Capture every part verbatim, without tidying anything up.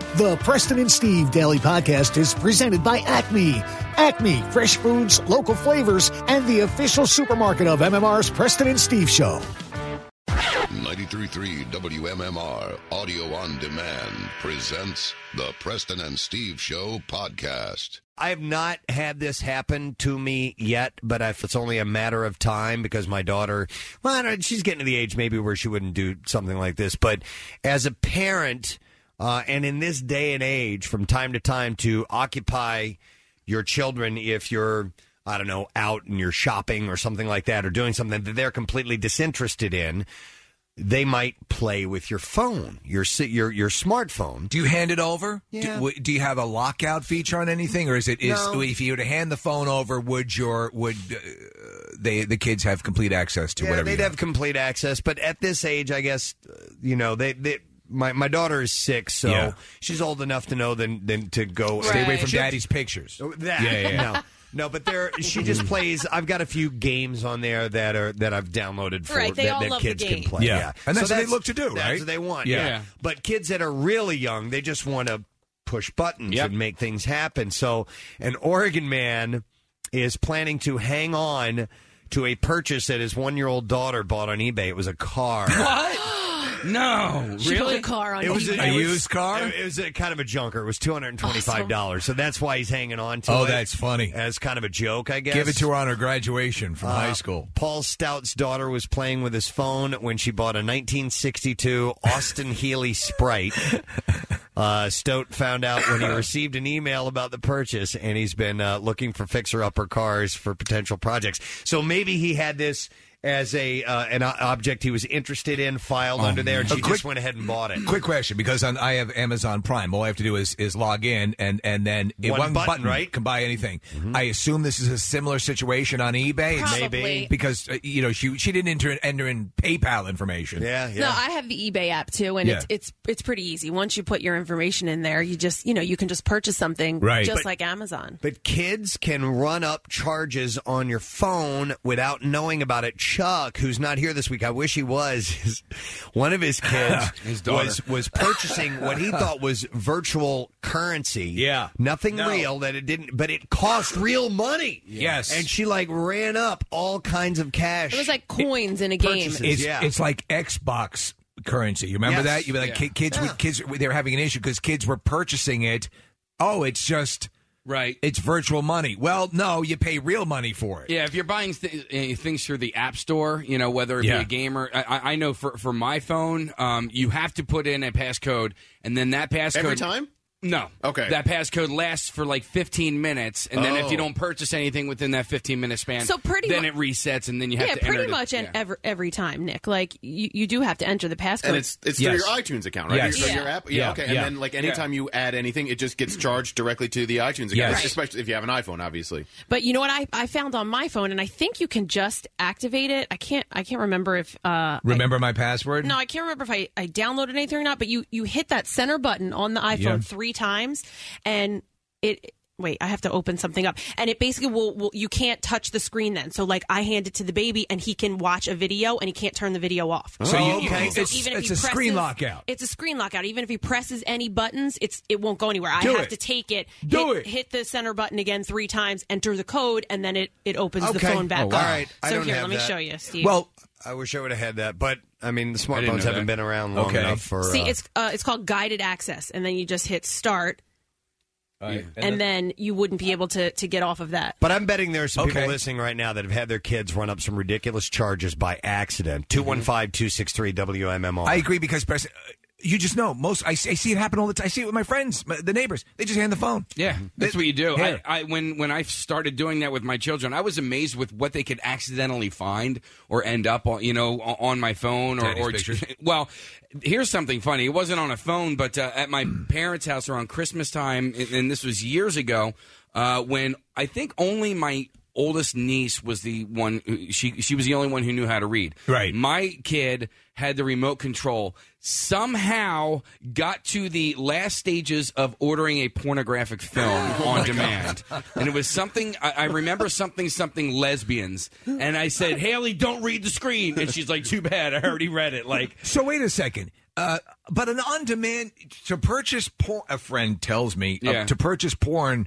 The Preston and Steve Daily Podcast is presented by Acme. Acme, fresh foods, local flavors, and the official supermarket of M M R's Preston and Steve Show. ninety-three point three W M M R Audio on Demand presents the Preston and Steve Show podcast. I have not had this happen to me yet, but if it's only a matter of time because my daughter, well, I don't know, she's getting to the age maybe where she wouldn't do something like this. But as a parent, uh, and in this day and age, from time to time to occupy your children if you're, I don't know, out and you're shopping or something like that or doing something that they're completely disinterested in, they might play with your phone, your your your smartphone. Do you hand it over? Yeah. Do, do you have a lockout feature on anything, or is it is No. if you were to hand the phone over, would your would uh, they the kids have complete access to Yeah, whatever? they'd you have complete access, but at this age, I guess, uh, you know, they, they my my daughter is six, so Yeah. she's old enough to know then then to go Stay away from She- daddy's pictures. Oh, That, Yeah, yeah, yeah. no. No, but there she just plays. I've got a few games on there that are that I've downloaded for Right, they that, all that love the kids can game. play. Yeah. Yeah, And that's So what they look to do, that's right? what they want. Yeah. Yeah. Yeah. But kids that are really young, they just want to push buttons Yep. and make things happen. So an Oregon man is planning to hang on to a purchase that his one-year-old daughter bought on eBay. It was a car. What? No, She really? put a car on It was eBay. A it was- used car? It was a kind of a junker. It was two hundred and twenty-five dollars. So that's why he's hanging on to Oh, it. that's funny. As kind of a joke, I guess. Give it to her on her graduation from Uh, high school. Paul Stout's daughter was playing with his phone when she bought a nineteen sixty-two Austin Healey Sprite. Uh, Stout found out when he received an email about the purchase, and he's been uh, looking for fixer-upper cars for potential projects. So maybe he had this as a uh, an o- object he was interested in, filed under there, and A she quick- just went ahead and bought it. Quick question, because on, I have Amazon Prime. All I have to do is, is log in, and, and then in One one, button, right? can buy anything. I assume this is a similar situation on eBay. It's- Probably. Maybe. because uh, you know she she didn't enter, enter in PayPal information. Yeah, yeah. No, I have the eBay app too, and Yeah. it's it's it's pretty easy. Once you put your information in there, you just you know you can just purchase something Right. just But- like Amazon. But kids can run up charges on your phone without knowing about it. Chuck, who's not here this week, I wish he was. His, one of his kids His daughter. was was purchasing what he thought was virtual currency. Yeah. nothing No. real. That it didn't, but it cost real money. Yes. and she like ran up all kinds of cash. It was like coins in a game. Purchases. It's Yeah. it's like Xbox currency. You remember Yes. that? You were like Yeah. ki- kids Yeah. with kids they were having an issue because kids were purchasing it. Oh, it's just Right. it's virtual money. Well, no, you pay real money for it. Yeah, if you're buying th- uh, things through the App Store, you know, whether it Yeah. be a gamer, I- I, I know for for my phone, um, you have to put in a passcode, and then that passcode Every time? No. Okay. That passcode lasts for like fifteen minutes, and then if you Oh. don't purchase anything within that fifteen minute span, So pretty then mu- it resets, and then you have yeah, to enter pretty it. much, and Yeah. every every time, Nick. Like you, you do have to enter the passcode. And it's it's Yes. through your iTunes account, right? Yes. Your, Yeah. your app? Yeah, Yeah, okay. yeah. And then, like, anytime you add anything, it just gets charged directly to the iTunes account. Yes. Right. Especially if you have an iPhone, obviously. But you know what I, I found on my phone, and I think you can just activate it. I can't I can't remember if uh, Remember my password? I, no, I can't remember if I, I downloaded anything or not. But you you hit that center button on the iPhone Yeah. three times, and it. Wait, I have to open something up, and it basically will, will. You can't touch the screen then. So, like, I hand it to the baby, and he can watch a video, and he can't turn the video off. So you, Oh, you- okay. it's, So even if it's he a screen presses- lockout. It's a screen lockout. Even if he presses any buttons, it's it won't go anywhere. I Do have it. to take it, Do hit, it. hit the center button again three times, enter the code, and then it, it opens the Okay. phone back Oh, up. wow. All right. I So don't here, have let me that. show you, Steve. Well, I wish I would have had that, but I mean, the didn't smartphones know haven't that. been around long Okay. enough for. see, uh, it's uh, it's called guided access, and then you just hit start, and, and then you wouldn't be able to to get off of that. But I'm betting there's some Okay. people listening right now that have had their kids run up some ridiculous charges by accident. two one five, two six three, W M M R. I agree because Pres- uh, you just know most. I, see- I see it happen all the time. I see it with my friends, my, the neighbors. They just hand the phone. Yeah, that's what you do. Here. I, I when when I started doing that with my children, I was amazed with what they could accidentally find or end up on, you know, on on my phone or, Daddy's or pictures. well. Here's something funny. It wasn't on a phone, but uh, at my parents' house around Christmas time, and, and this was years ago, uh, when I think only my oldest niece was the one. Who, she she was the only one who knew how to read. Right. My kid had the remote control. Somehow got to the last stages of ordering a pornographic film on demand, and it was something. I, I remember something something lesbians, and I said, "Haley, don't read the screen," and she's like, "Too bad, I already read it." Like, So wait a second. Uh, but an on-demand to purchase porn. A friend tells me uh, Yeah. to purchase porn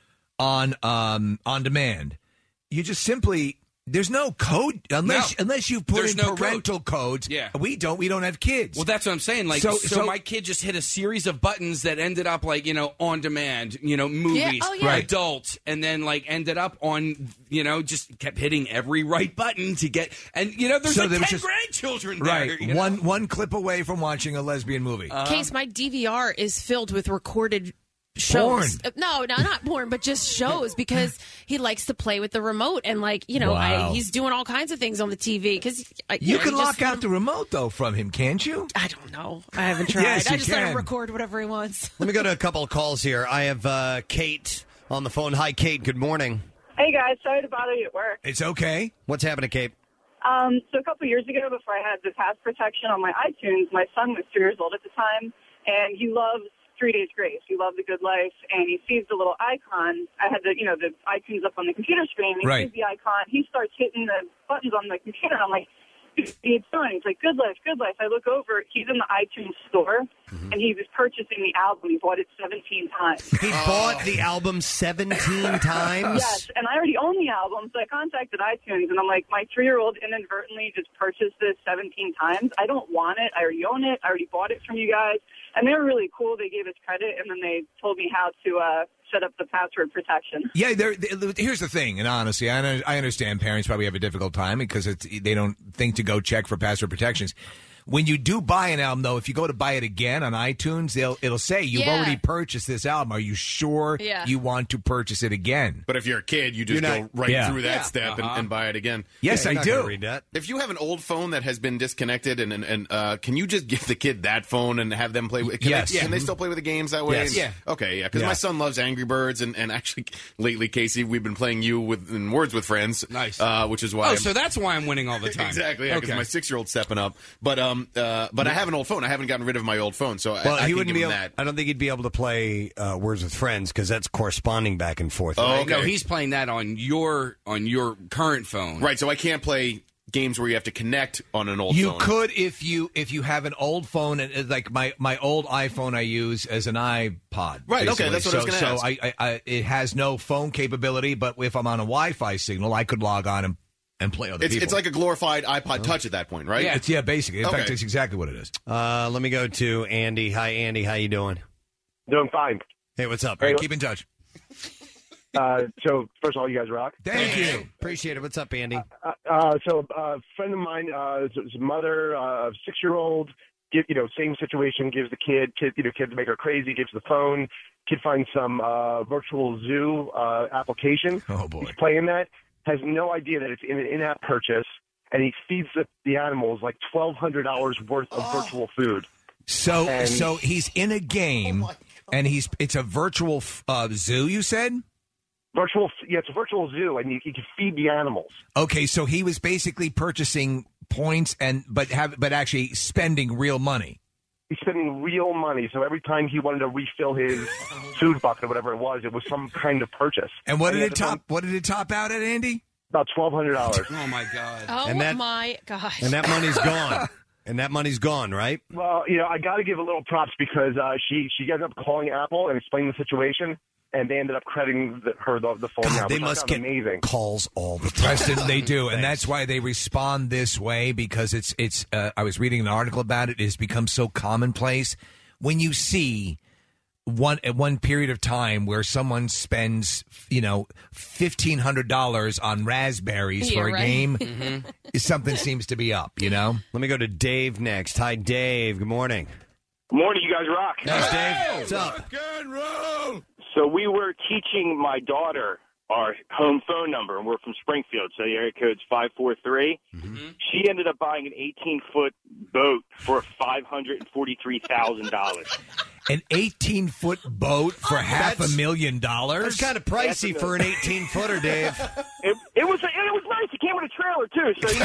on um, on demand. You just simply there's no code unless No. unless you put There's in no parental code. codes. Yeah. we don't. We don't have kids. Well, that's what I'm saying. Like, So- so, so- my kid just hit a series of buttons that ended up like, you know, on demand, you know, movies, oh, yeah. Right. adult, and then like ended up on, you know, just kept hitting every right button to get, and you know, there's So like there ten was just- grandchildren there. right. you know? One one clip away from watching a lesbian movie. Case, my D V R is filled with recorded shows. Porn. Uh, No, no, not porn, but just shows because he likes to play with the remote and like you know, Wow. I, he's doing all kinds of things on the T V because you you know, can you lock just out let the him- remote though from him, can't you? I don't know. I haven't tried. Yes, I you just let can. him record whatever he wants. Let me go to a couple of calls here. I have uh, Kate on the phone. Hi, Kate. Good morning. Hey guys, sorry to bother you at work. It's okay. What's happening, Kate? Um, so a couple years ago, before I had the pass protection on my iTunes, my son was three years old at the time, and he loves Three Days Grace. He loves The Good Life, and he sees the little icon. I had the, you know, the iTunes up on the computer screen. And he Right. sees the icon. He starts hitting the buttons on the computer, and I'm like, he's doing. He's like, Good Life, Good Life. I look over. He's in the iTunes store, Mm-hmm. and he was purchasing the album. He bought it seventeen times. He bought the album seventeen times. Yes, and I already own the album, so I contacted iTunes, and I'm like, my three-year-old inadvertently just purchased this seventeen times. I don't want it. I already own it. I already bought it from you guys. And they were really cool. They gave us credit, and then they told me how to uh, set up the password protection. Yeah, they're, they here's the thing, and honestly, I, know- I understand parents probably have a difficult time because it's, they don't think to go check for password protections. When you do buy an album, though, if you go to buy it again on iTunes, they'll it'll say you've Yeah. already purchased this album. Are you sure Yeah. you want to purchase it again? But if you're a kid, you just You're go not- right Yeah. through that Yeah. step and, Uh-huh. and buy it again. Yes, Yeah, I you're not gonna do. read that. If you have an old phone that has been disconnected, and and, and uh, can you just give the kid that phone and have them play with? Can Yes. They, Can Yeah. they still play with the games that way? Yes. And- Yeah. Okay. Yeah. Because Yeah. my son loves Angry Birds, and, and actually lately, Casey, we've been playing you with in Words with Friends. Nice. Uh, which is why. Oh, I'm- so that's why I'm winning all the time. Exactly, yeah, because Okay. my six-year-old's stepping up. But um, uh, but I have an old phone. I haven't gotten rid of my old phone, so Well, I, I he can wouldn't give be him able. that. I don't think he'd be able to play uh, Words with Friends because that's corresponding back and forth. Oh, right? okay. No, he's playing that on your on your current phone. Right, so I can't play games where you have to connect on an old You phone. could if you if you have an old phone and uh, like my, my old iPhone I use as an iPod. Right, okay, basically. that's what I was so, gonna so ask. I, I, I it has no phone capability, but if I'm on a Wi-Fi signal, I could log on and, and play other It's, people. it's like a glorified iPod Touch at that point, right? Yeah. It's, yeah, basically. In Okay. fact, it's exactly what it is. Uh, let me go to Andy. Hi, Andy. How you doing? Doing fine. Hey, what's up? All right, keep in touch. Uh, so first of all, you guys rock. Thank you. Appreciate it. What's up, Andy? Uh, uh, so uh, a friend of mine, uh, his mother, uh, six-year-old, give you know same situation. Gives the kid, kid you know, kids make her crazy. Gives the phone. Kid finds some uh, virtual zoo uh, application. Oh boy. He's playing that. Has no idea that it's in an in-app purchase, and he feeds the, the animals like twelve hundred dollars worth of virtual food. So And- so he's in a game, and he's it's a virtual f- uh, zoo. You said. Virtual, yeah, it's a virtual zoo, and you, you can feed the animals. Okay, so he was basically purchasing points and but have but actually spending real money. He's spending real money, so every time he wanted to refill his food bucket or whatever it was, it was some kind of purchase. And what he did had it to top? spend What did it top out at, Andy? About twelve hundred dollars. Oh my god. Oh And that- my gosh! And that money's gone. And that money's gone, right? Well, you know, I got to give a little props because uh, she she ended up calling Apple and explaining the situation, and they ended up crediting the, her the, the phone. God, now, they which I must found get amazing. calls all the time. Preston, they do, and that's why they respond this way because it's it's. Uh, I was reading an article about it. It has become so commonplace when you see one at one period of time where someone spends you know fifteen hundred dollars on raspberries Yeah, for a right. game. Something seems to be up, you know. Let me go to Dave next. Hi, Dave. Good morning. Morning, you guys rock. Thanks, Dave. What's up? So we were teaching my daughter our home phone number, and we're from Springfield, so the area code's five four three. She ended up buying an eighteen-foot boat for five hundred forty-three thousand dollars. An eighteen-foot boat for half a That's- million dollars. That's kind of pricey for an eighteen-footer, Dave. It, it was it was nice. It came with a trailer too. So you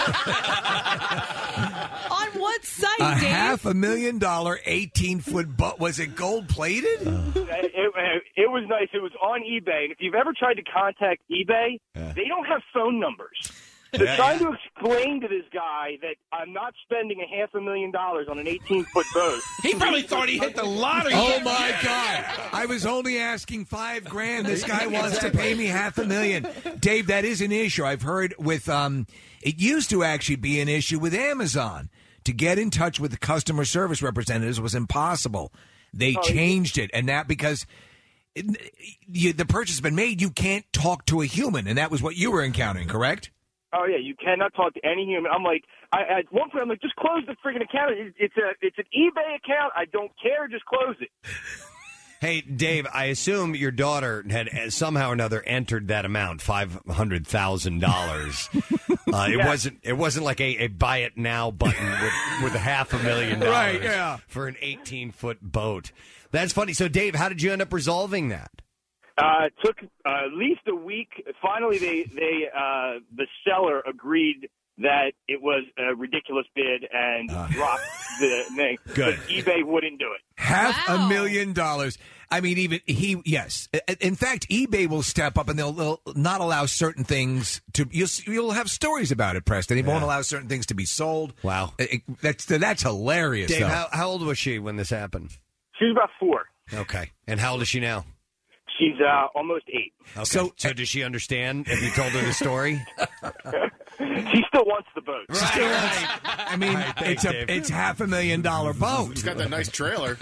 know, On what site, A Dave? half a million dollar eighteen-foot boat. Was it gold plated? it, it, it was nice. It was on eBay. And if you've ever tried to contact eBay, they don't have phone numbers. So trying to explain to this guy that I'm not spending a half a million dollars on an eighteen-foot boat. He probably thought he hit the lottery. Oh, my God. I was only asking five grand. This guy wants to pay me half a million. Dave, that is an issue. I've heard with, um, it used to actually be an issue with Amazon. To get in touch with the customer service representatives was impossible. They Oh, changed it. And that because it, you, the purchase has been made, you can't talk to a human. And that was what you were encountering, correct? Oh yeah, you cannot talk to any human. I'm like, I, at one point I'm like, just close the freaking account. It, it's a, it's an eBay account. I don't care. Just close it. Hey, Dave, I assume your daughter had uh, somehow or another entered that amount, five hundred thousand dollars. Uh, it Yeah. wasn't. It wasn't like a, a buy it now button with, with a half a million dollars Right, yeah. for an eighteen foot boat. That's funny. So, Dave, how did you end up resolving that? Uh, it took uh, at least a week. Finally, they they uh, the seller agreed that it was a ridiculous bid and dropped the thing. Good. But eBay wouldn't do it. Half Wow. a million dollars. I mean, even he, yes. In fact, eBay will step up and they'll, they'll not allow certain things to. You'll, you'll have stories about it, Preston. He won't allow certain things to be sold. Wow. It- it- that's that's hilarious. Dave, though. how, how old was she when this happened? She was about four. Okay. And how old is she now? She's uh, almost eight. Okay. So- so does she understand? Have you told her the story? She still wants the boat. I mean, thanks, it's a Dave. it's half a million dollar boat. It's got that nice trailer.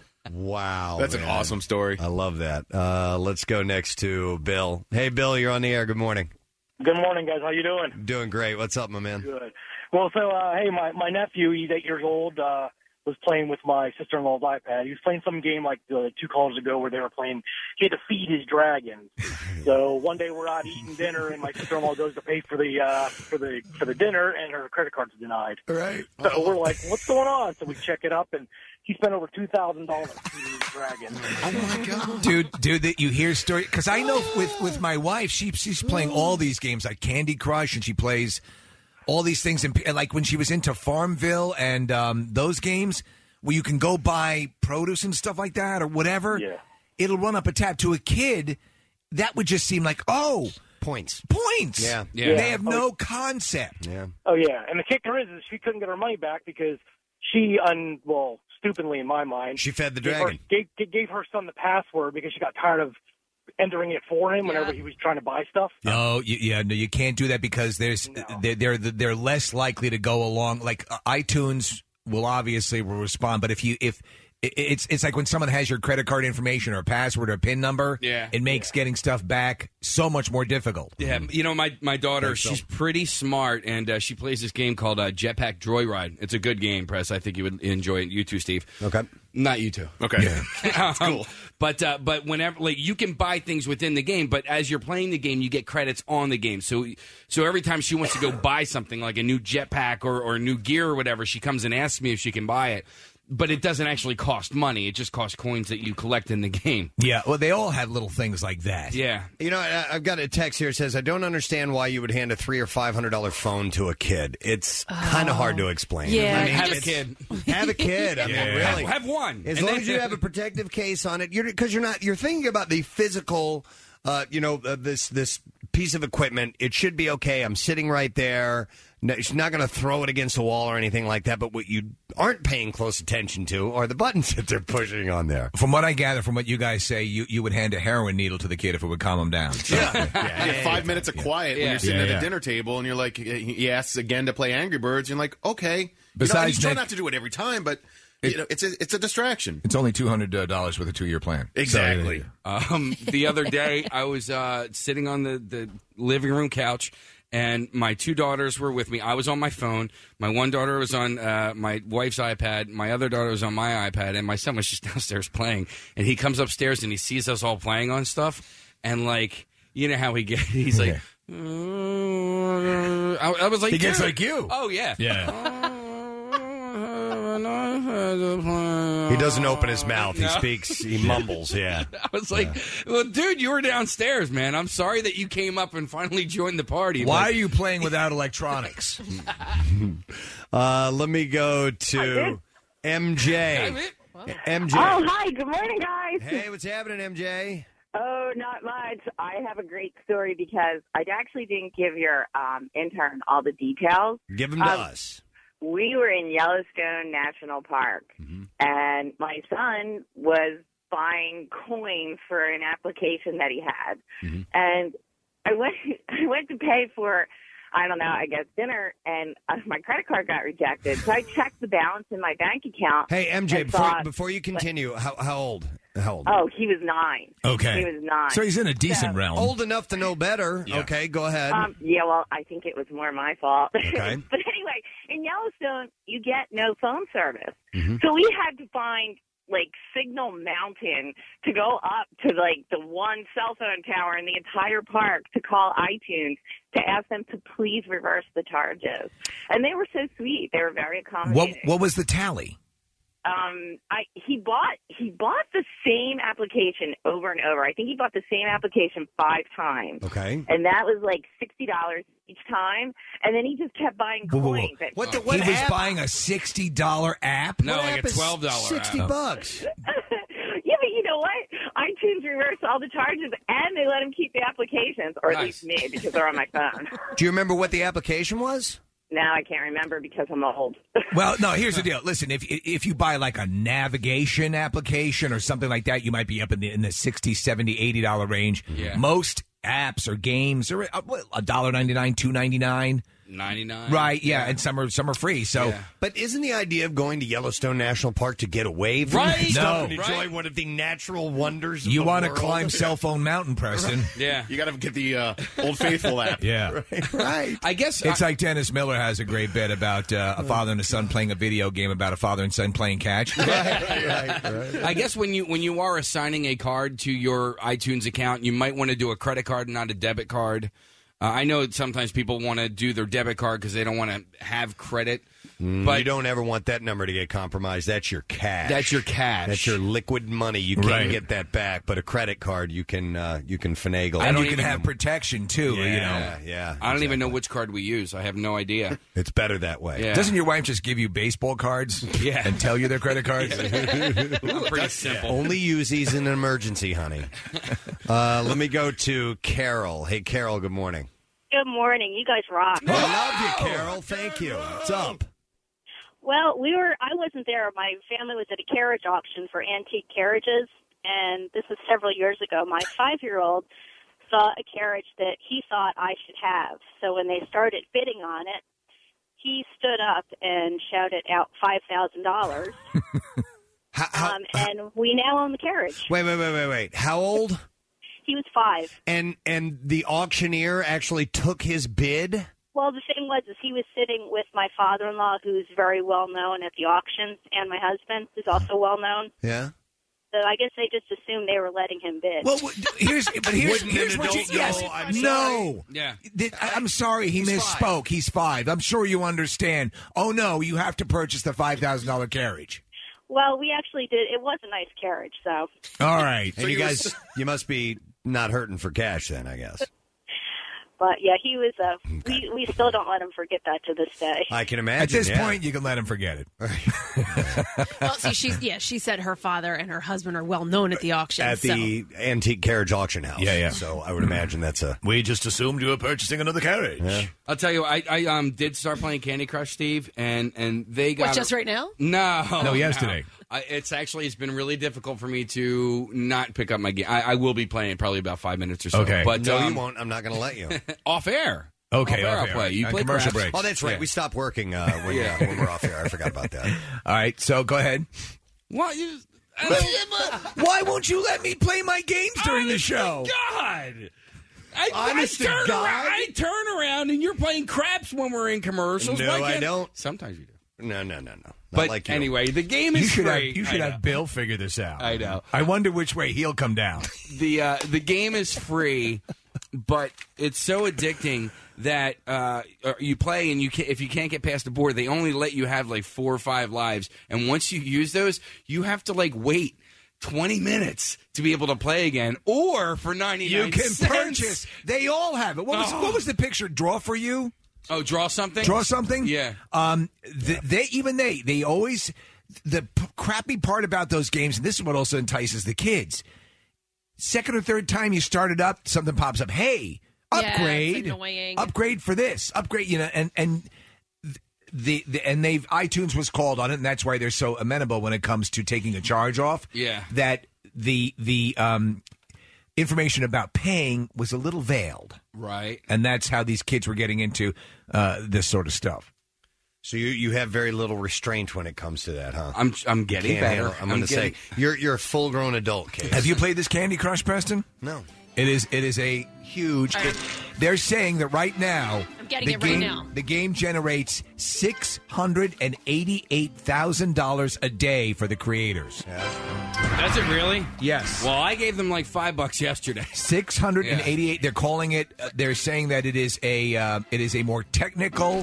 Wow. That's an man. awesome story. I love that. Uh, let's go next to Bill. Hey, Bill, you're on the air. Good morning. Good morning, guys. How you doing? Doing great. What's up, my man? Good. Well, so uh, hey, my my nephew, he's eight years old. Uh, was playing with my sister-in-law's iPad. He was playing some game like uh, two calls ago where they were playing. He had to feed his dragon. So one day we're out eating dinner, and my sister-in-law goes to pay for the uh, for the for the dinner, and her credit card's denied. Right. So we're like, "What's going on?" So we check it up, and he spent over two thousand dollars feeding his dragon. Oh my god, dude, dude, that you hear story because I know with with my wife, she she's playing all these games like Candy Crush, and she plays all these things, and like when she was into Farmville and um, those games where you can go buy produce and stuff like that or whatever. Yeah. It'll run up a tab to a kid. That would just seem like oh points, points. Yeah, yeah. They have no concept. Yeah. Oh yeah, and the kicker is, is she couldn't get her money back because she, un well, stupidly in my mind, She fed the gave her- dragon. Gave, gave, gave her son the password because she got tired of entering it for him whenever Yeah. he was trying to buy stuff. No, you, yeah, no, you can't do that because there's No. they're, they're they're less likely to go along. Like uh, iTunes will obviously will respond, but if you if it- it's it's like when someone has your credit card information or a password or a PIN number, Yeah. it makes getting stuff back so much more difficult. Yeah, you know, my, my daughter, Thanks, Bill. she's pretty smart, and uh, she plays this game called uh, Jetpack Joyride. It's a good game, Press. I think you would enjoy it. You too, Steve. Okay. Not you two. Okay. Um, cool. But uh, but whenever like you can buy things within the game, but as you're playing the game, you get credits on the game. So so every time she wants to go buy something like a new jetpack or or new gear or whatever, she comes and asks me if she can buy it. But it doesn't actually cost money. It just costs coins that you collect in the game. Yeah, well, they all have little things like that. Yeah. You know, I- I've got a text here that says, I don't understand why you would hand a three or five hundred dollar phone to a kid. It's kind of hard to explain. Yeah, I mean, Have a it's- kid. Have a kid. I mean, really. Have, have one. As And long then- as you have a protective case on it, you're because you're not you're thinking about the physical, uh, you know, uh, this this piece of equipment. It should be okay. I'm sitting right there. No, she's not going to throw it against the wall or anything like that. But what you aren't paying close attention to are the buttons that they're pushing on there. From what I gather, from what you guys say, you, you would hand a heroin needle to the kid if it would calm him down. So, Yeah. You get five minutes of quiet when Yeah. you're sitting Yeah, at yeah. a dinner table and you're like, he asks again to play Angry Birds. You're like, okay. Besides, you know, and you try Nick- not to do it every time, but you know, it's a, it's a distraction. It's only two hundred dollars with a two year plan. Exactly. Um, the other day, I was uh, sitting on the, the living room couch, and my two daughters were with me. I was on my phone. My one daughter was on uh, my wife's iPad. My other daughter was on my iPad, and my son was just downstairs playing. And he comes upstairs, and he sees us all playing on stuff, and, like, you know how he gets. He's like, uh, I, I was like, He gets "Dude." like you. Oh, yeah. Yeah. He doesn't open his mouth. He speaks. He mumbles. Yeah. I was like, well, dude, you were downstairs, man. I'm sorry that you came up and finally joined the party. Why but- are you playing without electronics? Uh, let me go to M J. M J. Oh, hi. Good morning, guys. Hey, what's happening, M J? Oh, Oh, not much. I have a great story because I actually didn't give your um, intern all the details. Give them to Um, us. We were in Yellowstone National Park, Mm-hmm. and my son was buying coins for an application that he had. Mm-hmm. And I went, I went to pay for, I don't know, I guess dinner, and uh, my credit card got rejected. So I checked the balance in my bank account. Hey, M J, and before, saw- before you continue, how, how old? How old? Oh, he was nine. Okay. He was nine. So he's in a decent So- realm. Old enough to know better. Okay, go ahead. Um, yeah, well, I think it was more my fault. Okay. But anyway, in Yellowstone, you get no phone service. Mm-hmm. So we had to find, like, Signal Mountain to go up to, like, the one cell phone tower in the entire park to call iTunes to ask them to please reverse the charges. And they were so sweet. They were very What accommodating. What was the tally? Um, I he bought he bought the same application over and over. I think he bought the same application five times. Okay. And that was like sixty dollars each time. And then he just kept buying Whoa, whoa, whoa. coins. And- What the, He what was app? buying a sixty dollar app? No, What like app a is twelve dollar Sixty app. bucks. Yeah, but you know what? iTunes reversed all the charges, and they let him keep the applications, or at Nice. least me, because they're on my phone. Do you remember what the application was? Now I can't remember because I'm old. Well, no, here's the deal. Listen, if if you buy like a navigation application or something like that, you might be up in the in the sixty, seventy, eighty dollar range. Yeah. Most apps or games are a dollar ninety-nine, two ninety-nine. ninety-nine. Right, yeah, and some are some are free. So Yeah. But isn't the idea of going to Yellowstone National Park to get away from Right. that stuff No. and enjoy Right. one of the natural wonders of you the want to world? climb Cell Phone Mountain, Preston. Yeah. You got to get the uh, Old Faithful app. Yeah. Right. I guess It's I, like Dennis Miller has a great bit about uh, a father and a son playing a video game about a father and son playing catch. I guess when you when you are assigning a card to your iTunes account, you might want to do a credit card, not a debit card. Uh, I know that sometimes people want to do their debit card because they don't want to have credit. Mm, But- you don't ever want that number to get compromised. That's your cash. That's your cash. That's your liquid money. You can't Right. get that back, but a credit card you can uh, you can finagle. And don't you can even- have protection, too, yeah, you know. yeah. I don't even know which card we use. I have no idea. It's better that way. Yeah. Doesn't your wife just give you baseball cards Yeah. and tell you their credit cards? Pretty simple. Only use these in an emergency, honey. Uh, let me go to Carol. Hey, Carol. Good morning. Good morning. You guys rock. I love you, Carol. Thank you. What's up? Well, we were. I wasn't there. My family was at a carriage auction for antique carriages, and this was several years ago. My five-year-old saw a carriage that he thought I should have. So when they started bidding on it, he stood up and shouted out five thousand dollars. Um, and we now own the carriage. Wait, wait, wait, wait, wait. How old? He was five. And and the auctioneer actually took his bid? Well, the thing was, is he was sitting with my father-in-law, who's very well known at the auctions, and my husband, who's also well known. Yeah. So I guess they just assumed they were letting him bid. Well, here's but here's Wouldn't here's an what you adult yes, know? I'm no. Yeah. Th- I- I'm sorry, he He's misspoke. He's five. I'm sure you understand. Oh no, you have to purchase the five thousand dollar carriage. Well, we actually did. It was a nice carriage, so. All right. And you guys, you must be not hurting for cash then, I guess. But yeah, he was. Uh, we we still don't let him forget that to this day. I can imagine. At this yeah. point, you can let him forget it. Well, see, she's yeah. She said her father and her husband are well known at the auction. At the antique carriage auction house. Yeah, yeah. So I would imagine that's a. We just assumed you were purchasing another carriage. Yeah. I'll tell you, I, I um did start playing Candy Crush, Steve, and and they got What, just right now? No, No, yesterday. I, it's actually it's been really difficult for me to not pick up my game. I, I will be playing probably about five minutes or so. Okay. but No, um, you won't. I'm not going to let you. off air. Okay, off air off I'll air. play. You Uh, play commercial craps. breaks. Oh, that's right. Yeah. We stopped working uh, when, Yeah. uh, when we're off air. I forgot about that. All right, so go ahead. What? You, Why won't you let me play my games during the show? God. I, Honest I to turn God? around, I turn around and you're playing craps when we're in commercials. No, Why I can't- don't. Sometimes you do. No, no, no, no. Not But like you. anyway, the game is You should free. have you should I know. have Bill figure this out. I know. I wonder which way he'll come down. the uh, the game is free, but it's so addicting that uh, you play and you can, if you can't get past the board, they only let you have like four or five lives, and once you use those, you have to like wait twenty minutes to be able to play again, or for ninety-nine You can cents. purchase. They all have it. What was Oh. what was the picture? Draw for you. Oh, draw something. Draw something. Yeah. Um. th they even they they always the p- crappy part about those games, and this is what also entices the kids. second or third time you start it up, something pops up. Hey, Yeah, it's upgrade, annoying. upgrade for this, upgrade. You know, and and the, the and they've iTunes was called on it, and that's why they're so amenable when it comes to taking a charge off. Yeah. that the the um, information about paying was a little veiled, Right. and that's how these kids were getting into uh, this sort of stuff. So you, you have very little restraint when it comes to that, huh? I'm I'm getting Can't better. handle- I'm, I'm going to getting- say you're you're a full grown adult, Case. Have you played this Candy Crush, Preston? No. It is it is a huge. It, they're saying that right now. I'm getting the it right game, now. The game generates six hundred and eighty-eight thousand dollars a day for the creators. Does it really? Yes. Well, I gave them like five bucks yesterday. Six hundred and eighty-eight. They're calling it. Uh, they're saying that it is a. Uh, it is a more technical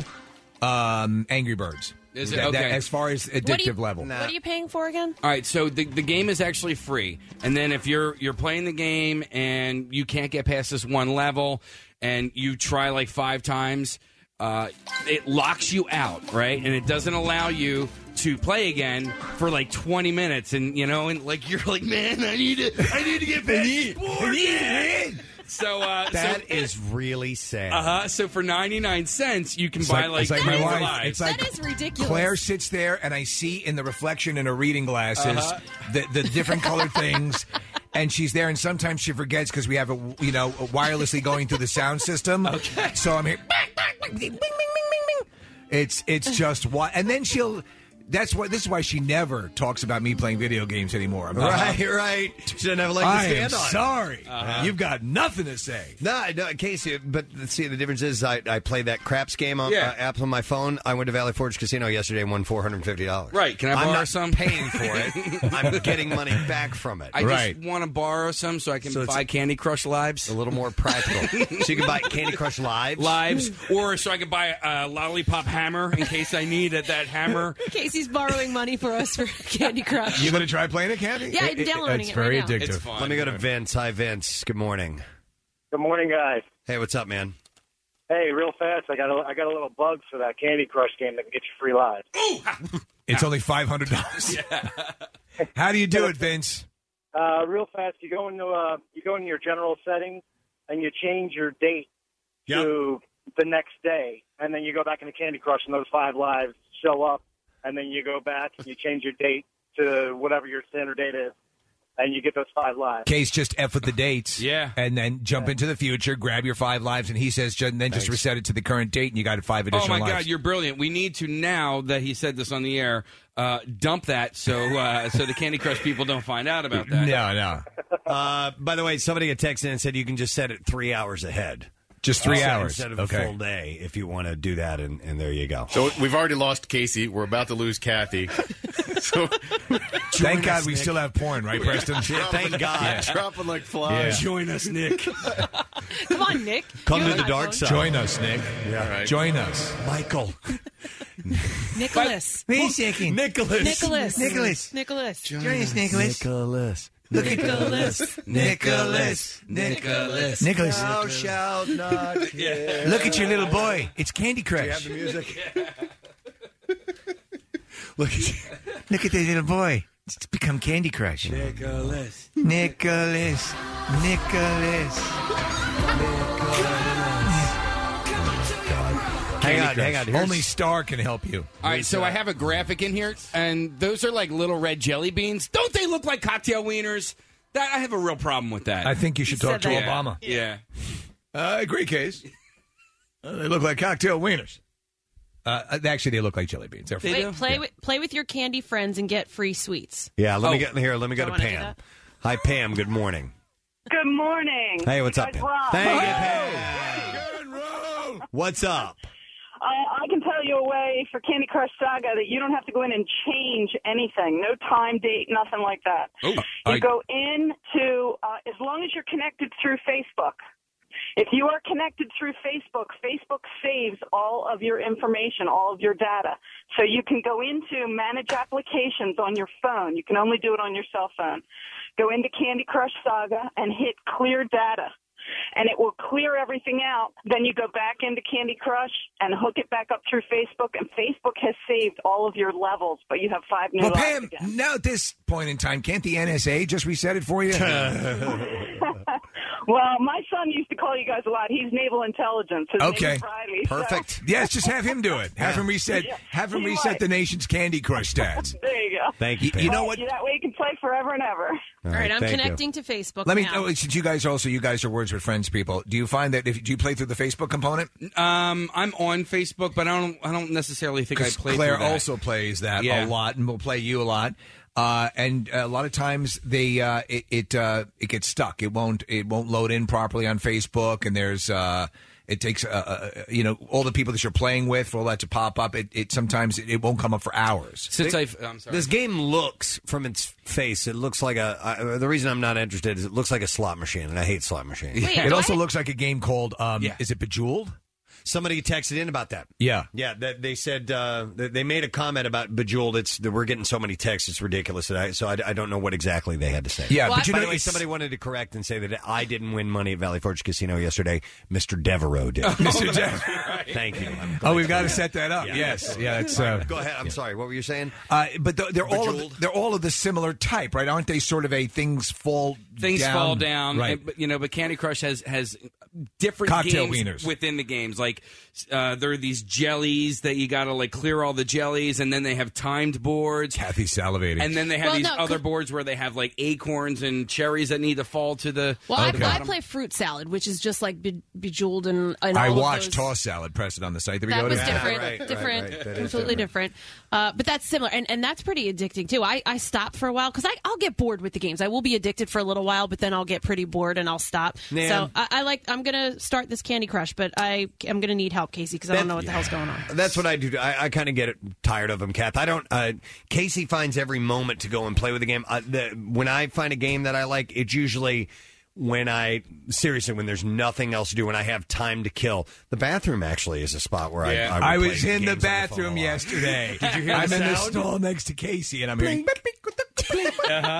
um, Angry Birds. Is it? That- that- Okay. as far as What are you- addictive level. What are you paying for again? All right, so the the game is actually free, and then if you're you're playing the game and you can't get past this one level, and you try like five times, uh, it locks you out, right? And it doesn't allow you to play again for like twenty minutes, and you know, and like you're like, man, I need to, I need to get back. to sport, man." So uh, That so, is really sad. uh huh. So for ninety nine cents, you can It's buy like- like, it's like my three wife. lives. It's like That is ridiculous. Claire sits there, and I see in the reflection in her reading glasses Uh-huh. the, the different colored things. And she's there, and sometimes she forgets because we have a you know wirelessly going through the sound system. Okay. So I'm here. Bing, bing, bing, bing, bing. It's it's just what, and then she'll. That's what. This is why she never talks about me playing video games anymore. I'm not- Right, right. She doesn't have a leg to I stand am on. sorry. Uh-huh. You've got nothing to say. No, no, Casey, but see, the difference is I, I played that craps game on Yeah. uh, app on my phone. I went to Valley Forge Casino yesterday and won four hundred fifty dollars. Right, can I I'm borrow not some? paying for it. I'm getting money back from it. I just want to borrow some so I can So it's buy Candy Crush Lives. a little more practical. So you can buy Candy Crush Lives? Lives, or so I could buy a lollipop hammer in case I need it, that hammer. Casey's borrowing money for us for Candy Crush. You going to try playing it, Candy? Yeah, I'm It- it- downloading It's it very right now. addictive. It's fun. Let me go to Vince. Hi, Vince. Good morning. Good morning, guys. Hey, what's up, man? Hey, real fast, I got a, I got a little bug for that Candy Crush game that can get you free lives. It's only five hundred dollars. How do you do it, Vince? Uh, real fast, you go into uh, you go into your general settings and you change your date to the next day, and then you go back into Candy Crush, and those five lives show up, and then you go back and you change your date to whatever your standard date is, and you get those five lives. Case just F with the dates. Yeah. And then jump into the future, grab your five lives, and he says, ju- and then just reset it to the current date, and you got five Oh additional my lives. God, you're brilliant. We need to, now that he said this on the air, uh, dump that so uh, so the Candy Crush people don't find out about that. No, no. Uh, by the way, somebody had texted in and said you can just set it three hours ahead. Just three So hours. instead of Okay. a full day if you want to do that, and, and there you go. So we've already lost Casey. We're about to lose Kathy. So Thank God we still have porn, right, Preston? Thank God. dropping like flies. Join us, Nick. Come on, Nick. Come You to have the an dark iPhone. side. Join us, Nick. All right. Join us. Michael. Nicholas. Wait a second. Nicholas. Nicholas. Nicholas. Nicholas. Join us, Nicholas. Nicholas. Look at Nicholas. Nicholas. Nicholas. Nicholas. Thou shalt not kill. Look at your little boy. It's Candy Do you have Crush. the music? Look at you. Look at the little boy. It's become Candy Crush. Nicholas. Nicholas. Nicholas. Hang on, hang on. Here's- Only Star can help you. All right, so I have a graphic in here, and those are like little red jelly beans. Don't they look like cocktail wieners? That I have a real problem with that. I think you should talk to said that. Obama. Yeah. Uh, great case. Uh, they look like cocktail wieners. Uh, actually, they look like jelly beans. They're Wait, play with play with your candy friends and get free sweets. Yeah, let me Oh. get in here. Let me go Do to I wanna do Pam. that? Hi, Pam. Good morning. Good morning. Hey, what's You up, guys Pam? rock. Thank you, Pam. What's up? I, I can tell you a way for Candy Crush Saga that you don't have to go in and change anything. No time, date, nothing like that. Oh, you I- go into, uh, as long as you're connected through Facebook. If you are connected through Facebook, Facebook saves all of your information, all of your data. So you can go into manage applications on your phone. You can only do it on your cell phone. Go into Candy Crush Saga and hit clear data. and it will clear everything out. Then you go back into Candy Crush and hook it back up through Facebook, and Facebook has saved all of your levels, but you have five new Well, lives Pam, again. now at this point in time, can't the N S A just reset it for you? Well, my son used to call you guys a lot. He's naval intelligence. His Okay. name is Riley, so- Perfect. Yes, just have him do it. Have him reset. Yeah, Have him he reset might. the nation's Candy Crush stats. There you go. Thank you, Pam. You know what? That way you can play forever and ever. All right, I'm connecting to Facebook Let me. now. Oh, since you guys also, you guys are Words with Friends people. Do you find that if do you play through the Facebook component? Um, I'm on Facebook, but I don't. I don't necessarily think I 'Cause play. Claire through that. also plays that Yeah. a lot, and will play you a lot. Uh, and a lot of times they uh, it it, uh, it gets stuck. It won't it won't load in properly on Facebook, and there's uh, it takes uh, uh, you know all the people that you're playing with for all that to pop up. It, it sometimes it, it won't come up for hours. Since I've, I'm sorry. This game looks, from its face, it looks like a. Uh, the reason I'm not interested is it looks like a slot machine, and I hate slot machines. Wait, it do also I- looks like a game called um, Yeah. is it Bejeweled? Somebody texted in about that. Yeah. Yeah, that they said uh, that they made a comment about Bejeweled. It's that we're getting so many texts, it's ridiculous. And I, so I, I don't know what exactly they had to say. Yeah, Well, but you By know, the way, it's- somebody wanted to correct and say that I didn't win money at Valley Forge Casino yesterday. Mister Devereaux did. Mister Jeff. Thank you. I'm Oh, glad we've got to you- set that up. Yeah. Yes, yeah. It's uh, Go ahead. I'm sorry. What were you saying? uh, but th- they're all of Bejeweled? the, they're all of the similar type, right? Aren't they sort of a things fall Things down? fall down, right? and- but, you know. But Candy Crush has has different Cocktail games wieners. within the games. Like uh, there are these jellies that you got to like clear all the jellies, and then they have timed boards. Kathy's salivating. And then they have Well, these no, other could- boards where they have like acorns and cherries that need to fall to the. Well, Okay. I, I play Fruit Salad, which is just like be, Bejeweled and, and I all of watched those. Toss Salad. Press it on the site. There we That go. was Yeah. different, right, right, different, right. That is completely different. different. Uh, but that's similar, and, and that's pretty addicting too. I, I stopped for a while because I'll get bored with the games. I will be addicted for a little while, but then I'll get pretty bored and I'll stop. Yeah. So I, I like. I'm gonna start this Candy Crush, but I I'm gonna need help, Casey, because I don't know what the hell's going on. That's what I do. I, I kind of get it, tired of them, Kath. I don't. Uh, Casey finds every moment to go and play with the game. Uh, the, when I find a game that I like, it's usually when I seriously when there's nothing else to do, when I have time to kill. The bathroom actually is a spot where Yeah. I. I, I would was play in the games on the phone a bathroom lot. yesterday. Did you hear I'm the in the sound? stall next to Casey, and I'm hearing. Uh-huh.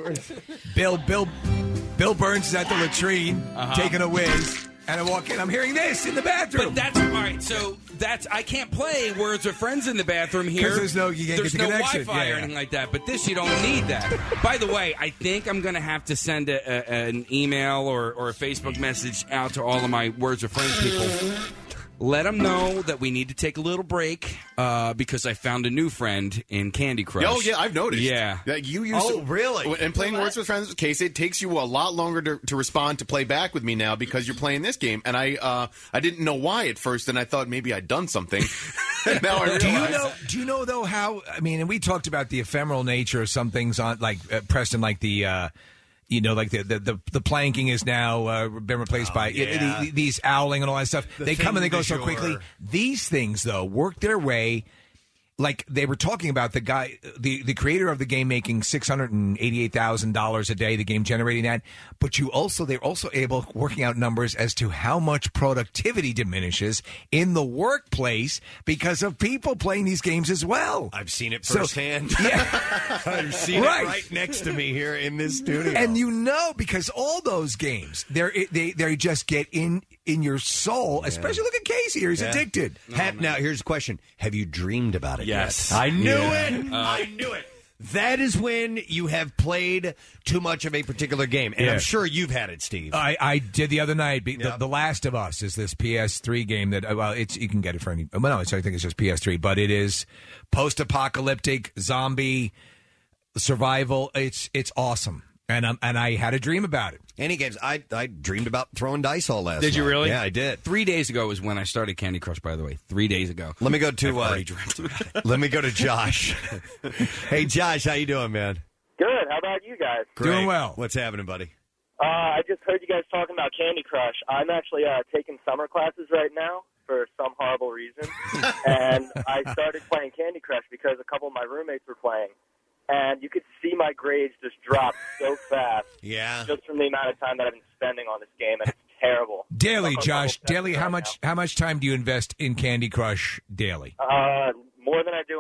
Bill, Bill, Bill Burns is at the latrine Uh-huh. taking a whiz, and I walk in. I'm hearing this in the bathroom. But that's all right. So that's I can't play Words with Friends in the bathroom here. 'Cause there's no- you can't there's get the no connection. Wi-Fi Yeah, or yeah. anything like that. But this you don't need that. By the way, I think I'm going to have to send a, a, an email or, or a Facebook message out to all of my Words with Friends people. Let them know that we need to take a little break uh, because I found a new friend in Candy Crush. Oh yeah, I've noticed. Yeah. Like, you used Oh, to, really? And playing Words with Friends, Casey, it takes you a lot longer to, to respond to play back with me now because you're playing this game, and I uh, I didn't know why at first, and I thought maybe I'd done something. And now I realize. Do you know? Do you know though how? I mean, and we talked about the ephemeral nature of some things on, like uh, Preston, like the. Uh, you know, like the, the the the planking is now uh, been replaced by yeah. uh, these owling and all that stuff. The they come and they thing go du so jour. quickly. These things, though, work their way. Like they were talking about the guy, the, the creator of the game making six hundred and eighty eight thousand dollars a day. The game generating that, but you also they're also able working out numbers as to how much productivity diminishes in the workplace because of people playing these games as well. I've seen it So- firsthand. Yeah. I've seen Right. it right next to me here in this studio. And you know, because all those games, they're they they just get in in your soul. Especially look at Casey here; he's Yeah. addicted. Have- now, here's the question: have you dreamed about it? Yes. yet? I knew Yeah. it. Uh, I knew it. That is when you have played too much of a particular game, and Yeah. I'm sure you've had it, Steve. I, I did the other night. Be, Yeah. the, the Last of Us is this P S three game that uh, well, it's you can get it for any. Well, no, it's, I think it's just P S three, but it is post-apocalyptic zombie survival. It's it's awesome, and um, and I had a dream about it. Any games? I I dreamed about throwing dice all last. Did you night. really? Yeah, I did. Three days ago was when I started Candy Crush, by the way. Three days ago. Let me go to I've uh, already dreamt about it. let me go to Josh. Hey, Josh, how you doing, man? Good. How about you guys? Great. well. What's happening, buddy? Uh, I just heard you guys talking about Candy Crush. I'm actually uh, taking summer classes right now for some horrible reason. And I started playing Candy Crush because a couple of my roommates were playing. And you could see my grades just drop so fast. Yeah. Just from the amount of time that I've been spending on this game, and it's terrible. Daily, I'm on Josh. level seven Daily. How right much? How much time do you invest in Candy Crush daily? now. Uh, more than I do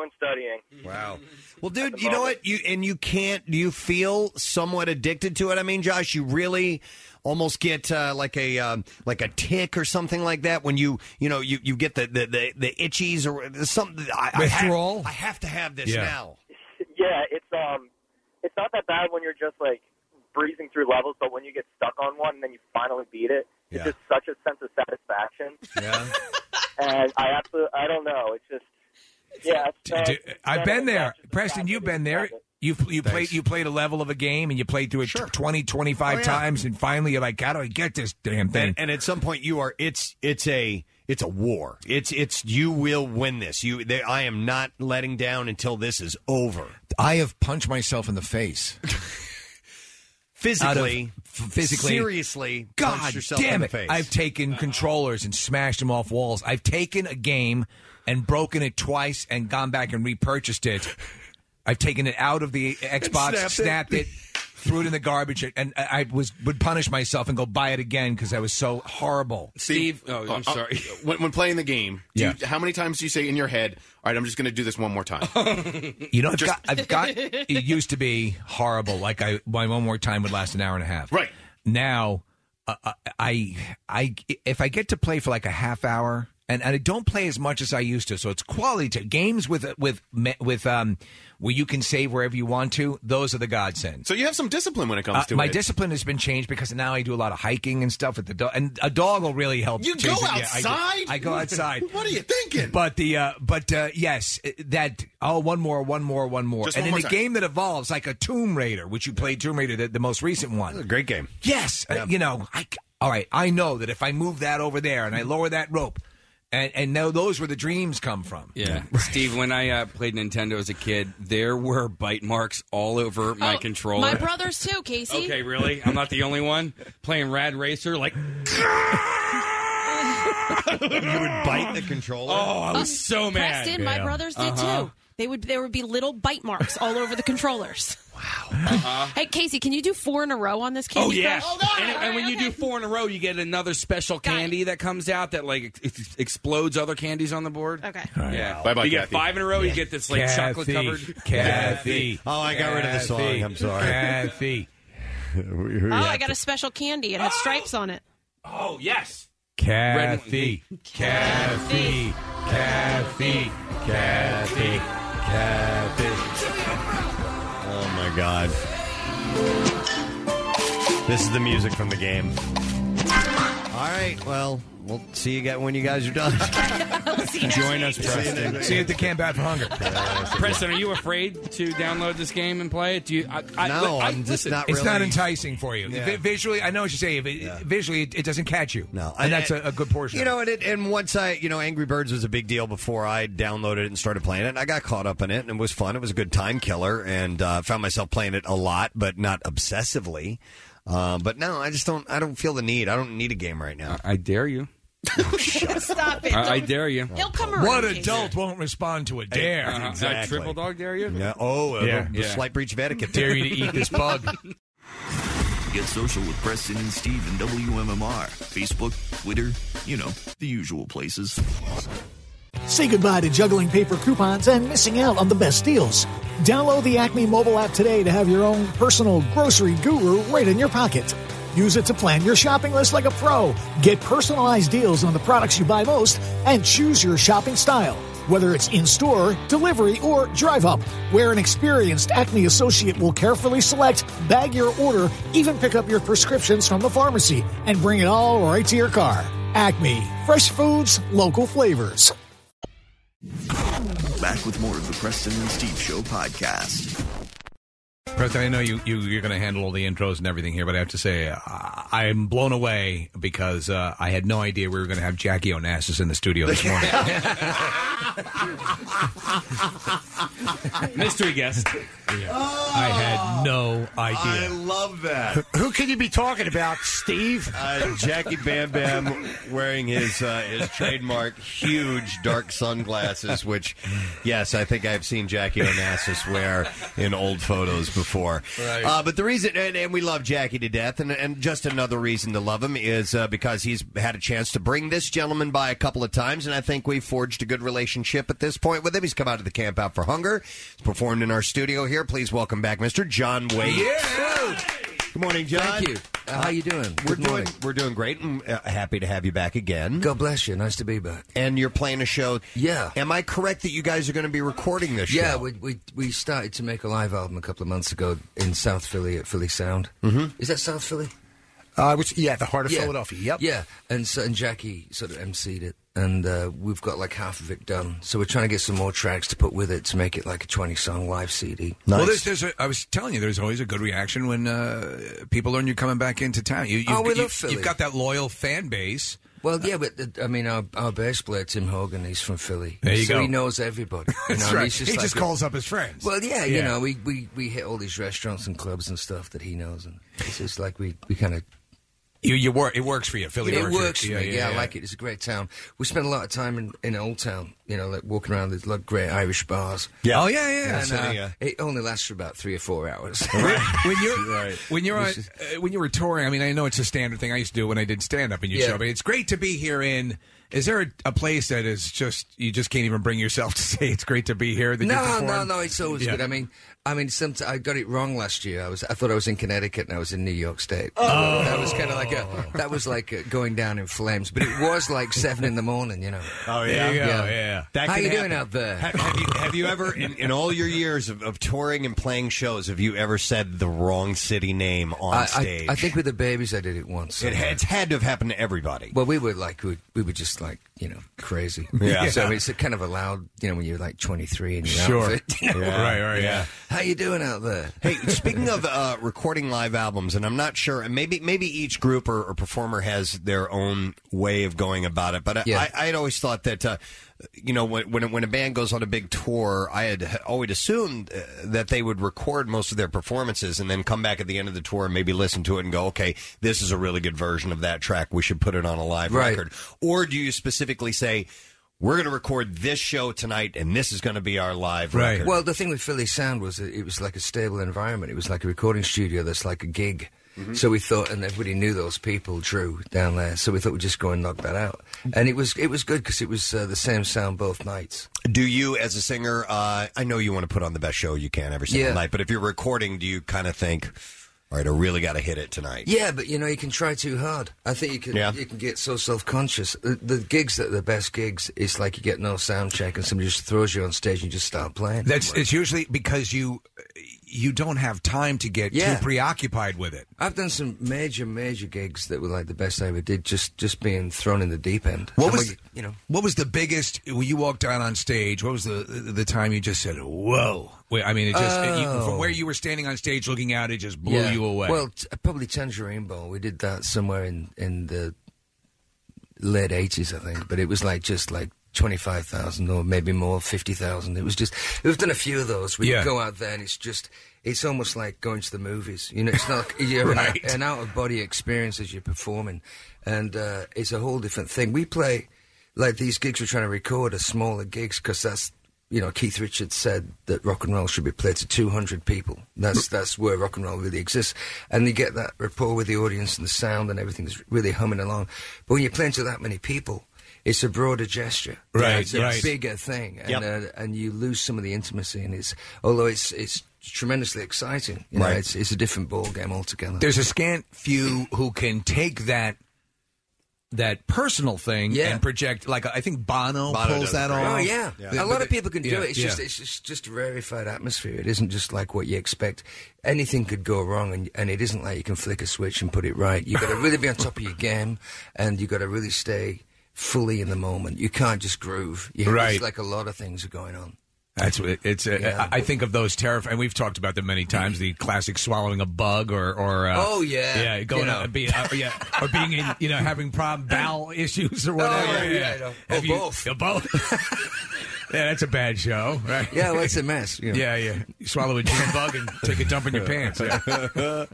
doing studying. Wow. Well, dude, you know what? You and you can't. Do you feel somewhat addicted to it? I mean, Josh, you really almost get uh, like a um, like a tick or something like that when you you know you, you get the, the, the, the itchies or something. I, I Withdrawal? have, I have to have this Yeah. now. Yeah, it's um, it's not that bad when you're just like breezing through levels, but when you get stuck on one and then you finally beat it, it's Yeah. just such a sense of satisfaction. Yeah. And I absolutely, I don't know, it's just, yeah. It's, uh, D- I've been there, it's just Preston. You've been there. fascinating. You you played you played a level of a game and you played through it twenty, twenty-five Oh, yeah. times, and finally you're like, how do I get this damn thing? And, and at some point, you are. It's it's a it's a war. It's it's you will win this. You. They, I am not letting down until this is over. I have punched myself in the face. Physically, Out of- f- physically, seriously, punch God yourself damn in the it! face. I've taken controllers and smashed them off walls. I've taken a game and broken it twice and gone back and repurchased it. I've taken it out of the Xbox, snapped it. snapped it, threw it in the garbage, and I was would punish myself and go buy it again because I was so horrible. Steve, oh, I'm Uh, sorry. uh, when, when playing the game, do Yeah. you, how many times do you say in your head, all right, I'm just going to do this one more time? You know, I've Just- got, I've got. It used to be horrible. Like I, my one more time would last an hour and a half. Right Now, uh, I, I, if I get to play for like a half hour, and, and I don't play as much as I used to, so it's quality to games with with with um where you can save wherever you want to. Those are the godsend. So you have some discipline when it comes Uh, to my it. discipline has been changed because now I do a lot of hiking and stuff with the dog, and a dog will really help. You change go it. Yeah, I do. outside? I go outside. What are you thinking? But the uh, but uh, yes, that oh one more, one more, one more, Just and one in more a time. game that evolves like a Tomb Raider, which you played Tomb Raider, the, the most recent one. a great game. Yes, uh, you know, I all right. I know that if I move that over there and I lower that rope, and and now those where the dreams come from. Yeah, Steve. When I uh, played Nintendo as a kid, there were bite marks all over my Oh, controller. My brothers too, Casey. Okay, really? I'm not the only one playing Rad Racer. Like, You would bite the controller. oh, I was so mad. Preston, my brothers did Uh-huh. too. They would there would be little bite marks all over the controllers. Wow. Hey Casey, can you do four in a row on this candy Oh yeah, Crush? and, and when you do four in a row, you get another special candy that comes out that like ex- ex- explodes other candies on the board. Okay. Yeah. Bye-bye, You get Kathy. five in a row, you get this like Kathy, chocolate covered. Kathy. Oh, I got rid of the song. Kathy, I'm sorry. Kathy. Oh, I got a special candy. It has stripes on it. Oh yes. Kathy, Kathy, Kathy, Kathy, Kathy. Oh my God. This is the music from the game. All right. Well, we'll see you guys when you guys are done. Join us, Preston. See you at the Camp Out for Hunger. Preston, are you afraid to download this game and play it? Do you? I, I, No, I, I'm just listen, not It's really. not enticing for you. Yeah. Vi- visually, I know what you're saying. But Yeah. Visually, it, it doesn't catch you. No, and that's a, a good portion. You of it. know, and, it, and once I, you know, Angry Birds was a big deal before I downloaded it and started playing it. And I got caught up in it, and it was fun. It was a good time killer, and uh, found myself playing it a lot, but not obsessively. Uh, but no, I just don't. I don't feel the need. I don't need a game right now. I dare you. Stop it. I, I dare you. He'll come around. What Casey. adult won't respond to a dare? Uh-huh. Exactly. I triple dog dare you. Yeah. Oh, uh, Yeah. the, the Yeah. slight breach of etiquette. Dare you to eat this bug? Get social with Preston and Steve and W M M R. Facebook, Twitter, you know, the usual places. Say goodbye to juggling paper coupons and missing out on the best deals. Download the Acme mobile app today to have your own personal grocery guru right in your pocket. Use it to plan your shopping list like a pro. Get personalized deals on the products you buy most and choose your shopping style. Whether it's in-store, delivery, or drive-up, where an experienced Acme associate will carefully select, bag your order, even pick up your prescriptions from the pharmacy, and bring it all right to your car. Acme. Fresh foods, local flavors. Back with more of the Preston and Steve Show podcast. Preston, I know you, you, you're going to handle all the intros and everything here, but I have to say, uh, I'm blown away because uh, I had no idea we were going to have Jackie Onassis in the studio this morning. Mystery guest. I had no idea. love that. Who can you be talking about, Steve? Uh, Jackie Bam Bam wearing his uh, his trademark huge dark sunglasses, which, yes, I think I've seen Jackie Onassis wear in old photos before. before. Right. Uh, but the reason, and, and we love Jackie to death, and, and just another reason to love him is uh, because he's had a chance to bring this gentleman by a couple of times, and I think we've forged a good relationship at this point with him. He's come out to the Camp Out for Hunger. He's performed in our studio here. Please welcome back Mister John Wade. Yeah! Good morning, John. Thank you. Uh, how you doing? We're Good doing morning. we're doing great, and uh, happy to have you back again. God bless you. Nice to be back. And you're playing a show. Yeah. Am I correct that you guys are going to be recording this Yeah, show? we, we we started to make a live album a couple of months ago in South Philly at Philly Sound. Mm-hmm. Is that South Philly? Uh, which, yeah, the heart of Yeah. Philadelphia. Yep. Yeah, and so and Jackie sort of emceed it, and uh, we've got like half of it done. So we're trying to get some more tracks to put with it to make it like a twenty-song live C D. Well, there's, there's a, I was telling you, there's always a good reaction when uh, people learn you're coming back into town. You, you've, Oh, we you, love Philly. You've got that loyal fan base. Well, yeah, but uh, I mean, our, our bass player Tim Hogan, he's from Philly, There you so go. he knows everybody. You That's know, right. he's just He like just a- calls up his friends. Well, yeah, you Yeah. know, we, we, we hit all these restaurants and clubs and stuff that he knows, and it's just like we, we kind of. You, you work. It works for you. Philly it works, works for for you. me. Yeah, I like it. It's a great town. We spent a lot of time in, in Old Town. You know, like walking around. There's like great Irish bars. Yeah. Oh, yeah, yeah. And, So, uh, yeah. It only lasts for about three or four hours. when you're when you're on, Which is- uh, when you were touring, I mean, I know it's a standard thing I used to do when I did stand up in your Yeah. show, but it's great to be here in. Is there a, a place that is just you just can't even bring yourself to say it's great to be here? That you No, no, perform? no. It's always Yeah. good. I mean, I mean, some I got it wrong last year. I was, I thought I was in Connecticut and I was in New York State. Oh. That was kind of like a, that was like uh going down in flames. But it was like seven in the morning, you know. Oh, yeah? There you go, Yeah. yeah. That How can you happen. doing out there? Have, have you, have you ever, in, in all your years of, of touring and playing shows, have you ever said the wrong city name on I, stage? I, I think with the Babies, I did it once. it, had- it's had to have happened to everybody. Well, we were like we, we were just like you know crazy. Yeah. So it's kind of allowed, you know, when you're like twenty-three and you're Sure. out of it. You know? Yeah. Right, right, yeah. How you doing out there? Hey, speaking of uh, recording live albums, and I'm not sure, and maybe maybe each group or, or performer has their own way of going about it, but I, Yeah. I, I'd always thought that, uh, you know, when when when a band goes on a big tour, I had always assumed uh, that they would record most of their performances and then come back at the end of the tour and maybe listen to it and go, okay, this is a really good version of that track. We should put it on a live Right. record. Or do you specifically say, we're going to record this show tonight, and this is going to be our live Right. record? Well, the thing with Philly Sound was that it was like a stable environment. It was like a recording studio that's like a gig. Mm-hmm. So we thought, and everybody knew those people, Drew, down there. So we thought we'd just go and knock that out. And it was it was good because it was uh, the same sound both nights. Do you, as a singer, uh, I know you want to put on the best show you can every single Yeah. night, but if you're recording, do you kind of think, all right, I really got to hit it tonight? Yeah, but you know you can try too hard. I think you can Yeah. you can get so self conscious. The, the gigs that are the best gigs is like you get no sound check and somebody just throws you on stage and you just start playing. That's it's usually because you you don't have time to get Yeah. too preoccupied with it. I've done some major major gigs that were like the best I ever did. Just just being thrown in the deep end. What And was when you, you know? What was the biggest when you walked out on stage? What was the the time you just said, "Whoa"? Wait, I mean, it just it- you, Oh. from where you were standing on stage looking out, it just blew Yeah. you away. Well, t- probably Tangerine Bowl. We did that somewhere in, in the late eighties, I think. But it was like just like twenty-five thousand or maybe more, fifty thousand. It was just, we've done a few of those. We Yeah. go out there and it's just, it's almost like going to the movies. You know, it's not like you have Right. an, an out-of-body experience as you're performing. And uh, it's a whole different thing. We play, like these gigs we're trying to record are smaller gigs because that's, you know, Keith Richards said that rock and roll should be played to two hundred people. That's that's where rock and roll really exists. And you get that rapport with the audience and the sound and everything's really humming along. But when you're playing to that many people, it's a broader gesture. Right, It's a right. bigger thing. And, Yep. uh, and you lose some of the intimacy. And it's, although it's it's tremendously exciting, you know, Right. it's, it's a different ball game altogether. There's a scant few who can take that that personal thing Yeah. and project. Like I think Bono, Bono pulls does that it off. great. Oh yeah, Yeah. a lot But of people can do yeah, it. It's yeah. just it's just, just a rarefied atmosphere. It isn't just like what you expect. Anything could go wrong, and and it isn't like you can flick a switch and put it right. You got to really be on top of your game, and you got to really stay fully in the moment. You can't just groove. You Right. It's like a lot of things are going on. That's what it- it's. Uh, Yeah. I I think of those terrifying. And we've talked about them many times. The classic swallowing a bug, or or uh, Oh, yeah. yeah, going You know. out and being uh, yeah, or being in you know having problem bowel issues or whatever. Oh, yeah, yeah, I know. Have Or you- both. uh, both. Yeah, that's a bad show, right? Yeah, well, it's a mess. You know. Yeah, yeah. You swallow a June bug and take a dump in your pants. Yeah.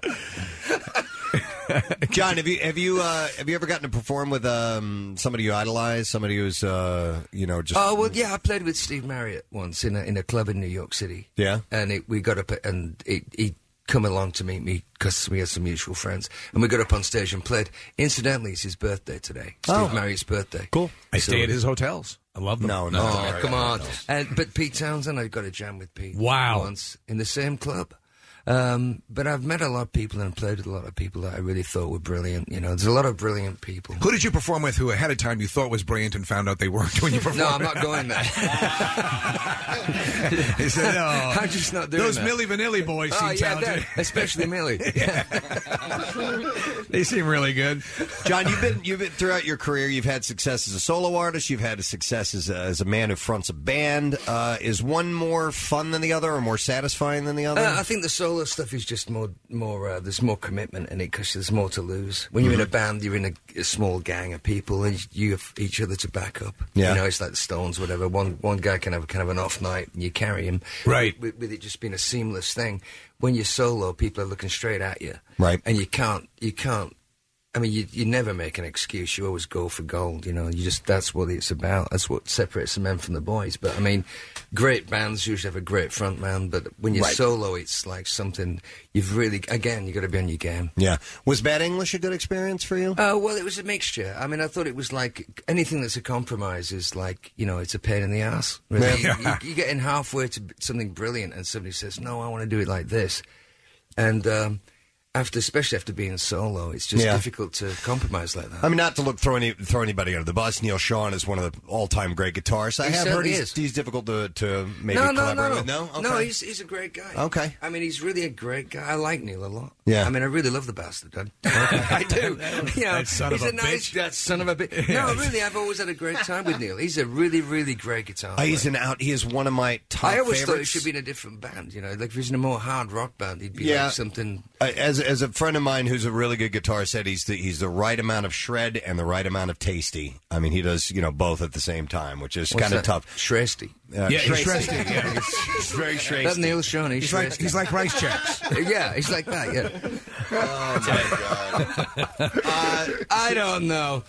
John, have you have you uh, have you ever gotten to perform with um, somebody you idolize, somebody who's uh, you know just Oh well, yeah. I played with Steve Marriott once in a in a club in New York City. Yeah. and it, we got up and it, he come along to meet me because we had some mutual friends. And we got up on stage and played. Incidentally, it's his birthday today. Steve Oh. Marriott's birthday. Cool. I So- stay at his hotels. I love them. No, no. Oh, come on. And, but Pete Townsend, I got a jam with Pete. Wow. Once in the same club. Um, but I've met a lot of people and played with a lot of people that I really thought were brilliant. You know, there's a lot of brilliant people. Who did you perform with who ahead of time you thought was brilliant and found out they weren't when you performed? No, I'm not going there. He said, no. I'm just not doing Those that. Milli Vanilli boys Oh, seem yeah, talented. that- especially Millie. They seem really good. John, you've been you've been throughout your career. You've had success as a solo artist. You've had a success as a, as a man who fronts a band. Uh, is one more fun than the other, or more satisfying than the other? Uh, I think the solo stuff is just more, more. Uh, there's more commitment in it because there's more to lose. When you're in a band, you're in a, a small gang of people, and you have each other to back up. Yeah. You know, it's like the Stones, whatever. One one guy can have kind of an off night, and you carry him. Right. With, with it just being a seamless thing. When you're solo, people are looking straight at you. Right. And you can't. You can't. I mean, you, you never make an excuse. You always go for gold. You know, you just that's what it's about. That's what separates the men from the boys. But I mean, great bands usually have a great front man. But when you're Right. solo, it's like something you've really. Again, you got to be on your game. Yeah. Was Bad English a good experience for you? Uh, well, it was a mixture. I mean, I thought it was like anything that's a compromise is like, you know, it's a pain in the ass. Really. Yeah. you, you get in halfway to something brilliant and somebody says, no, I want to do it like this. And um, after, especially after being solo, it's just Yeah. difficult to compromise like that. I mean, not to look throw any throw anybody under the bus. Neil Sean is one of the all time great guitarists. I He have heard certainly he's, is. he's difficult to, to maybe no, no, collaborate no, no, with. No, okay. no. He's he's a great guy. Okay. I mean, he's really a great guy. I like Neil a lot. Yeah. I mean, I really love the bastard. I, I do. You know, That son of he's a nice, bitch. that son of a bitch. No, really, I've always had a great time with Neil. He's a really, really great guitar. Uh, he's player. an out. He is one of my top. I always thought he favorites. should be in a different band. You know, like if he's in a more hard rock band, he'd be Yeah. like something. Uh, As as a friend of mine who's a really good guitarist said, he's the, he's the right amount of shred and the right amount of tasty. I mean, he does you know both at the same time, which is What's kind of that? tough. Shresty. Uh, Yeah, he's Shresty. Shresty, yeah. He's very shresty. That's Neil Sean. He's, He's like, Shresty. he's like rice checks. Yeah, he's like that. Yeah. Oh my god! Uh, I don't know.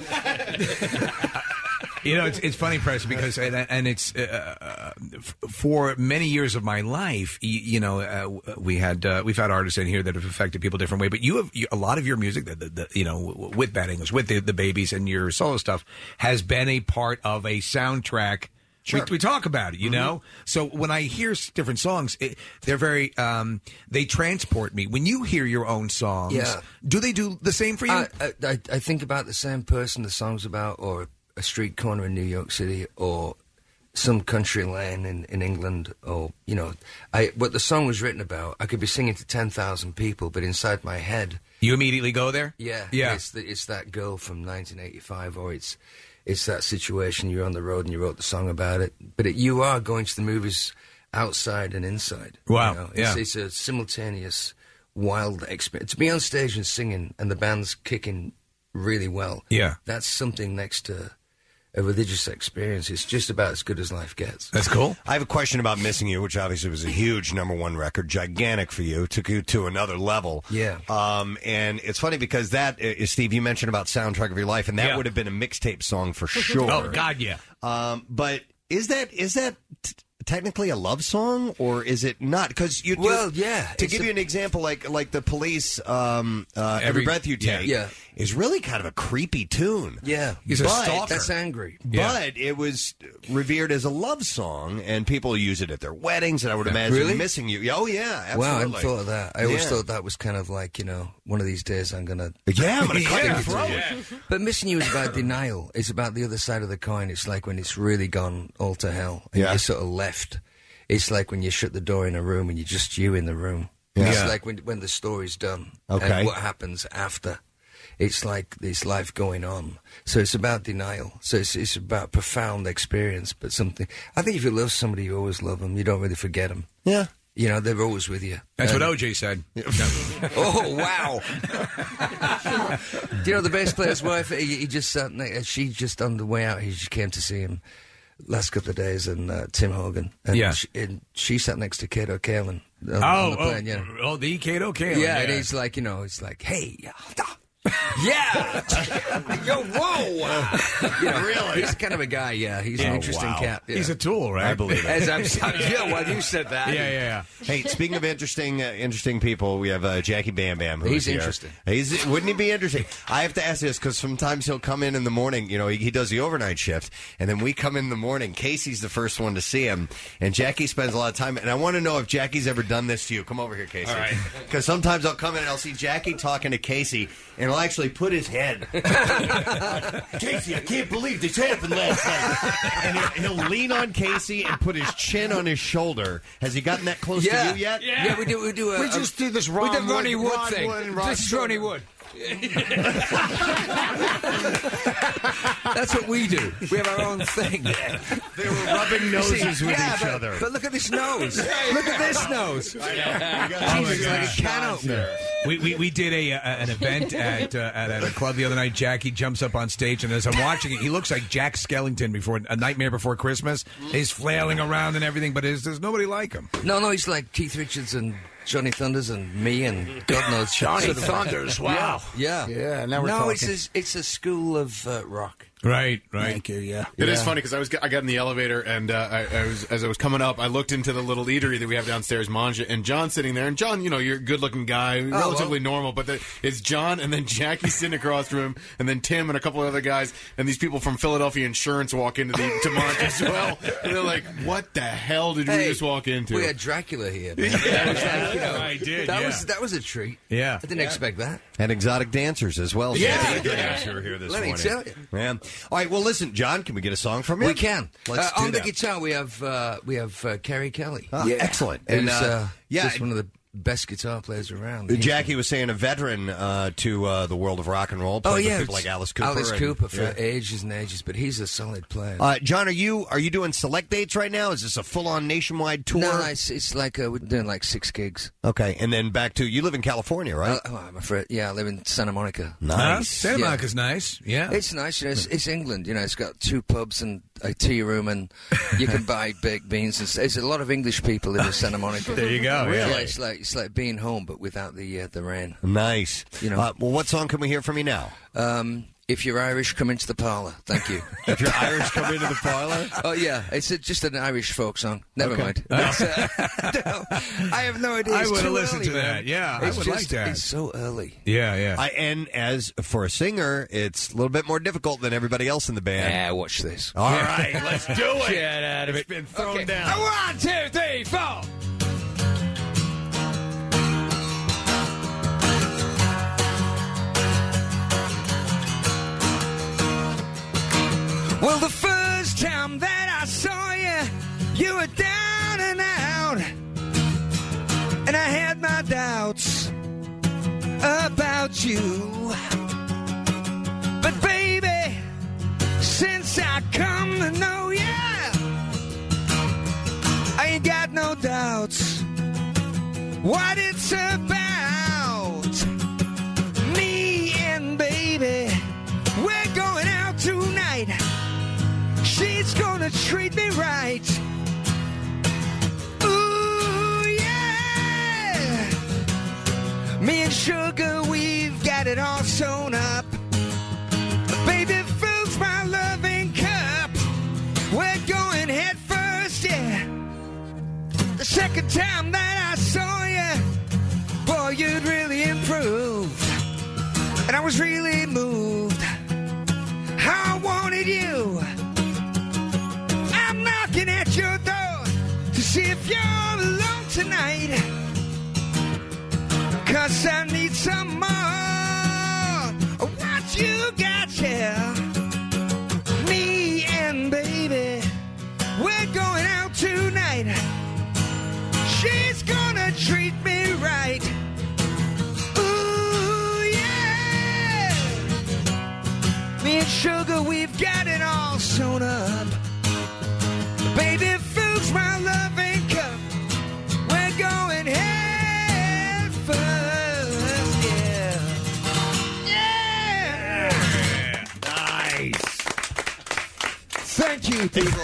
You know, it's, it's funny, Preston, because and, and it's uh, uh, f- for many years of my life. You, you know, uh, we had uh, we've had artists in here that have affected people a different way. But you have you, a lot of your music, that the, the, you know, w- with Bad English, with the, the Babies, and your solo stuff, has been a part of a soundtrack. Sure. We, we talk about it, you know. So when I hear s- different songs, it, they're very um, they transport me. When you hear your own songs, Yeah. do they do the same for you? I, I, I I think about the same person the song's about, or a street corner in New York City, or some country lane in, in England, or you know, I what the song was written about. I could be singing to ten thousand people, but inside my head, you immediately go there. yeah, Yeah. it's the, it's that girl from nineteen eighty-five, or it's it's that situation. You're on the road and you wrote the song about it, but it, you are going to the movies outside and inside. Wow, you know? yeah. it's, it's a simultaneous wild experience to be on stage and singing, and the band's kicking really well. Yeah. That's something next to a religious experience. It's just about as good as life gets. That's cool. I have a question about Missing You, which obviously was a huge number one record, gigantic for you, took you to another level. Yeah. Um, and it's funny because that, uh, Steve, you mentioned about Soundtrack of Your Life, and that Yeah. would have been a mixtape song for sure. Oh God, yeah. Um, but is that is that t- technically a love song, or is it not? Because you, you- Well, yeah, To it's give a- you an example, like like the Police, um, uh, every, Every- breath you yeah. take, Yeah. is really kind of a creepy tune. Yeah, He's a But- stalker. that's angry. Yeah. But it was revered as a love song, and people use it at their weddings. And I would imagine Really? Missing You. Oh yeah, absolutely. Wow, I hadn't thought of that. I always Yeah. thought that was kind of like, you know, one of these days I'm gonna. Yeah, I'm gonna cut Yeah. your throat. But Missing You is about denial. It's about the other side of the coin. It's like when it's really gone all to hell and Yeah. you're sort of left. It's like when you shut the door in a room and you're just you in the room. Yeah. It's like when when the story's done Okay. and what happens after. It's like there's life going on. So it's about denial. So it's it's about profound experience, but something. I think if you love somebody, you always love them. You don't really forget them. Yeah. You know, they're always with you. That's And- what O J said. Oh wow! Do you know the bass player's wife? He, he just sat. ne- She just on the way out. He just came to see him last couple of days, and uh, Tim Hogan. And Yeah. she, and she sat next to Kato Kalin. On, Oh, on the oh, plane, yeah. oh, the Kato Kalin. Yeah, and he's like, you know, it's like, hey, da. Yeah. Yo, whoa. You know, Really? He's kind of a guy, yeah. He's an Oh, interesting wow. cat. Yeah. He's a tool, right? I believe it. As I'm yeah, well, you said that. Yeah, yeah, yeah. Hey, speaking of interesting, uh, interesting people, we have uh, Jackie Bam Bam. Who's He's here. interesting. He's wouldn't he be interesting? I have to ask this because sometimes he'll come in in the morning. You know, he, he does the overnight shift, and then we come in the morning. Casey's the first one to see him, and Jackie spends a lot of time. And I want to know if Jackie's ever done this to you. Come over here, Casey. All right. Because sometimes I'll come in and I'll see Jackie talking to Casey, and I'll actually put his head. Casey, I can't believe this happened last night. And he'll, he'll lean on Casey and put his chin on his shoulder. Has he gotten that close Yeah. to you yet? Yeah, we do. We do. A, We just do this Ron We did Ronnie Wood- Wood, Ron thing. Wood and Rod This is Ronnie Stewart. Wood. That's what we do. We have our own thing. They were rubbing noses with yeah, each but, other. But look at this nose. Look at this nose. Oh, my Jesus, like gosh. a can opener. We, we we did a, uh, an event at, uh, at at a club the other night. Jackie jumps up on stage, and as I'm watching it, he looks like Jack Skellington before A Nightmare Before Christmas. He's flailing around and everything, but there's, there's nobody like him. No, no, he's like Keith Richards and Johnny Thunders and me and God knows Johnny sort of- Thunders, wow. Yeah, Yeah, now we're no, talking. it's a, it's a school of uh, rock. Right, right. Thank you, yeah. It is Yeah. funny because I was I got in the elevator and uh, I, I was as I was coming up, I looked into the little eatery that we have downstairs, Manja, and John's sitting there. And John, you know, you're a good-looking guy, relatively normal, but the, it's John and then Jackie sitting across from him, and then Tim and a couple of other guys, and these people from Philadelphia Insurance walk into the to Manja as well, and they're like, "What the hell did we Hey, just walk into?" We had Dracula here. Man. Yeah, That was like, you know, I did, That yeah. was that was a treat. Yeah. I didn't expect that. And exotic dancers as well. Yeah. Some D Js who are here this Let me morning. tell you. Man. All right, well, listen, John, can we get a song from you? We can. Let's uh, do on that. the guitar, we have uh, we have uh, Kerry Kelly. Ah, excellent. And And, uh, uh, yeah, just one of the best guitar players around. Jackie was saying a veteran uh, to uh, the world of rock and roll. Oh played with yeah, people like Alice Cooper. Alice and- Cooper for yeah. ages and ages, but he's a solid player. Uh, John, are you are you doing select dates right now? Is this a full on nationwide tour? No, it's, it's like uh, we're doing like six gigs. Okay, and then back to you live in California, right? Uh, oh, I'm afraid. Yeah, I live in Santa Monica. Nice. Huh? Santa Yeah. Monica's nice. Yeah. It's nice. You know, it's, it's England. You know, it's got two pubs and a tea room, and you can buy baked beans. And s- there's a lot of English people live in Santa Monica. There you go, Yeah, really. it's like it's like being home, but without the uh, the rain. Nice. You know. Uh, well, what song can we hear from you now? Um, if you're Irish, come into the parlour. Thank you. If you're Irish, come into the parlour. Oh yeah, it's a, just an Irish folk song. Never Okay. mind. It's, uh, no, I have no idea. I It's would've too listened early, to that. man. Yeah, I It's would just- like that. It's so early. Yeah, yeah. I, and as for a singer, it's a little bit more difficult than everybody else in the band. Yeah, watch this. All right, let's do it. Get out of It's it. been thrown Okay. down. One, two, three, four. Well, the first time that I saw you, you were down and out, and I had my doubts about you. But baby, since I come to know you, I ain't got no doubts what it's about. Me and baby, we're going out tonight. She's gonna treat me right. Ooh, yeah. Me and Sugar, we've got it all sewn up. Baby fills my loving cup. We're going head first, yeah. The second time that I saw you, boy, you'd really improved. And I was really moved. I wanted you. I'm knocking at your door to see if you're alone tonight. Cause I need some more of what you got, yeah. Me and baby, we're going out tonight. She's gonna treat me right. Ooh, yeah. Me and Sugar, we've got it all sewn up. Baby fills my loving cup. We're going head first, yeah. Yeah. Nice. Thank you, people.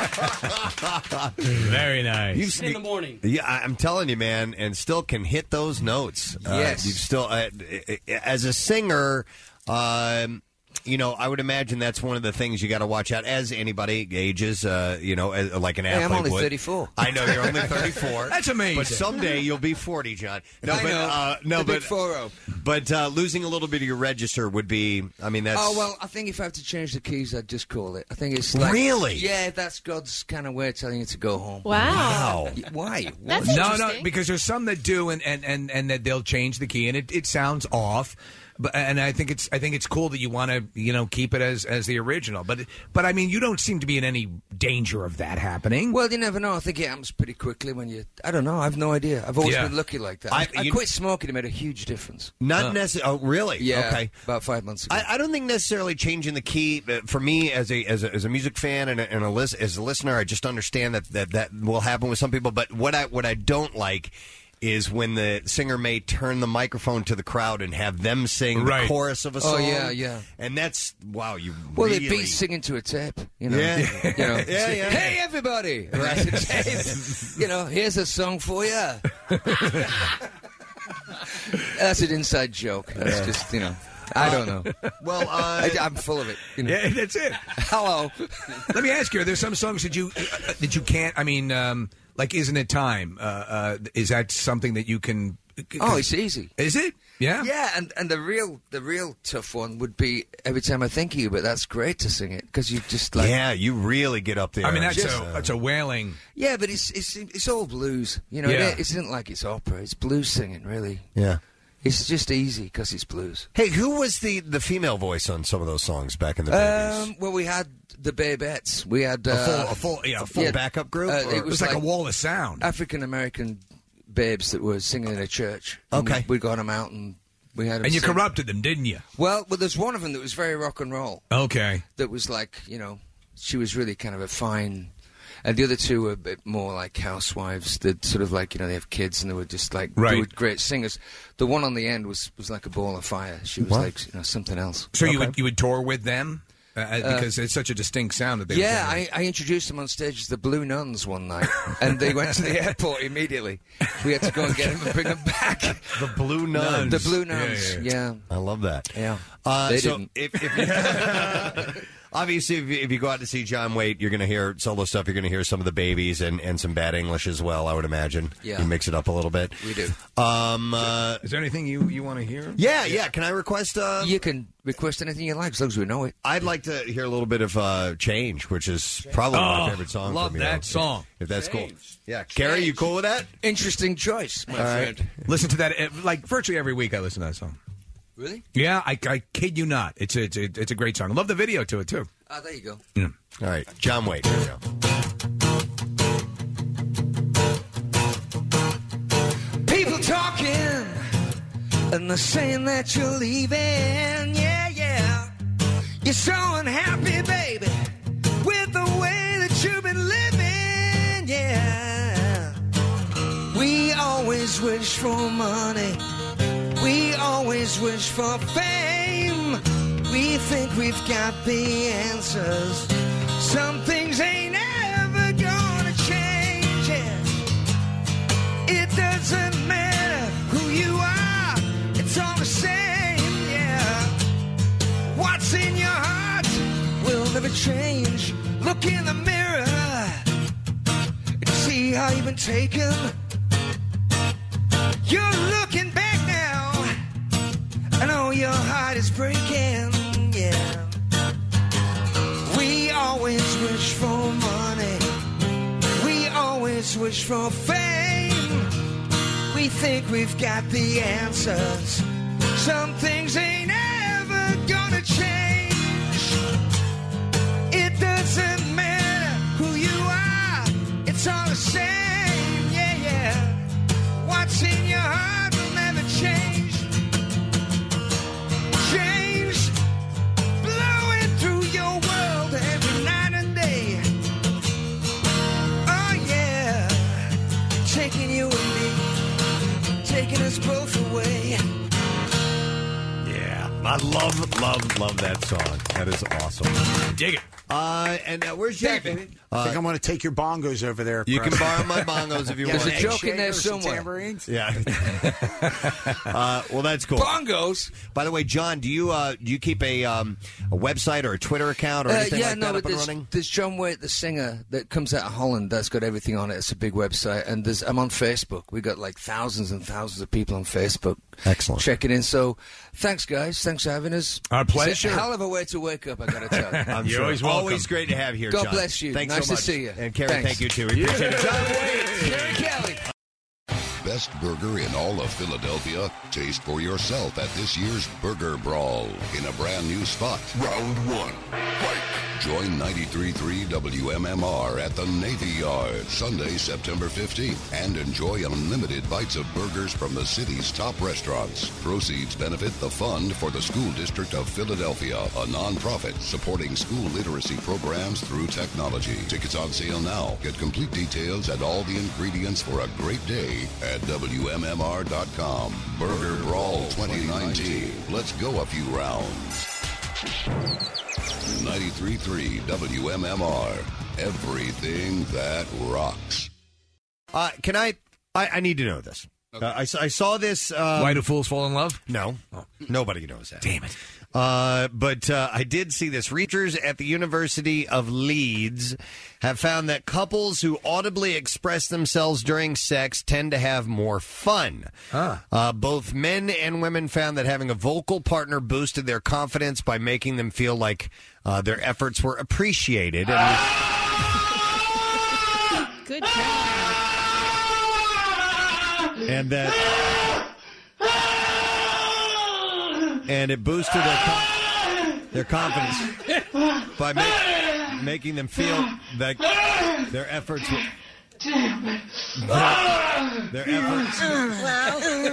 Very nice. You've, in the morning. Yeah, I- I'm telling you, man, and still can hit those notes. Uh, Yes. you've still, uh, as a singer, Um, you know, I would imagine that's one of the things you got to watch out as anybody ages, uh, you know, as, like an Hey, athlete I'm only would. thirty-four. I know you're only thirty-four. That's amazing. But someday you'll be forty, John. No, I but know. Uh, no, The but big four oh. but uh, losing a little bit of your register would be. I mean, that's. Oh, well, I think if I have to change the keys, I'd just call it. I think it's like... Really? Yeah, that's God's kind of way of telling you to go home. Wow. Y- Why? That's What? no, no, interesting. because there's some that do, and, and, and, and that they'll change the key, and it, it sounds off. But and I think it's I think it's cool that you want to you know keep it as, as the original. But but I mean you don't seem to be in any danger of that happening. Well, you never know. I think it happens pretty quickly when you... I don't know. I have no idea. I've always Yeah. been lucky like that. I- I, I you- quit smoking. It made a huge difference. Not necessarily. Oh, really? Yeah. Okay. About five months ago. I, I don't think necessarily changing the key uh, for me as a as a, as a music fan and, a, and a lis- as a listener. I just understand that, that that will happen with some people. But what I what I don't like is when the singer may turn the microphone to the crowd and have them sing Right. the chorus of a Oh, song. yeah, yeah. And that's wow. You Well, really... it beats singing to a tape, you know. Yeah. You know. Yeah, yeah. Hey, everybody! And that's a tape. You know, here's a song for you. That's an inside joke. That's just, you know, I don't know. Well, uh, I, I'm full of it. You know. Yeah, that's it. Hello. Let me ask you: are there some songs that you uh, that you can't? I mean, um, like "Isn't It Time"? Uh, uh, is that something that you can? Oh, it's easy. Is it? Yeah. Yeah, and, and the real the real tough one would be Every Time I Think of You, but that's great to sing it because you just like yeah, you really get up there. I mean, that's Just, a uh, that's a wailing. yeah, but it's it's it's all blues, you know. Yeah. It, it isn't like it's opera; it's blues singing, really. yeah. It's just easy because it's blues. Hey, who was the, the female voice on some of those songs back in the days? Um, well, we had the Babettes. We had uh, a full, a full, yeah, a full backup group. uh, or- it was like, like a wall of sound. African American babes that were singing in a church. And Okay. we, we got them out and we had them. And you sing. corrupted them, didn't you? Well, well, there's one of them that was very rock and roll. Okay. That was like, you know, she was really kind of a fine. And the other two were a bit more like housewives that sort of like, you know, they have kids and they were just like Right. they were great singers. The one on the end was, was like a ball of fire. She was What? like, you know, something else. So you would you would tour with them uh, because it's such a distinct sound that they. Yeah, would I, I introduced them on stage as the Blue Nuns one night, and they went to the airport immediately. We had to go and get them and bring them back. The Blue Nuns. The Blue Nuns, Yeah, yeah. yeah, yeah. I love that. Yeah. Uh, They so didn't. if, if you, obviously, if you, if you go out to see John Waite, you're going to hear solo stuff. You're going to hear some of the Babies and, and some Bad English as well. I would imagine. Yeah. You mix it up a little bit. We do. Um. Uh, Is there anything you, you want to hear? yeah, yeah. Can I request? Uh, You can request anything you like as long as we know it. I'd like to hear a little bit of uh, "Change," which is probably my Oh, favorite song. love from you, that if- song. If, that's cool. Yeah, Gary, you cool with that? Interesting choice, my All right. friend. Listen to that uh, like virtually every week. I listen to that song. Really? Yeah, I, I kid you not. It's a, it's a, it's a great song. I love the video to it too. Ah, there you go. All right, John Waite. Here we go. People talking, and they're saying that you're leaving. Yeah, yeah. You're so unhappy, baby, with the way that you've been living. Yeah. We always wish for money. We always wish for fame. We think we've got the answers. Some things ain't ever gonna change. Yeah. It doesn't matter who you are, it's all the same, yeah. What's in your heart will never change. Look in the mirror and see how you've been taken. You're looking back now. I know your heart is breaking, yeah. We always wish for money. We always wish for fame. We think we've got the answers. Some things ain't ever gonna change. It doesn't matter who you are, it's all the same, yeah, yeah. What's in your heart will never change. Change blowing through your world every night and day. Oh yeah, taking you and me, taking us both away. Yeah, I love, love, love that song. That is awesome. Dig it. Uh, and uh, where's Jack, baby? I think I'm going to take your bongos over there. You can Preston. borrow my bongos if you There's want. a joke in there Shakers, some somewhere. tambourines. Yeah. uh, well, that's cool. Bongos. By the way, John, do you uh, do you keep a um, a website or a Twitter account or Uh, anything yeah, like no, that but up and there's, running? there's John Waite, the singer that comes out of Holland. That's got everything on it. It's a big website, and there's I'm on Facebook. We got like thousands and thousands of people on Facebook. Excellent. Checking in. So, thanks, guys. Thanks for having us. Our It's pleasure. a hell of a way to wake up. I got to tell you. I'm You're sure. always welcome. Always great to have you here, God John. bless you. Thanks Nice so to much. see you. And Karen, Thanks. thank you too. We appreciate it. John Wayne. Karen Kelly. Best burger in all of Philadelphia. Taste for yourself at this year's Burger Brawl in a brand new spot. Round one. Fight. Join ninety-three point three W M M R at the Navy Yard Sunday, September fifteenth, and enjoy unlimited bites of burgers from the city's top restaurants. Proceeds benefit the Fund for the School District of Philadelphia, a nonprofit supporting school literacy programs through technology. Tickets on sale now. Get complete details and all the ingredients for a great day at W M M R dot com. Burger Brawl twenty nineteen. Let's go a few rounds. ninety-three point three W M M R. Everything that rocks. Uh, can I, I? I need to know this. Uh, I, I saw this. Um, Why do fools fall in love? No, nobody knows that. Damn it. Uh, but uh, I did see this. Researchers at the University of Leeds have found that couples who audibly express themselves during sex tend to have more fun. Uh, both men and women found that having a vocal partner boosted their confidence by making them feel like uh, their efforts were appreciated. And Good job. and that and it boosted their con- their confidence by ma- making them feel that their efforts were their, their efforts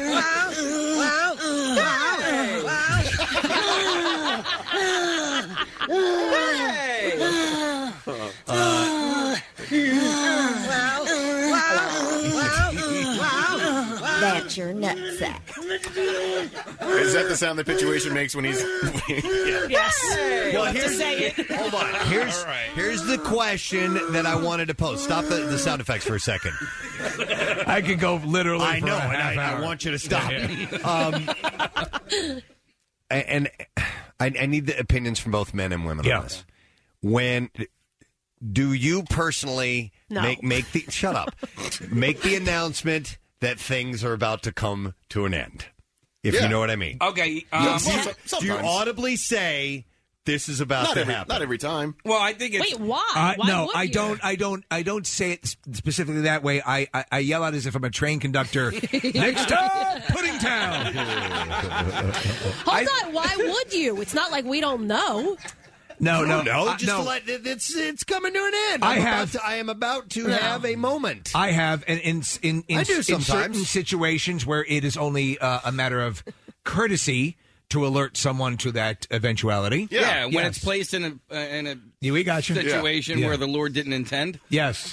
That's your nutsack. Is that the sound that Pituation makes when he's... Yes. Well, To here's, say it. hold on. Here's here's the question that I wanted to pose. Stop the, the sound effects for a second. I could go literally. I for know, a and half I, I hour. want you to stop. Yeah. Um, and I, I need the opinions from both men and women Yeah. on this. When do you personally No. make make the shut up make the announcement that things are about to come to an end? If Yeah. you know what I mean. Okay. Do Um, you- do you sometimes. audibly say this is about Not to every, happen? not every time. well, I think it's. Wait, why? Uh, why no, would I you? don't. I don't. I don't say it specifically that way. I, I, I yell out as if I'm a train conductor. Next stop, Puddingtown. Hold on. Why would you? It's not like we don't know. No, no, no, uh, just no. to let it, it's it's coming to an end. I I'm about have- to, I am about to have a moment. I have, and in in in, I do in sometimes. certain situations where it is only uh, a matter of courtesy to alert someone to that eventuality. Yeah, when Yes. it's placed in a uh, in a Yeah, we got you. situation Yeah. where the Lord didn't intend. Yes.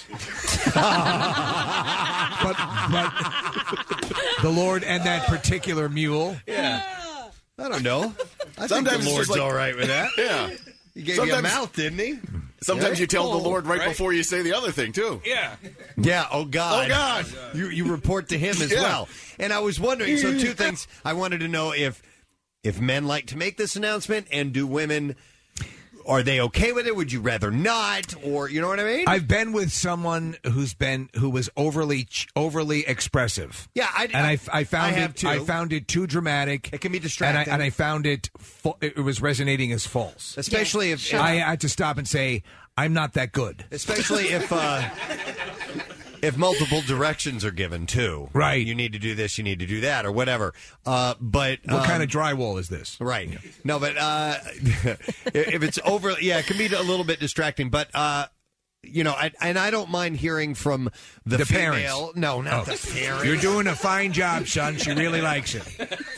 but, but the Lord and that particular mule. Yeah. I don't know. I Sometimes think it's the Lord's just like- all right with that. Yeah. He gave you a Sometimes- mouth, didn't he? Sometimes Yeah. you tell the Lord right, right. before you say the other thing, too. Yeah. Yeah. Oh God. Oh, God. You you report to him as Yeah. well. And I was wondering. So two things. I wanted to know if if men like to make this announcement, and do women? Are they okay with it? Would you rather not? Or you know what I mean? I've been with someone who's been who was overly ch- overly expressive. Yeah, I- and I, I found I have it. too. I found it too dramatic. It can be and distracting. I, and I found it. Fa- it was resonating as false. Especially if I had to stop and say, "I'm not that good." especially if uh, if multiple directions are given too. Right. You need to do this. You need to do that, or whatever. Uh, but What um, kind of drywall is this? Right. No, but uh, if it's over, yeah, it can be a little bit distracting. But uh, you know, I, and I don't mind hearing from the, The female. parents. No, not Oh. the parents. You're doing a fine job, son. She really likes it.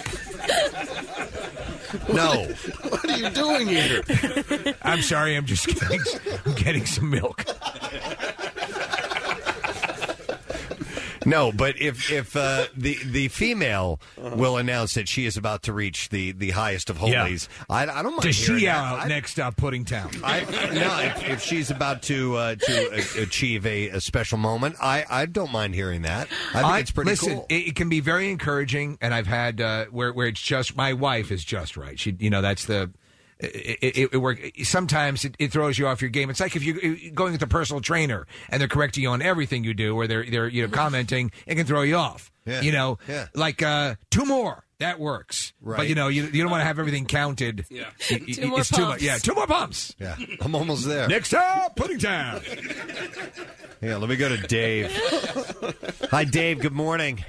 No. What are you doing here? I'm sorry. I'm just getting, I'm getting some milk. No, but if if uh, the the female will announce that she is about to reach the, the highest of holies, I, I don't mind Does hearing she that. out I- next uh, Pudding Town? I, no, if, if she's about to uh, to uh, achieve a, a special moment, I, I don't mind hearing that. I think it's pretty listen, cool. It, it can be very encouraging, and I've had uh, where where it's just my wife is just right. She, you know, that's the. It, it, it work. Sometimes it, it throws you off your game. It's like if you're going with a personal trainer and they're correcting you on everything you do, or they're they're you know commenting, it can throw you off. Yeah. You know, Yeah. like uh, two more that works. Right. But you know, you, you don't want to have everything counted. Yeah, Y- y- Two more it's too much. pumps. Yeah, two more pumps. Yeah, I'm almost there. Next up, Pudding Town. Yeah, let me go to Dave. Hi, Dave. Good morning.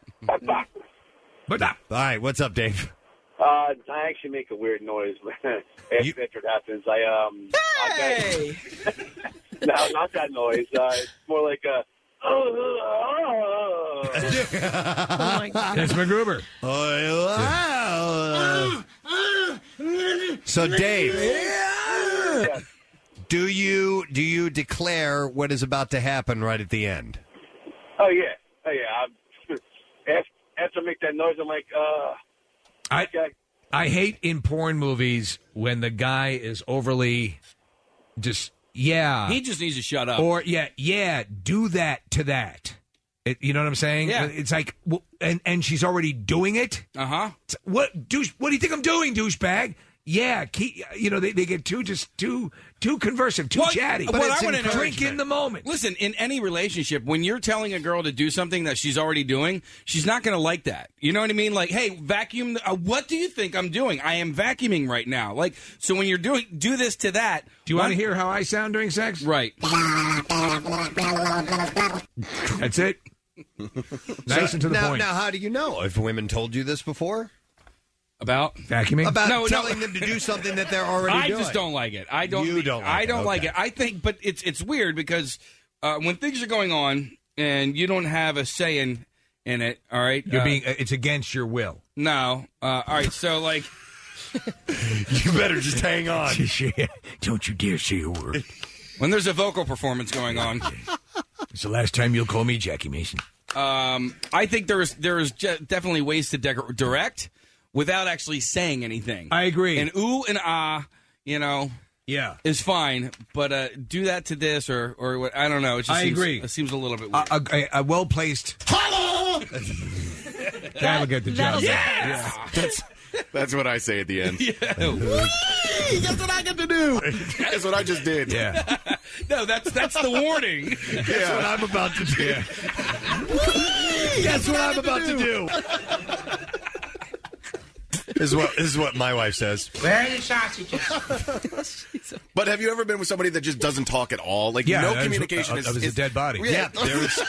But All right, what's up, Dave? Uh, I actually make a weird noise when after it happens. I um. Hey! No, not that noise. Uh, it's more like a. Oh, my God. That's MacGruber. So, Dave, do you do you declare what is about to happen right at the end? oh yeah, oh yeah. I'm, after, after I make that noise, I'm like, uh. I okay. I hate in porn movies when the guy is overly just yeah. He just needs to shut up. Or yeah, yeah, do that to that. It, you know what I'm saying? Yeah. It's like, well, and and she's already doing it. Uh huh. What douche? What do you think I'm doing, douchebag? Yeah, keep, you know they, they get too just too too conversive, too Well, chatty. what I wanna know- drink in the moment. Listen, in any relationship, when you're telling a girl to do something that she's already doing, she's not going to like that. You know what I mean? Like, hey, vacuum. Uh, what do you think I'm doing? I am vacuuming right now. Like, so when you're doing do this to that. Do you want to hear how I sound during sex? Right. That's it. Nice So, and to the now, point. Now, how do you know? If women told you this before? About vacuuming? About No, no. telling them to do something that they're already I doing. just don't like it. I don't. You don't like I it, don't like okay. it. I think, but it's it's weird because uh, when things are going on and you don't have a say in in it. All right, You're uh, being it's against your will. no. Uh, all right, so like. You better just hang on. Don't you dare say a word. When there's a vocal performance going on. It's the last time you'll call me Jackie Mason. Um, I think there's there's je- definitely ways to dec- direct without actually saying anything. I agree. And ooh and ah, you know, yeah, is fine. But uh, do that to this or or what? I don't know. It just I seems, agree. It seems a little bit weird. A, a, a well placed. That'll get the job. Yes! That's, that's what I say at the end. Guess what I get to do? That's what I just did. Yeah. No, that's that's the warning. Guess what I'm about to do. Guess what I'm about to do. This is what this is what my wife says. Where are the sausages? But have you ever been with somebody that just doesn't talk at all? Like Yeah, no that was- communication uh, is, that was a is- dead body. Yeah, there was.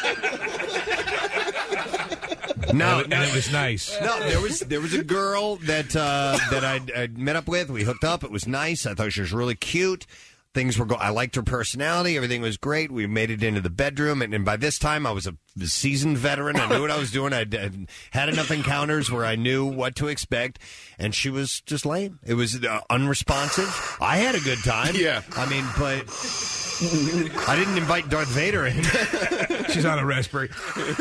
No, and it was nice. No, there was there was a girl that uh, that I'd, I'd met up with. We hooked up. It was nice. I thought she was really cute. Things were going. I liked her personality. Everything was great. We made it into the bedroom, and, and by this time, I was a seasoned veteran. I knew what I was doing. I'd, I'd had enough encounters where I knew what to expect, and she was just lame. It was uh, unresponsive. I had a good time. Yeah. I mean, but I didn't invite Darth Vader in. She's on a raspberry.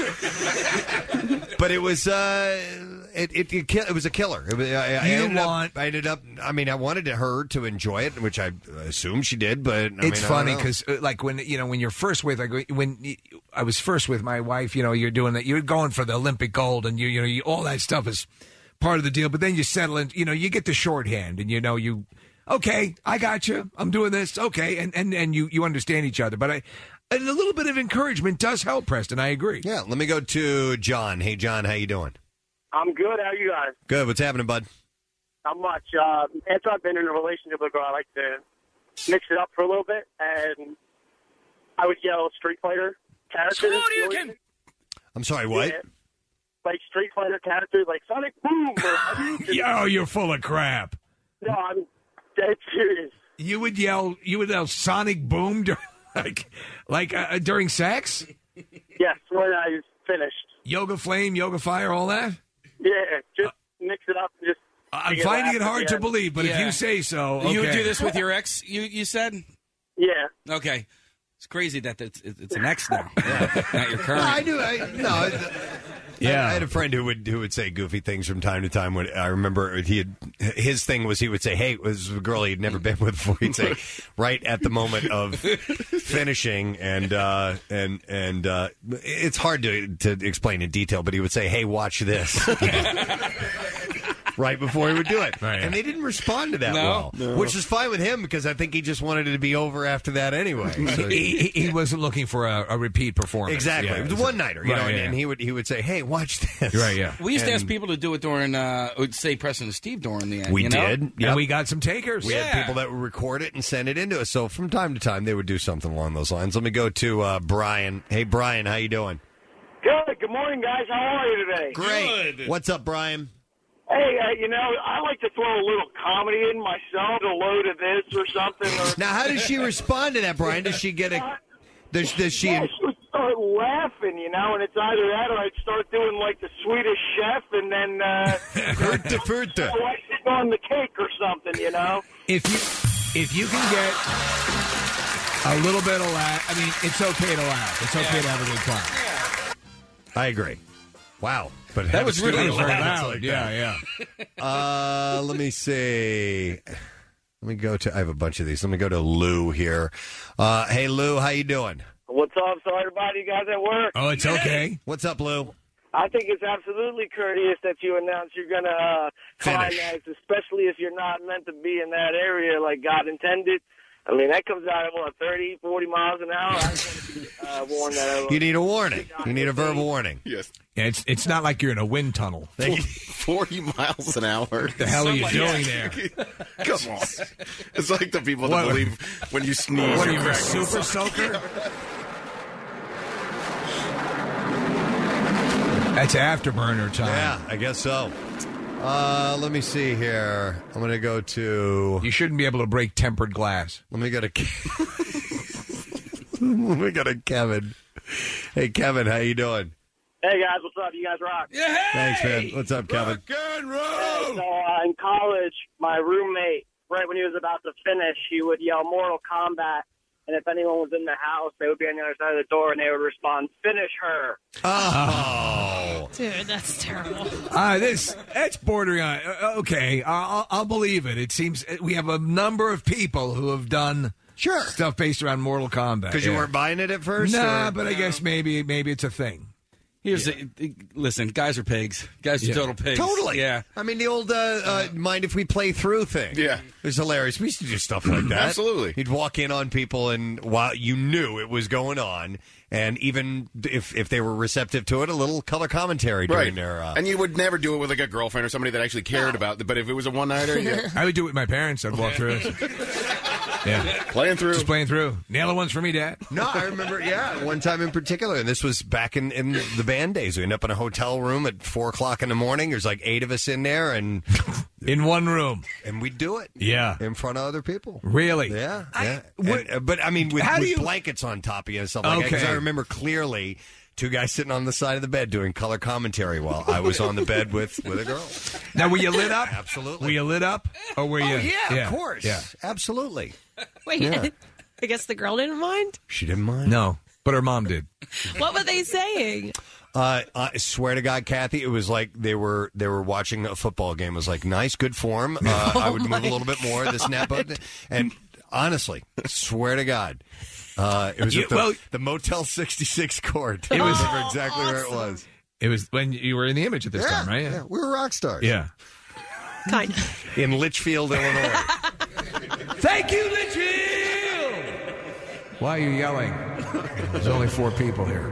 But it was uh, it it it, ki- it was a killer. It was, I, I You ended want- up, I ended up. I mean, I wanted her to enjoy it, which I assume she did. But I It's mean, I don't funny know. because, uh, like, when you know, when you're first with, like, when y- I was first with my wife, you know, you're doing that, you're going for the Olympic gold, and you, you know, you, all that stuff is part of the deal. But then you settle in, you know, you get the shorthand, and you know, you, okay, I got you, I'm doing this, okay, and and and you you understand each other. But I, and a little bit of encouragement does help, Preston. I agree. Yeah, let me go to John. Hey, John, how you doing? I'm good. How are you guys? Good. What's happening, bud? Not much. Uh, after I've been in a relationship with a girl, I like to mix it up for a little bit, and I would yell Street Fighter characters. I'm sorry. What? Yeah. Like Street Fighter characters, like Sonic Boom. Or, Yo, you're full of crap. no, I'm dead serious. You would yell, you would yell Sonic Boom dur- like like uh, during sex. Yes, when I finished. Yoga Flame, Yoga Fire, all that. Yeah, just mix it up. And just I'm make finding laugh it at hard the to end. believe, but if Yeah. you say so, okay. You would do this with your ex, you, you said? Yeah. Okay. It's crazy that it's, it's an ex now, not your current. No, I do. I, no, I- Yeah. I, I had a friend who would who would say goofy things from time to time. When I remember he had, his thing was he would say, "Hey," it was a girl he'd never been with before. He'd say, right at the moment of finishing, and uh, and and uh, it's hard to to explain in detail, but he would say, "Hey, watch this." Right before he would do it. Right. And they didn't respond to that No. well, No. which is fine with him because I think he just wanted it to be over after that anyway. So he, he, he wasn't looking for a, a repeat performance. Exactly. Yeah, It was a so- one-nighter, you right, know, and, yeah. and he would he would say, "Hey, watch this." Right, yeah. We used to ask And people to do it during, uh, would say Preston and Steve during the end. We you know? did. Yep. And we got some takers. We Yeah. had people that would record it and send it into us. So from time to time, they would do something along those lines. Let me go to uh, Brian. Hey, Brian, how you doing? Good. Good morning, guys. How are you today? Great. What's up, Brian? Hey, uh, you know, I like to throw a little comedy in myself, a load of this or something. Or, Now, how does she respond to that, Brian? Does she get a? Does, does she? Yeah, she would start laughing, you know, and it's either that or I'd start doing like the Swedish Chef, and then uh, Furta, furta. icing on the cake or something, you know. If you if you can get a little bit of laugh, I mean, it's okay to laugh. It's okay to have a good time. I agree. Wow. But That have was a really studio very audience loud. like Yeah, that. Uh, let me see. Let me go to. I have a bunch of these. Let me go to Lou here. Uh, hey, Lou, how you doing? What's up? Sorry to bother you guys at work. Oh, it's okay. What's up, Lou? I think it's absolutely courteous that you announce you're going to uh, climax, especially if you're not meant to be in that area like God intended. I mean, that comes out at, what, thirty, forty miles an hour? I just want to be uh, warned that. I You need a warning. You need a verbal warning. Yes. Yeah, it's it's not like you're in a wind tunnel. forty miles an hour. What the hell are you doing there? Come on. It's like the people that What? believe when you sneeze. What are you're you, a cracking super something. soaker? That's afterburner time. Yeah, I guess so. Uh, let me see here. I'm going to go to. You shouldn't be able to break tempered glass. Let me go to. Let me go to Kevin. Hey, Kevin, how you doing? Hey, guys, what's up? You guys rock. Yeah, Thanks, man. What's up, Kevin? So uh, in college, my roommate, right when he was about to finish, he would yell Mortal Kombat, and if anyone was in the house, they would be on the other side of the door, and they would respond, "Finish her." Oh, dude, that's terrible. Uh, this that's bordering on. uh, Okay, I'll, I'll believe it. It seems we have a number of people who have done sure stuff based around Mortal Kombat. Because you Yeah. weren't buying it at first? Nah, or- but I guess maybe maybe it's a thing. Here's the, listen, guys are pigs. Guys are Yeah. total pigs. Totally. Yeah. I mean, the old uh, uh, mind if we play through thing. Yeah. It was hilarious. We used to do stuff like that. Absolutely. You'd walk in on people, and while you knew it was going on, and even if if they were receptive to it, a little color commentary during Right. their. Uh, And you would never do it with like a girlfriend or somebody that actually cared about it. But if it was a one nighter, yeah. I would do it with my parents. I'd walk through it. Yeah, playing through, just playing through. Nail the ones for me, Dad. No, I remember, yeah, one time in particular, and this was back in, in the band days. We end up in a hotel room at four o'clock in the morning. There's like eight of us in there, and in one room, and we do it, yeah, in front of other people. Really? Yeah, I- yeah. what- And- uh, but I mean, with, How do with you- blankets on top of you and stuff like that. Because Okay. I remember clearly two guys sitting on the side of the bed doing color commentary while I was on the bed with with a girl. Now, were you lit up? Absolutely. Were you lit up, or were you? Oh yeah, of course. Yeah. Absolutely. Wait, Yeah. I guess the girl didn't mind? She didn't mind. No, but her mom did. What were they saying? Uh, I swear to God, Kathy, it was like they were they were watching a football game. It was like nice, good form. Uh, I would Oh, move a my little bit more. The snap up, and honestly, swear to God, uh, it was You- at the, well- the Motel sixty-six court. It I was- remember exactly where it was. It was when you were in the image at this Yeah, time, right? yeah, we were rock stars. Yeah. Kind of. In Litchfield, Illinois. Thank you, Litchfield. Why are you yelling? There's only four people here.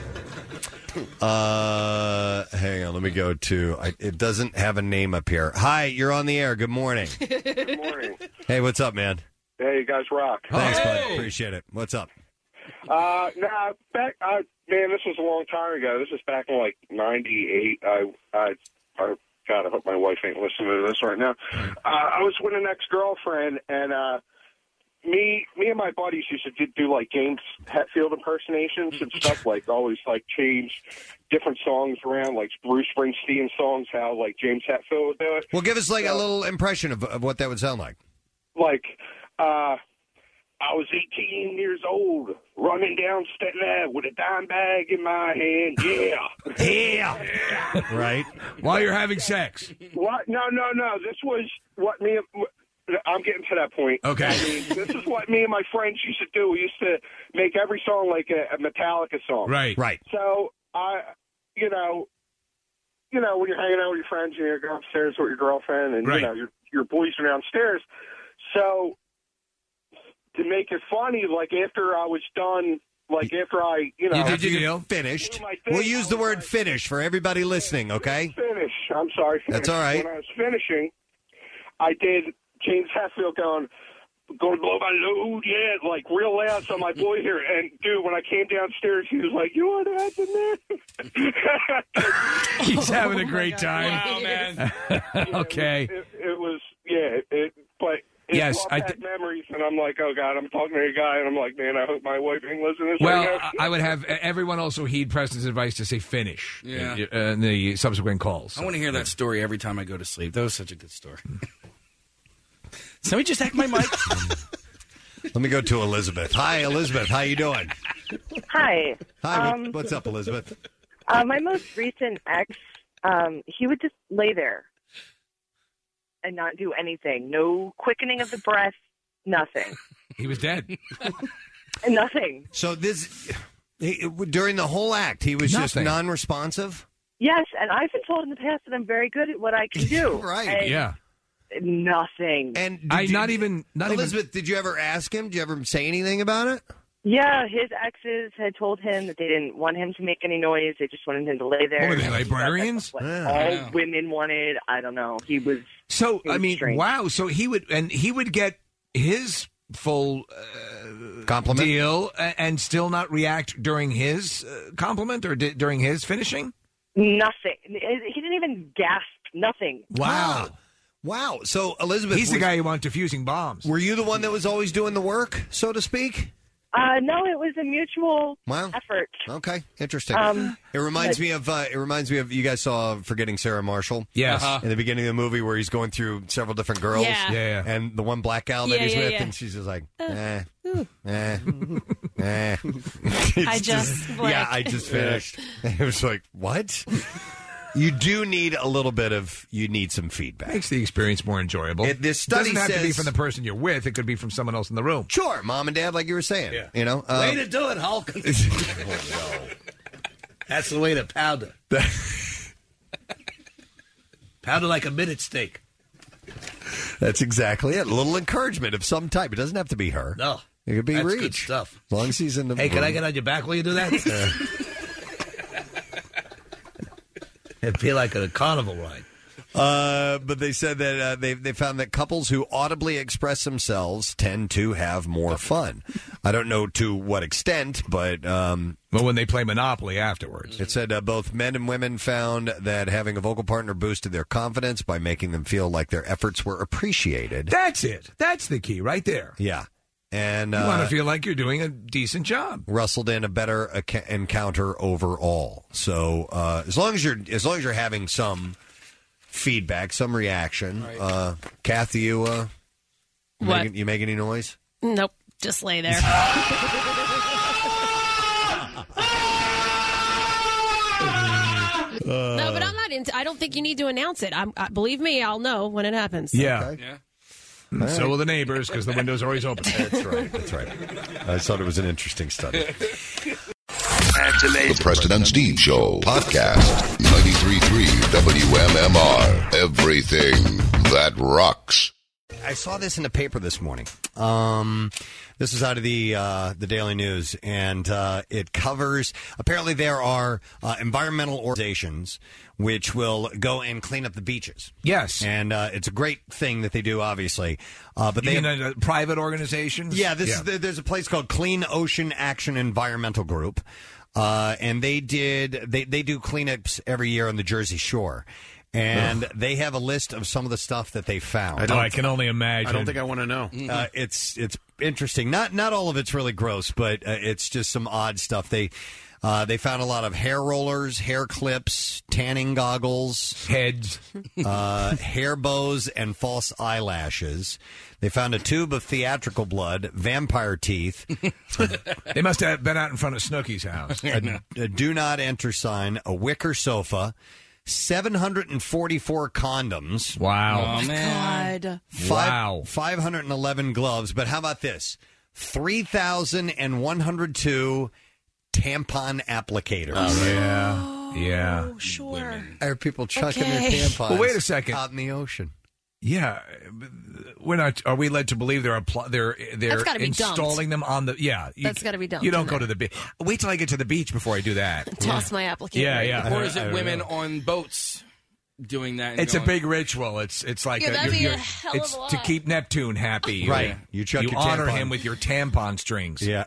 Uh, hang on, let me go to. I, it doesn't have a name up here. Hi, you're on the air. Good morning. Good morning. Hey, what's up, man? Hey, you guys rock. Thanks, bud. Appreciate it. What's up? Uh, nah, back, uh, man, this was a long time ago. This was back in like ninety-eight. I, I, I, God, I hope my wife ain't listening to this right now. Uh, I was with an ex-girlfriend, and, uh, me, me and my buddies used to do, do like James Hetfield impersonations and stuff, like always like change different songs around, like Bruce Springsteen songs, how like James Hetfield would do it. Well, give us like a little impression of, of what that would sound like. Like, uh, I was eighteen years old, running down Staten Ave with a dime bag in my hand. Yeah. Yeah. Right. While you're having sex. What? No, no, no. This was what me and... I'm getting to that point. Okay. I mean, this is what me and my friends used to do. We used to make every song like a, a Metallica song. Right. Right. So, I, you know, you know, when you're hanging out with your friends and you go upstairs with your girlfriend and, Right. you know, your, your boys are downstairs. So, to make it funny, like after I was done, like after I, you know. You did you finished. We'll use the word finish for everybody listening, okay? Finish. I'm sorry. Finish. That's all right. When I was finishing, I did James Hetfield going, going to blow my load, yeah, like real loud so my boy here. And, dude, when I came downstairs, he was like, you want to have there? He's having a great time. Wow, man. Okay. It, it was, yeah, it, but it Yes, brought I back d- memories, and I'm like, oh, God, I'm talking to a guy, and I'm like, man, I hope my wife ain't listening to this Well, right now. I I would have everyone also heed Preston's advice to say finish Yeah. in, in the subsequent calls. I want to hear that story every time I go to sleep. That was such a good story. Somebody just hacked my mic. Let me go to Elizabeth. Hi, Elizabeth. How you doing? Hi. Hi. what- Um, what's up, Elizabeth? Uh, my most recent ex, um, he would just lay there and not do anything. No quickening of the breath, nothing. He was dead. Nothing. So this he, during the whole act, he was just Nothing. non-responsive. Yes, and I've been told in the past that I'm very good at what I can do. Right. And Yeah. Nothing. And I did you- not even not Elizabeth, did you ever ask him? Did you ever say anything about it? Yeah, his exes had told him that they didn't want him to make any noise. They just wanted him to lay there. What were they, And librarians? that's what Yeah. all Yeah. women wanted. I don't know. He was So he was I mean, strange. wow. So he would and he would get his full uh, compliment deal a- and still not react during his uh, compliment or di- during his finishing. Nothing. He didn't even gasp. Nothing. Wow. Wow. So Elizabeth, He's the was- guy who wanted defusing bombs. Were you the one that was always doing the work, so to speak? Uh, no, it was a mutual Wow. effort. Okay, interesting. Um, it reminds but- me of uh, it reminds me of you guys saw Forgetting Sarah Marshall. Yes. Uh-huh. In the beginning of the movie where he's going through several different girls. Yeah. Yeah, yeah. And the one black gal that Yeah, he's yeah, with, yeah. and she's just like, eh, Ooh. eh, eh. I just yeah, blanked. I just finished. It was like, what? You do need a little bit of, you need some feedback. Makes the experience more enjoyable. It- this study doesn't have to be says- from the person you're with. It could be from someone else in the room. Sure, mom and dad, like you were saying. Yeah. You know, Way um, to do it, Hulk. That's the way to powder. Powder like a minute steak. that's exactly it. A little encouragement of some type. It doesn't have to be her. No. It could be That's Reach. good stuff. As long as he's in the Hey, can room. I get on your back while you do that? It'd feel like a carnival ride. Uh, but they said that uh, they they found that couples who audibly express themselves tend to have more fun. I don't know to what extent, but um, well, when they play Monopoly afterwards, it said uh, both men and women found that having a vocal partner boosted their confidence by making them feel like their efforts were appreciated. That's it. That's the key right there. Yeah, and You uh, want to feel like you're doing a decent job. Rustled in a better ac- encounter overall. So uh, as long as you're as long as you're having some feedback, some reaction. Uh, Kathy, you uh, you What? make, you make any noise? Nope. Just lay there. no, but I'm not into. I don't think you need to announce it. I'm, uh, believe me, I'll know when it happens. Yeah. Yeah. And So will the neighbors because the windows are always open. That's right. That's right. I thought it was an interesting study. The Preston and Steve Show podcast. ninety-three point three W M M R. Everything that rocks. I saw this in the paper this morning. Um, this is out of the uh, the Daily News, and uh, it covers. Apparently, there are uh, environmental organizations which will go and clean up the beaches. Yes, and uh, it's a great thing that they do. Obviously, uh, but You they mean, uh, private organizations. Yeah, this Is, there's a place called Clean Ocean Action Environmental Group, uh, and they did they they do cleanups every year on the Jersey Shore. And they have a list of some of the stuff that they found. I don't- I can only imagine. I don't think I want to know. Uh, it's it's interesting. Not not all of it's really gross, but uh, it's just some odd stuff. They Uh, they found a lot of hair rollers, hair clips, tanning goggles, heads, uh, hair bows, and false eyelashes. They found a tube of theatrical blood, vampire teeth. They must have been out in front of Snooki's house. a, a do not enter sign, a wicker sofa, seven hundred forty-four condoms. Wow. Oh, man. God. Five, Wow. five hundred eleven gloves. But how about this? three thousand one hundred two tampon applicators. Oh, yeah. Yeah. Oh, sure. Are people chucking Okay. their tampons Well, wait a second. out in the ocean? Yeah, we're not. Are we led to believe they're appl- they're they're That's gotta be installing them on the? Yeah, you, That's gotta be dumped You don't in go there. to the beach. Wait till I get to the beach before I do that. Toss my applicator. Yeah, yeah. Or is I it don't women know. on boats doing that? And It's a going- big ritual. It's it's like Yeah, a, that'd you're- be a you're- hell of a it's lot. to keep Neptune happy. Right. You chuck you your honor tampon. him with your tampon strings. Yeah.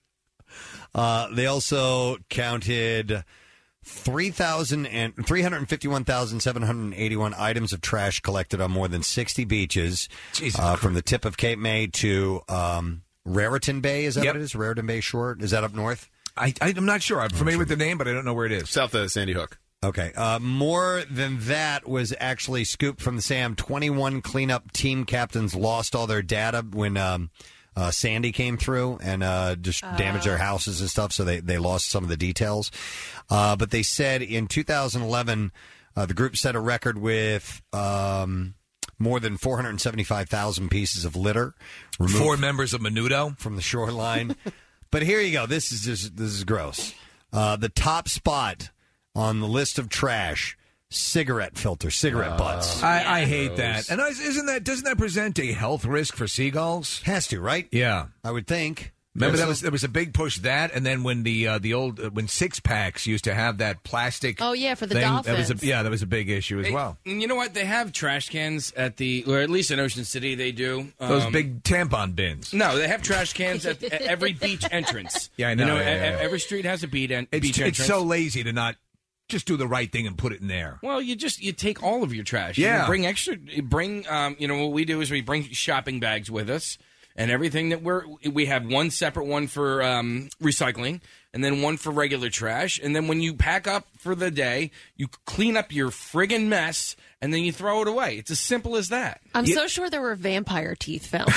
Uh, they also counted three thousand and three hundred fifty-one thousand seven hundred eighty-one items of trash collected on more than sixty beaches, Jesus uh, from the tip of Cape May to um, Raritan Bay. Is that Yep. what it is? Raritan Bay Shore. Is that up north? I, I'm not sure. I'm familiar with the name, but I don't know where it is. South of Sandy Hook. Okay. Uh, more than that was actually scooped from the SAM. twenty-one cleanup team captains lost all their data when um, uh, Sandy came through and uh, just damaged their houses and stuff, so they, they lost some of the details. Uh, but they said in two thousand eleven, uh, the group set a record with um, more than four hundred seventy-five thousand pieces of litter removed Four members of Menudo from the shoreline. But here you go. This is just this is gross. Uh, the top spot on the list of trash: cigarette filter, cigarette butts. I, I hate that. And I- isn't that doesn't that present a health risk for seagulls? Has to, right? Yeah, I would think. Remember Yeah, that so- was there was a big push that, and then when the uh, the old uh, when six packs used to have that plastic. Oh, yeah, for the thing, That was dolphins. a, yeah, that was a big issue as Hey, well. And you know what? They have trash cans at the, or at least in Ocean City, they do. Those Um, big tampon bins. No, they have trash cans at, at every beach entrance. Yeah, I know, You know, yeah, e- yeah, yeah. every street has a beach, en- It's, beach it's entrance. so lazy to not just do the right thing and put it in there. Well, you just you take all of your trash. Yeah. You bring extra. you Bring. Um, you know what we do is we bring shopping bags with us, and everything that we're we have one separate one for um, recycling, and then one for regular trash. And then when you pack up for the day, you clean up your friggin' mess, and then you throw it away. It's as simple as that. I'm so sure there were vampire teeth found.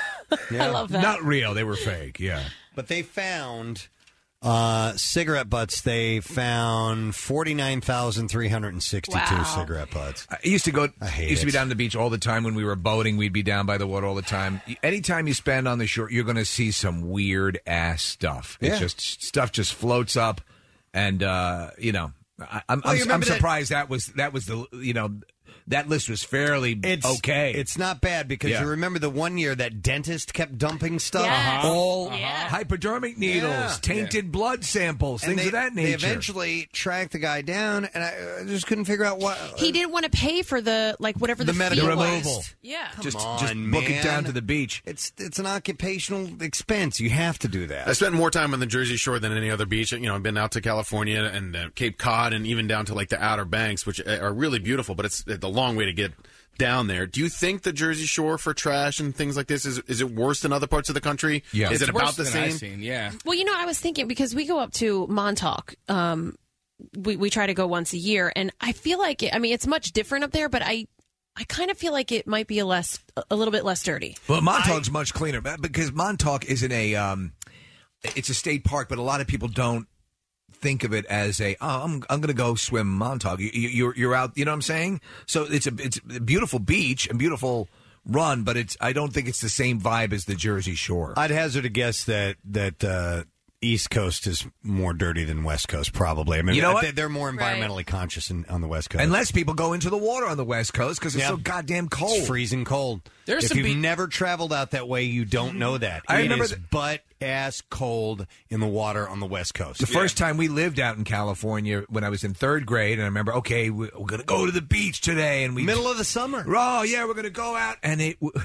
I love that. Not real. They were fake. Yeah. But they found uh, cigarette butts. They found forty-nine thousand three hundred sixty-two Wow. cigarette butts. I used to go. I hate used to be it. down the beach all the time when we were boating. We'd be down by the water all the time. Anytime you spend on the shore, you're going to see some weird ass stuff. It's Yeah. just stuff just floats up, and uh, you know, I, I'm Well, you I'm, I'm remember that- surprised that was that was the you know that list was fairly It's okay. It's not bad because Yeah. you remember the one year that dentist kept dumping stuff. Yes. all Yeah. hypodermic needles, Yeah. tainted blood samples, And things they, of that They nature. eventually tracked the guy down, and I uh, just couldn't figure out what. He didn't want to pay for the like whatever the, The medical fee removal. was. Yeah. just Come just on, book it man. down to the beach. It's it's an occupational expense. You have to do that. I spent more time on the Jersey Shore than any other beach. You know, I've been out to California and uh, Cape Cod, and even down to like the Outer Banks, which are really beautiful. But it's the long way to get down there. Do you think the Jersey Shore for trash and things like this is is it worse than other parts of the country? Yeah. Is It's it about worse the than same? I've seen, yeah. Well, you know, I was thinking because we go up to Montauk. Um, we we try to go once a year, and I feel like it, I mean it's much different up there, but I I kind of feel like it might be a less a little bit less dirty. Well, Montauk's much cleaner but- because Montauk isn't a um, it's a state park, but a lot of people don't think of it as a oh I'm I'm going to go swim Montauk. You, you, you're you're out, you know what I'm saying? So it's a it's a beautiful beach and beautiful run, but it's I don't think it's the same vibe as the Jersey Shore. I'd hazard a guess that that uh, East Coast is more dirty than West Coast, probably. I mean, You know they- what? they're more Right. environmentally conscious in, on the West Coast. And less people go into the water on the West Coast because it's Yeah. so goddamn cold. It's freezing cold. There's if some you've be- never traveled out that way, you don't know that. I It remember is the- butt ass cold in the water on the West Coast. The first time we lived out in California when I was in third grade, and I remember, okay, we- we're going to go to the beach today, and we middle of the summer. oh yeah, we're going to go out, and it w-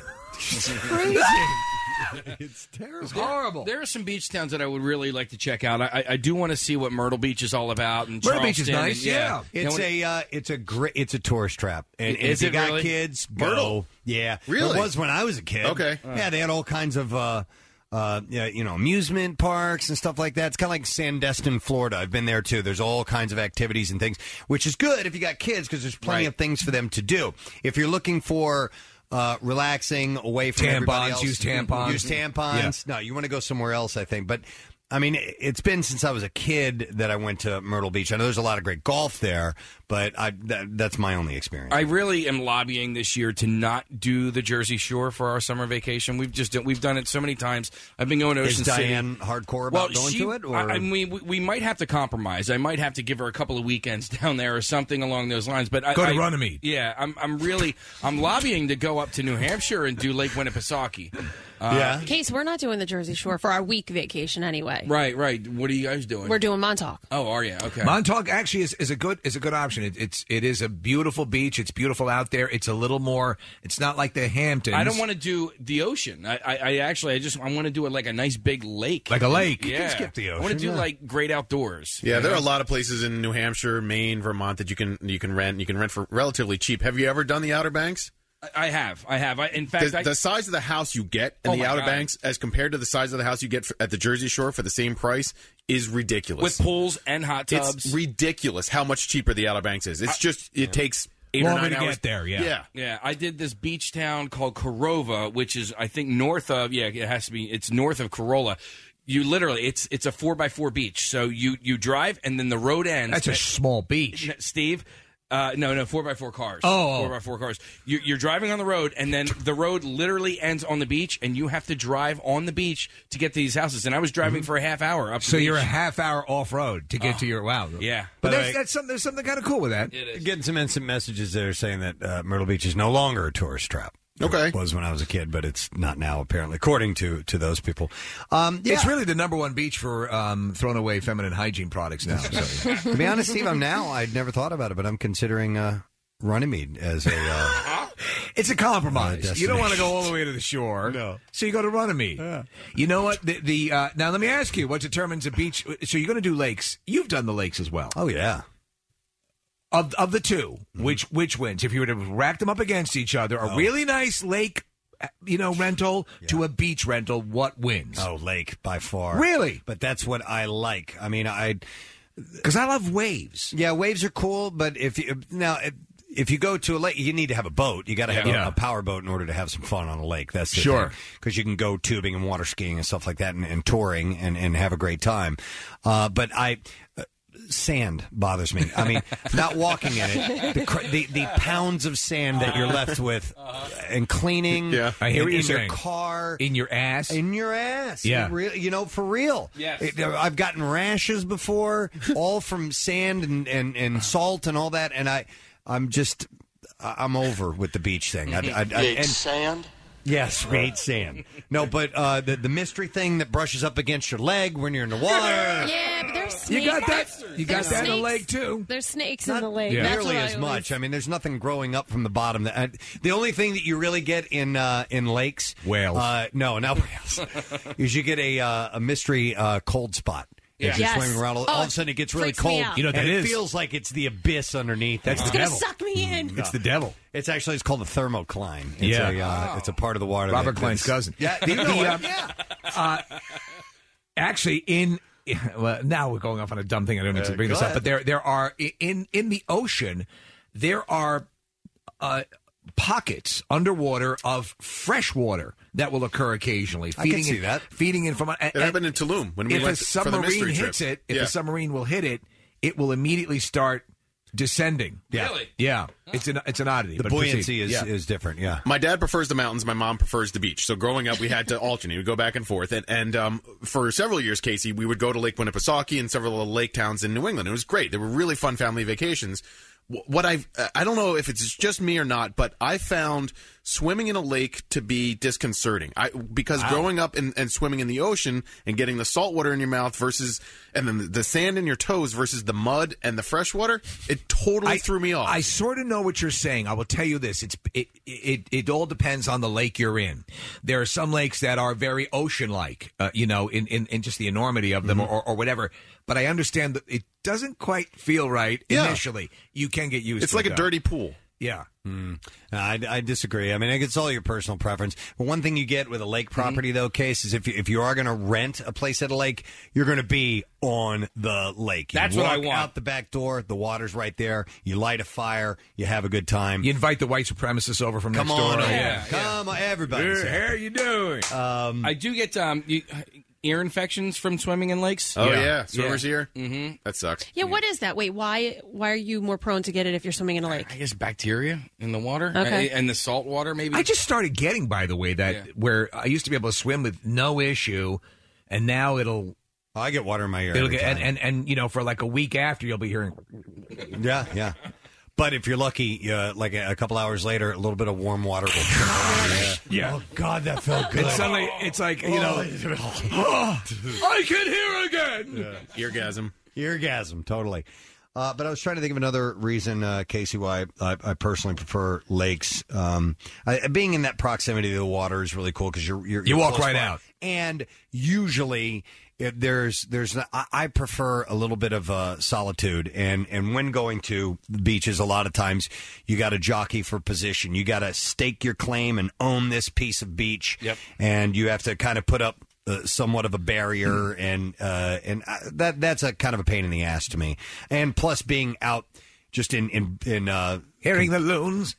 It's terrible. it's horrible. There are some beach towns that I would really like to check out. I, I, I do want to see what Myrtle Beach is all about. And Myrtle Beach is Charleston nice, and- yeah. You know, It's a uh, it's a great it's a tourist trap. And, and Is if you it got really? kids, go. Myrtle? Yeah, Really? It was when I was a kid. Okay. Yeah, they had all kinds of uh, Uh, yeah, you know, amusement parks and stuff like that. It's kind of like Sandestin, Florida. I've been there too. There's all kinds of activities and things, which is good if you got kids because there's plenty Right. of things for them to do. If you're looking for uh, relaxing away from Tampons, everybody else, use tampons. use tampons. No, you want to go somewhere else, I think. But I mean, it's been since I was a kid that I went to Myrtle Beach. I know there's a lot of great golf there, but I, that, that's my only experience. I really am lobbying this year to not do the Jersey Shore for our summer vacation. We've just we've done it so many times. I've been going to Ocean Is City. Diane hardcore well, about going she, to it? Or? I, I mean, we, we might have to compromise. I might have to give her a couple of weekends down there or something along those lines. But I, Go to I, Runnymede. Yeah, I'm I'm really I'm lobbying to go up to New Hampshire and do Lake Winnipesaukee. Uh, yeah. Case, we're not doing the Jersey Shore for our week vacation anyway. Right, right. What are you guys doing? We're doing Montauk. Oh, are you? Okay. Montauk actually is, is a good is a good option. It, it's it is a beautiful beach. It's beautiful out there. It's a little more. It's not like the Hamptons. I don't want to do the ocean. I, I, I actually, I just, I want to do it like a nice big lake, Like a lake. Yeah, You can skip the I want to ocean, do yeah. like great outdoors. Yeah, you there are know? a lot of places in New Hampshire, Maine, Vermont that you can you can rent. You can rent for relatively cheap. Have you ever done the Outer Banks? I have, I have. I, in fact, the, I, the size of the house you get in Oh the my Outer God. Banks, as compared to the size of the house you get for, at the Jersey Shore for the same price, is ridiculous. with pools and hot tubs. It's ridiculous how much cheaper the Outer Banks is. It's just it takes eight Longer or nine to hours get there, yeah. yeah. Yeah, I did this beach town called Corova, which is I think north of yeah, it has to be. It's north of Corolla. You literally, it's it's a four by four beach. So you you drive and then the road ends. That's a small beach. Steve. Uh, no, no, four by four cars. Oh. four by four cars. You, you're driving on the road, and then the road literally ends on the beach, and you have to drive on the beach to get to these houses. And I was driving for a half hour up. So the you're a beach. half hour off road to get Oh. to your wow. Yeah. But By the that's, way- that's something. There's something kind of cool with that. It is. Getting some instant messages there saying that uh, Myrtle Beach is no longer a tourist trap. Okay. It was when I was a kid, but it's not now, apparently, according to, to those people. Um, yeah. It's really the number one beach for um, thrown away feminine hygiene products now. So. To be honest, Steve, I'm now, I'd never thought about it, but I'm considering uh, Runnymede as a. Uh, It's a compromise. Uh, You don't want to go all the way to the shore. No. So you go to Runnymede. Yeah. You know what? The, the uh, Now, let me ask you, what determines a beach? So you're going to do lakes. You've done the lakes as well. oh, yeah. Of of the two, Mm-hmm. which which wins? If you were to rack them up against each other, a Oh. really nice lake, uh, you know, rental to a beach rental, what wins? Oh, lake by far. Really? But that's what I like. I mean, I. Because I love waves. Yeah, waves are cool, but if you. Now, if, if you go to a lake, you need to have a boat. You got to have Yeah. a, a power boat in order to have some fun on a lake. That's the Sure. because you can go tubing and water skiing and stuff like that, and, and touring and, and have a great time. Uh, but I. Uh, Sand bothers me. I mean, not walking in it, the, cr- the the pounds of sand that you're left with, and cleaning. Yeah. I hear in, what you're in your saying. car, In your ass. in your ass. Yeah. It really- you know, for real. Yes. It- I've gotten rashes before, all from sand and, and, and salt and all that, and I, I'm just, I'm over with the beach thing. I, I, I, and, sand? yes, we hate sand. No, but uh, the the mystery thing that brushes up against your leg when you're in the water. Yeah, but there's snakes. You got that? You got There's that in the snakes. lake too. There's snakes Not in the lake. Yeah. That's nearly what I as always- much. I mean, there's nothing growing up from the bottom. That I, the only thing that you really get in uh, in lakes, Whales. Uh, no, not whales. is you get a uh, a mystery uh, cold spot. Yeah. As you're Yes. swimming around, all, Oh, all of a sudden it gets really freaks me cold. out. You know what that and is? It feels like it's the abyss underneath. That's it. the It's gonna devil. suck me in. It's the devil. It's actually it's called the thermocline. It's Yeah. a, uh, it's a part of the water. Robert that- Klein's that's- cousin. Yeah, The- you know the, it, um, yeah. Uh, actually, in well, now we're going off on a dumb thing. I don't mean Uh, to bring go this up, ahead. but there there are in in the ocean there are uh, pockets underwater of fresh water that will occur occasionally. I can Feeding see in, that. Feeding in from It happened in Tulum when we if went a for the mystery submarine trip. hits it, if Yeah. a submarine will hit it, it will immediately start descending. Yeah. Really? Yeah, it's an it's an oddity. The but buoyancy proceed. is, Yeah. is different. Yeah. My dad prefers the mountains. My mom prefers the beach. So growing up, we had to alternate. We'd go back and forth. And, and um, for several years, Casey, we would go to Lake Winnipesaukee and several of the lake towns in New England. It was great. They were really fun family vacations. Wh- What I've, I don't know if it's just me or not, but I found swimming in a lake to be disconcerting. I because Wow. growing up in, and swimming in the ocean and getting the salt water in your mouth versus and then the sand in your toes versus the mud and the fresh water, it totally I, threw me off. I sort of know what you're saying. I will tell you this: it's it, it it all depends on the lake you're in. There are some lakes that are very ocean-like, uh, you know, in, in in just the enormity of them, Mhm. or, or whatever. But I understand that it doesn't quite feel right Yeah. initially. You can get used. It's to like it, a though. dirty pool. Yeah. Mm. I, I disagree. I mean, I guess it's all your personal preference. But one thing you get with a lake property, though, Case, is if you, if you are going to rent a place at a lake, you're going to be on the lake. You That's what I walk want. out the back door, the water's right there. You light a fire, you have a good time. You invite the white supremacists over from Come next on door. over. Yeah, Come on, everybody. Hey, how you doing? Um, I do get um, you, ear infections from swimming in lakes. Oh, yeah. yeah. Swimmers' yeah. ear? Mm-hmm. That sucks. Yeah, what is that? Wait, why why are you more prone to get it if you're swimming in a lake? I guess bacteria in the water. Okay. Uh, and the salt water, maybe. I just started getting, by the way, that Yeah. where I used to be able to swim with no issue, and now it'll. I get water in my ear. It'll every get, and, time. and and you know, for like a week after, you'll be hearing. Yeah, yeah. But if you're lucky, uh, like a, a couple hours later, a little bit of warm water will trickle on you. Yeah. Oh, God, that felt good. And suddenly, it's like, you know, Oh. I can hear again. Eargasm. Eargasm, totally. Uh, but I was trying to think of another reason, uh, Casey, why I, I personally prefer lakes. Um, I, being in that proximity to the water is really cool because you're, you're You you're walk close right by. out. And usually it, there's there's I, I prefer a little bit of uh, solitude, and and when going to beaches, a lot of times you got to jockey for position. You got to stake your claim and own this piece of beach. Yep. And you have to kind of put up Uh, somewhat of a barrier, and uh, and uh, that that's a kind of a pain in the ass to me. And plus, being out just in in in uh, hearing the loons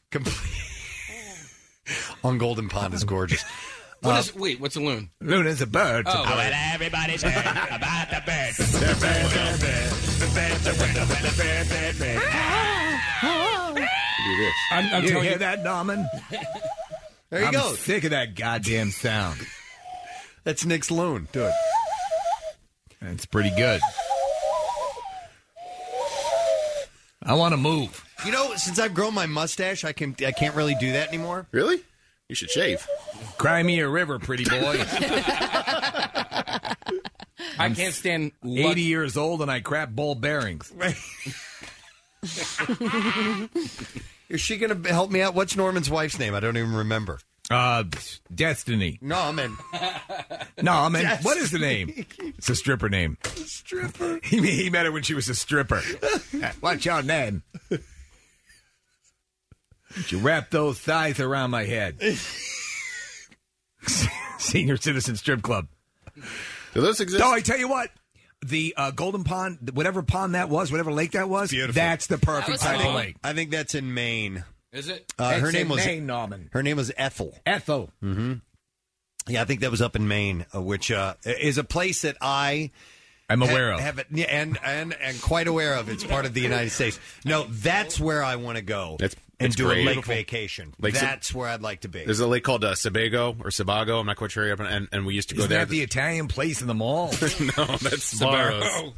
on Golden Pond is gorgeous. What Uh, is, wait, what's a loon? Loon is a bird. Oh, It's a bird. everybody say about the bird. The bird, the bird, the bird, the bird, the bird, the bird, the bird. Do this. I'm, I'm you telling hear you, that, Norman? There you I'm go. sick of that goddamn sound. That's Nick's loon. Do it. It's pretty good. I want to move. You know, since I've grown my mustache, I can I can't really do that anymore. Really? You should shave. Cry me a river, pretty boy. I can't stand eighty years old and I crap ball bearings. Is she going to help me out? What's Norman's wife's name? I don't even remember. Uh, Destiny. Norman. Norman. Destiny. What is the name? It's a stripper name. Stripper. He, he met her when she was a stripper. What's your name? You wrap those thighs around my head. Senior Citizen Strip Club. Do those exist? No, I tell you what. The uh, Golden Pond, whatever pond that was, whatever lake that was, Beautiful. that's the perfect I type think, of lake. I think that's in Maine. Is it? Uh, her It's name in was Maine, Norman. Her name was Ethel. Ethel. Mm-hmm. Yeah, I think that was up in Maine, uh, which uh, is a place that I I'm ha- aware of. have it, yeah, and and and quite aware of. It's part of the United States. No, that's where I want to go It's, and it's do great. a lake Beautiful. vacation. Like Sab- that's where I'd like to be. There's a lake called uh, Sebago or Sebago. I'm not quite sure. And, and we used to go Isn't there. that the Italian place in the mall? No, that's Sbarro's.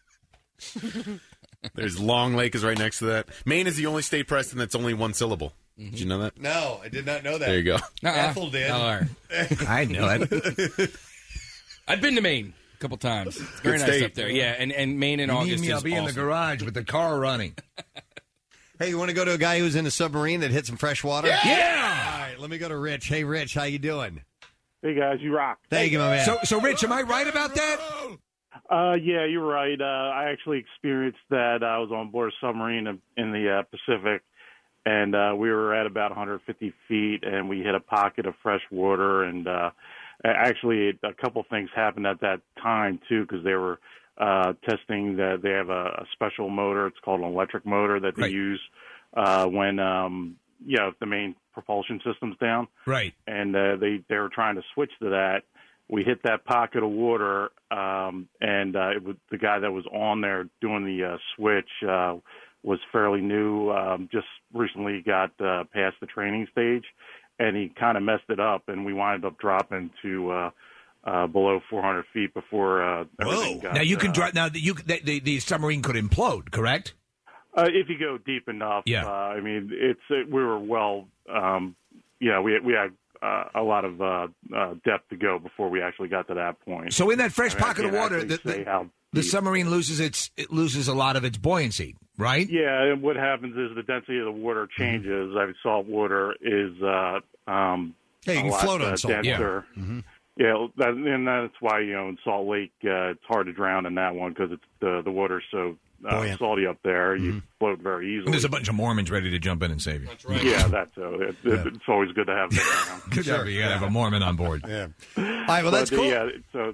There's Long Lake is right next to that. Maine is the only state, Preston, that's only one syllable. Did you know that? No, I did not know that. There you go. Ethel did. Uh-uh. I know it. I've been to Maine a couple times. It's very Good nice state. up there. Yeah, and, and Maine in You need August me, is I'll be in the awesome. garage with the car running. Hey, you want to go to a guy who's in a submarine that hit some fresh water? Yeah! All right, let me go to Rich. Hey, Rich, how you doing? Hey guys, you rock. Thank you, my man. So, so Rich, am I right about that? Uh, yeah, you're right. Uh, I actually experienced that. I was on board a submarine in in the uh, Pacific, and uh, we were at about one hundred fifty feet, and we hit a pocket of fresh water. And uh, actually, a couple things happened at that time too, because they were uh, testing that they have a, a special motor. It's called an electric motor that they Right. use uh, when um, you know if the main propulsion system's down. Right. And uh, they they were trying to switch to that. We hit that pocket of water, um, and uh, it was, the guy that was on there doing the uh, switch uh, was fairly new, um, just recently got uh, past the training stage, and he kind of messed it up, and we wound up dropping to uh, uh, below four hundred feet before uh, everything got. Now you can uh, drive. Now you the, the, the submarine could implode, correct? Uh, if you go deep enough, Yeah. uh, I mean, it's it, we were well, um, yeah, we we had uh, a lot of uh, uh, depth to go before we actually got to that point. So in that fresh I mean, I pocket of can't water, actually the, say the, how the deep. submarine loses its it loses a lot of its buoyancy, right? Yeah, and what happens is the density of the water changes. I mean, salt water is uh, um, Yeah, you a can lot, float on uh, salt. denser. Yeah. Mhm. Yeah, that, and that's why, you know, in Salt Lake, uh, it's hard to drown in that one because it's the the water's so uh, Buoyant. salty up there. You Mhm. float very easily. And there's a bunch of Mormons ready to jump in and save you. That's right. Yeah, that's so. It, it, It's always good to have them around. Good job. You got to have a Mormon on board. Yeah. All right, well, that's But, cool. Yeah, so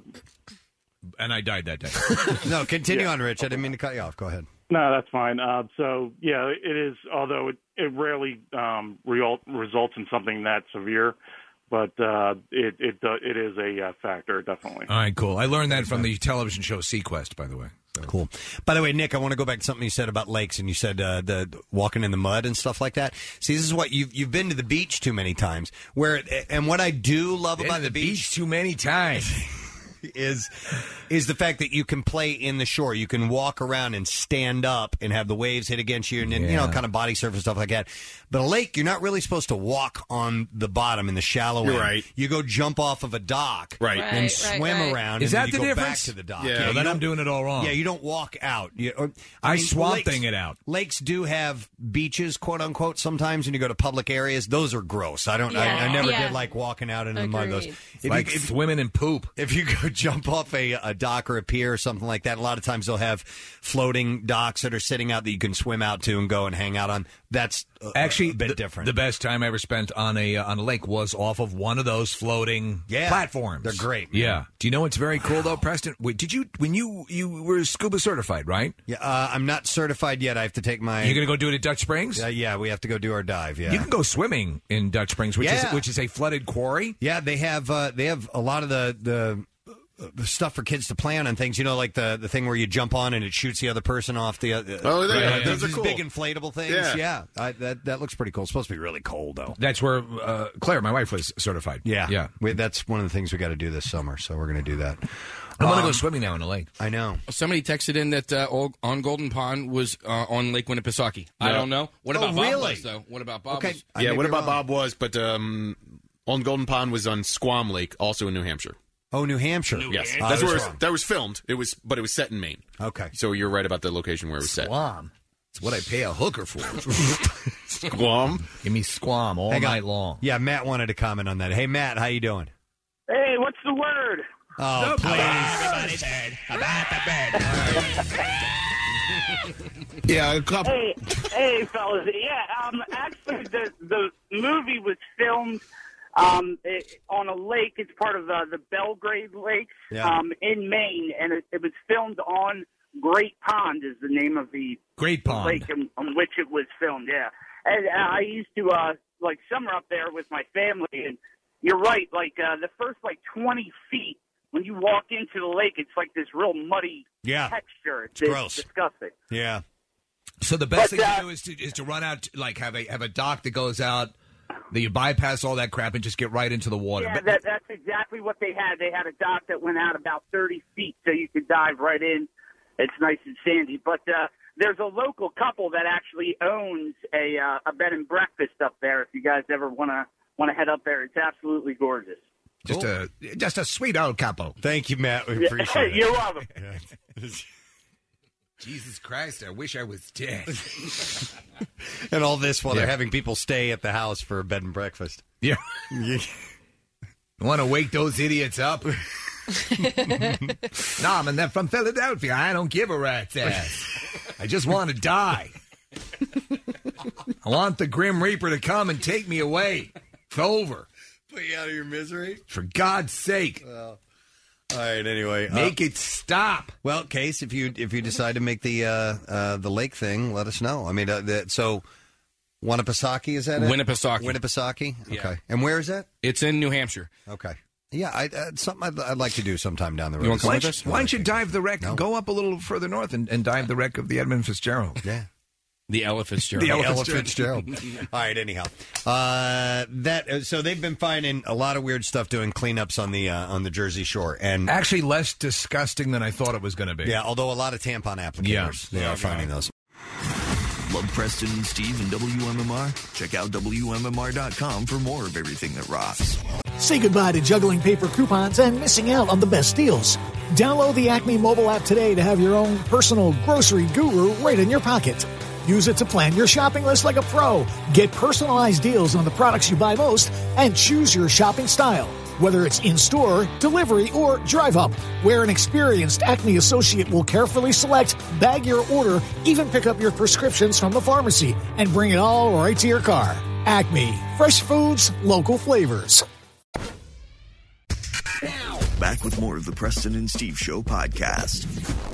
And I died that day. No, continue Yeah. on, Rich. I didn't mean to cut you off. Go ahead. No, that's fine. Uh, so, yeah, it is, although it, it rarely um, real, results in something that severe, but uh, it it do- it is a uh, factor, definitely. All right, cool. I learned that from the television show Sequest, by the way. So. Cool. By the way, Nick, I want to go back to something you said about lakes, and you said uh, the walking in the mud and stuff like that. See, this is what you've you've been to the beach too many times. Where and what I do love Been about to the, the beach, beach too many times is is the fact that you can play in the shore. You can walk around and stand up and have the waves hit against you, and, and you know, Yeah. kind of body surface stuff like that. But a lake, you're not really supposed to walk on the bottom in the shallow You're end. right. You go jump off of a dock, Right. and Right, right, swim right. around. Is and that then the you go difference? back to the dock. Yeah. you Well, then don't- I'm doing it all wrong. Yeah, you don't walk out. You, or, I mean, Swamp lakes- Thing it out. Lakes do have beaches, quote unquote. Sometimes when you go to public areas, those are gross. I don't. I, Yeah. I never Yeah. did like walking out into the mud. Those Agreed. If Like you, if, swimming in poop. If you go jump off a, a dock or a pier or something like that, a lot of times they'll have floating docks that are sitting out that you can swim out to and go and hang out on. That's a, Actually, a bit the, different. The best time I ever spent on a uh, on a lake was off of one of those floating Yeah. platforms. They're great, man. Yeah. Do you know what's very cool though, Preston? Wait, did you when you you were scuba certified, right? Yeah, uh, I'm not certified yet. I have to take my. You're gonna go do it at Dutch Springs? Uh, yeah, we have to go do our dive. Yeah, You can go swimming in Dutch Springs, which Yeah. is which is a flooded quarry. Yeah, they have uh, they have a lot of the the. uh, stuff for kids to play on and things, you know, like the the thing where you jump on and it shoots the other person off the. Uh, Oh, they- right, those are these cool. big inflatable things. Yeah. Yeah, I, that that looks pretty cool. It's supposed to be really cold though. That's where uh, Claire, my wife, was certified. Yeah, Yeah. We, that's one of the things we got to do this summer. So we're going to do that. I want to Um, go swimming now in the lake. I know. Somebody texted in that uh, Ol- on Golden Pond was uh, on Lake Winnipesaukee. I No. don't know. What Oh, about Bob really? was, though? What about Bob? Okay. was? I yeah, may what be about wrong. Bob was, but um, on Golden Pond was on Squam Lake, also in New Hampshire. Oh, New Hampshire. Yes, Ah, that's I where was it was, wrong. that was filmed. It was, but it was set in Maine. Okay, so you're right about the location where it was set. Squam. It's what I pay a hooker for. Squam. Give me squam all Hang on. night long. Yeah, Matt wanted to comment on that. Hey, Matt, how you doing? Hey, what's the word? Oh, please. Everybody's heard about the bed. Yeah, a couple. Hey, hey, fellas. Yeah, um, actually, the the movie was filmed um it, on a lake. It's part of uh, the Belgrade Lakes Yeah. um in Maine, and it, it was filmed on Great Pond. Is the name of the Great Pond. lake on, on which it was filmed. Yeah, and uh, I used to uh like summer up there with my family, and you're right. Like uh, the first like twenty feet. When you walk into the lake, it's like this real muddy Yeah. texture. It's, It's gross. disgusting. Yeah. So the best But, thing uh, to do is to is to run out, like have a have a dock that goes out, that you bypass all that crap and just get right into the water. Yeah, But- that, that's exactly what they had. They had a dock that went out about thirty feet, so you could dive right in. It's nice and sandy. But uh, there's a local couple that actually owns a uh, a bed and breakfast up there. If you guys ever want to want to head up there, it's absolutely gorgeous. Just a just a sweet old couple. Thank you, Matt. We Yeah, appreciate it. you're welcome. Jesus Christ, I wish I was dead. And all this while Yeah. they're having people stay at the house for a bed and breakfast. Yeah. You want to wake those idiots up? No, I mean, they're from Philadelphia. I don't give a rat's ass. I just want to die. I want the Grim Reaper to come and take me away. It's over. Put you out of your misery. For God's sake. Well, all right. Anyway, Make uh, it stop. Well, Case, if you if you decide to make the uh, uh, the lake thing, let us know. I mean, uh, the, so Winnipesaukee is that it? Winnipesaukee. Winnipesaukee. Yeah. Okay. And where is that? It's in New Hampshire. Okay. Yeah, I, uh, it's something I'd, I'd like to do sometime down the road. Why don't, you, why don't you dive the wreck? Go up a little further north and, and dive the wreck of the Edmund Fitzgerald. Yeah. The Ella Fitzgerald. The Ella Fitzgerald. All right. Anyhow, uh, that uh, so they've been finding a lot of weird stuff doing cleanups on the uh, on the Jersey Shore, and Actually, less disgusting than I thought it was going to be. yeah, although a lot of tampon applicators, Yeah. they Yeah, are finding those. Love Preston and Steve and W M M R? Check out W M M R dot com for more of everything that rocks. Say goodbye to juggling paper coupons and missing out on the best deals. Download the Acme mobile app today to have your own personal grocery guru right in your pocket. Use it to plan your shopping list like a pro. Get personalized deals on the products you buy most and choose your shopping style. Whether it's in-store, delivery, or drive-up, where an experienced Acme associate will carefully select, bag your order, even pick up your prescriptions from the pharmacy, and bring it all right to your car. Acme. Fresh foods, local flavors. Back with more of the Preston and Steve Show podcast.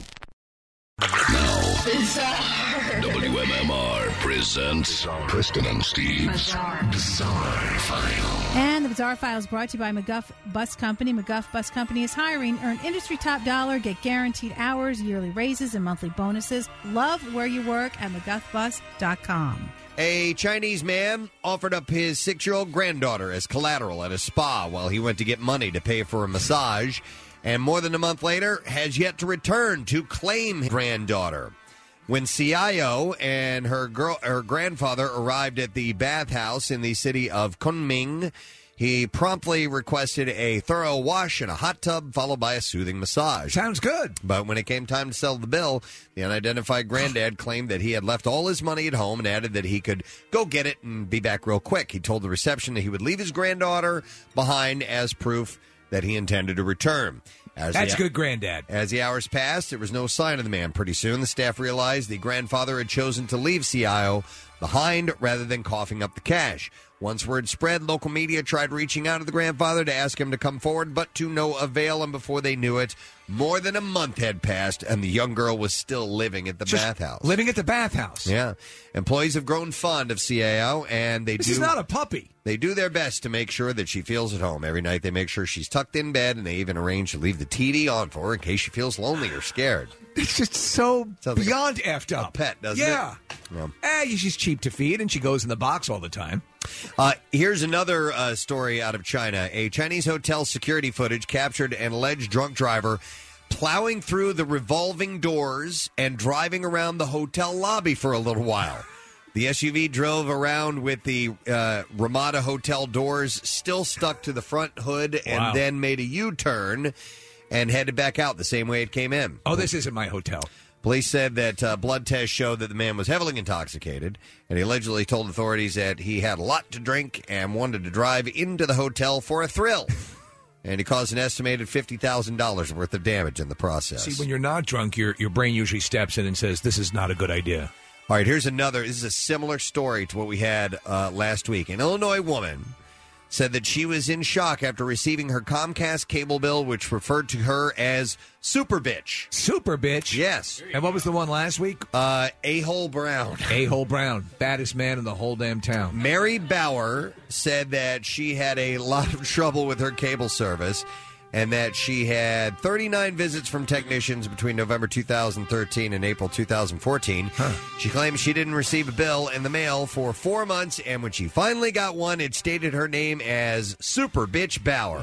W M M R presents Preston and Steve's Bizarre File. And the Bizarre File is brought to you by McGuff Bus Company. McGuff Bus Company is hiring. Earn industry top dollar, get guaranteed hours, yearly raises, and monthly bonuses. Love where you work at mcguff bus dot com. A Chinese man offered up his six-year-old granddaughter as collateral at a spa while he went to get money to pay for a massage, and more than a month later has yet to return to claim his granddaughter. When C I O and her girl, her grandfather arrived at the bathhouse in the city of Kunming, he promptly requested a thorough wash in a hot tub, followed by a soothing massage. Sounds good. But when it came time to settle the bill, the unidentified granddad claimed that he had left all his money at home and added that he could go get it and be back real quick. He told the reception that he would leave his granddaughter behind as proof that he intended to return. As That's the, good, Granddad. As the hours passed, there was no sign of the man. Pretty soon, the staff realized the grandfather had chosen to leave C I O behind rather than coughing up the cash. Once word spread, local media tried reaching out to the grandfather to ask him to come forward, but to no avail. And before they knew it, more than a month had passed, and the young girl was still living at the Just bathhouse. Living at the bathhouse. Yeah. Employees have grown fond of C A O, and they This do... is not a puppy. They do their best to make sure that she feels at home. Every night they make sure she's tucked in bed, and they even arrange to leave the T V on for her in case she feels lonely or scared. It's just so Sounds beyond like effed up. pet, doesn't yeah. it? Yeah. Eh, she's cheap to feed, and she goes in the box all the time. Uh, here's another uh, story out of China. A Chinese hotel security footage captured an alleged drunk driver plowing through the revolving doors and driving around the hotel lobby for a little while. The S U V drove around with the uh, Ramada Hotel doors still stuck to the front hood and Wow. then made a U-turn and headed back out the same way it came in. Oh, this isn't my hotel. Police said that uh, blood tests showed that the man was heavily intoxicated, and he allegedly told authorities that he had a lot to drink and wanted to drive into the hotel for a thrill. And he caused an estimated fifty thousand dollars worth of damage in the process. See, when you're not drunk, your your brain usually steps in and says, this is not a good idea. All right, here's another. This is a similar story to what we had uh, last week. An Illinois woman said that she was in shock after receiving her Comcast cable bill, which referred to her as Super Bitch. Super Bitch? Yes. And what was the one last week? Uh, A-Hole Brown. A-Hole Brown. Baddest man in the whole damn town. Mary Bauer said that she had a lot of trouble with her cable service and that she had thirty-nine visits from technicians between November two thousand thirteen and April two thousand fourteen. Huh. She claims she didn't receive a bill in the mail for four months, and when she finally got one, it stated her name as Super Bitch Bauer.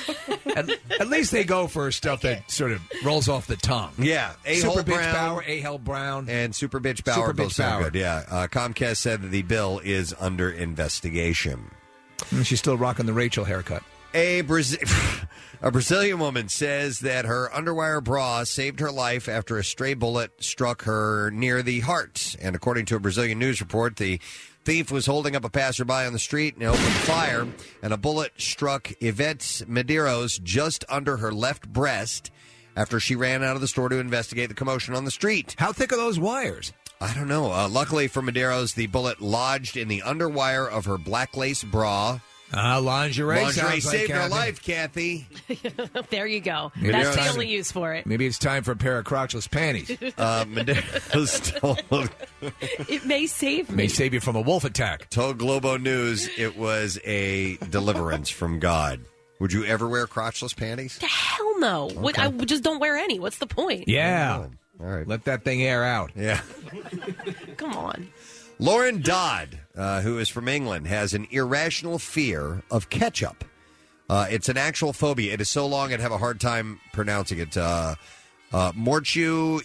at, at least they go for stuff that sort of rolls off the tongue. Yeah. A-Hole Super Bitch Brown Bauer, A-Hole Brown. and Super Bitch Bauer Super both Bitch sound Bauer. good. Yeah. Uh, Comcast said that the bill is under investigation. And she's still rocking the Rachel haircut. A, Brazil- a Brazilian woman says that her underwire bra saved her life after a stray bullet struck her near the heart. And according to a Brazilian news report, the thief was holding up a passerby on the street and opened fire, and a bullet struck Yvette Medeiros just under her left breast after she ran out of the store to investigate the commotion on the street. How thick are those wires? I don't know. Uh, luckily for Medeiros, the bullet lodged in the underwire of her black lace bra. Ah, uh, lingerie. Lingerie sounds saved like, her Kathy. life, Kathy. There you go. Maybe That's it's the time only to- use for it. Maybe it's time for a pair of crotchless panties. Uh, Medeiros told, It may save me. May save you from a wolf attack. told Globo News it was a deliverance from God. Would you ever wear crotchless panties? Hell no. What, I just don't wear any. What's the point? Yeah. All right. Let that thing air out. Yeah. Come on. Lauren Dodd, uh, who is from England, has an irrational fear of ketchup. Uh, it's an actual phobia. It is so long I'd have a hard time pronouncing it. Uh, uh, Morchu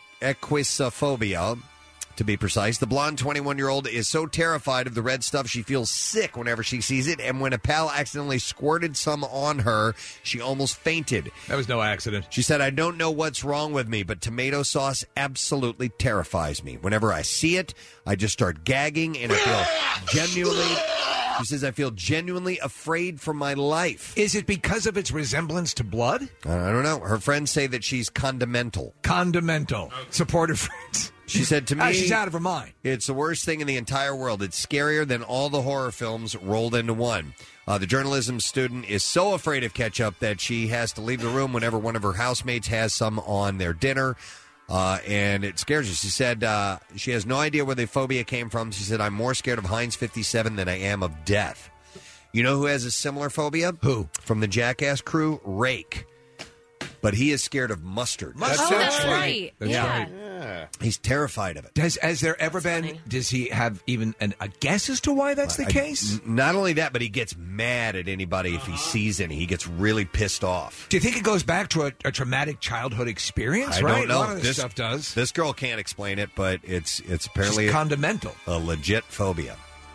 equisophobia, to be precise. The blonde twenty-one-year-old is so terrified of the red stuff she feels sick whenever she sees it, and when a pal accidentally squirted some on her, she almost fainted. That was no accident. She said, I don't know what's wrong with me, but tomato sauce absolutely terrifies me. Whenever I see it, I just start gagging, and I feel genuinely She says, I feel genuinely afraid for my life. Is it because of its resemblance to blood? Uh, I don't know. Her friends say that she's condimental. Condimental. Supportive friends. She said to me, Ah, she's out of her mind. It's the worst thing in the entire world. It's scarier than all the horror films rolled into one. Uh, the journalism student is so afraid of ketchup that she has to leave the room whenever one of her housemates has some on their dinner. Uh, and it scares her. She said uh, she has no idea where the phobia came from. She said, I'm more scared of Heinz fifty-seven than I am of death. You know who has a similar phobia? Who? From the Jackass crew, Rake. But he is scared of mustard. Mustard. Oh, that's right. That's yeah. right. Yeah. He's terrified of it. Has, has there ever been, does he have even an, a guess as to why that's the I- case? n- not only that, but he gets mad at anybody if he sees any. He gets really pissed off. Do you think it goes back to a, a traumatic childhood experience? I right? don't know. A lot of this, This- stuff does. This girl can't explain it, but it's it's apparently It's condimental. a legit phobia.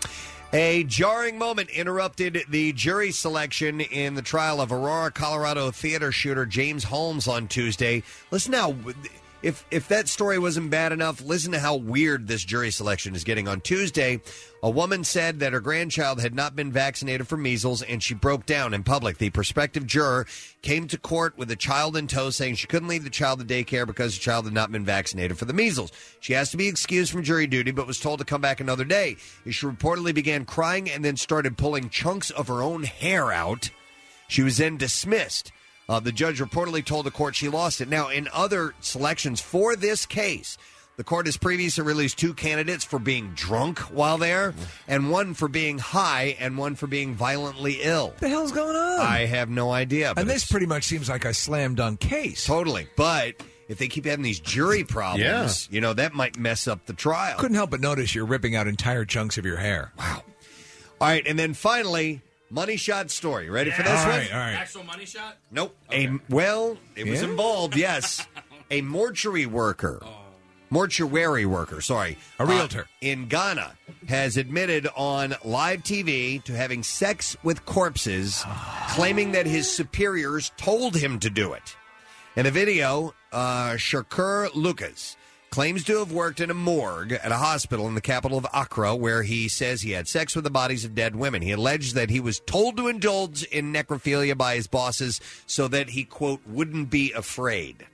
A jarring moment interrupted the jury selection in the trial of Aurora, Colorado theater shooter James Holmes on Tuesday. Listen now, if if that story wasn't bad enough, listen to how weird this jury selection is getting. On Tuesday, a woman said that her grandchild had not been vaccinated for measles, and she broke down in public. The prospective juror came to court with a child in tow, saying she couldn't leave the child to daycare because the child had not been vaccinated for the measles. She asked to be excused from jury duty, but was told to come back another day. She reportedly began crying and then started pulling chunks of her own hair out. She was then dismissed. Uh, the judge reportedly told the court she lost it. Now, in other selections for this case, the court has previously released two candidates for being drunk while there, and one for being high, and one for being violently ill. What the hell's going on? I have no idea. But and this it's- pretty much seems like a slam dunk case. Totally. But if they keep having these jury problems, you know, that might mess up the trial. Couldn't help but notice you're ripping out entire chunks of your hair. Wow. All right, and then finally, money shot story. Ready for this All one? right, all right. Actual money shot? Nope. A, well, it was Yeah? involved, yes. A mortuary worker. Mortuary worker, sorry. A realtor. Uh, in Ghana has admitted on live T V to having sex with corpses, claiming that his superiors told him to do it. In a video, uh, Shakur Lucas claims to have worked in a morgue at a hospital in the capital of Accra, where he says he had sex with the bodies of dead women. He alleged that he was told to indulge in necrophilia by his bosses so that he, quote, wouldn't be afraid.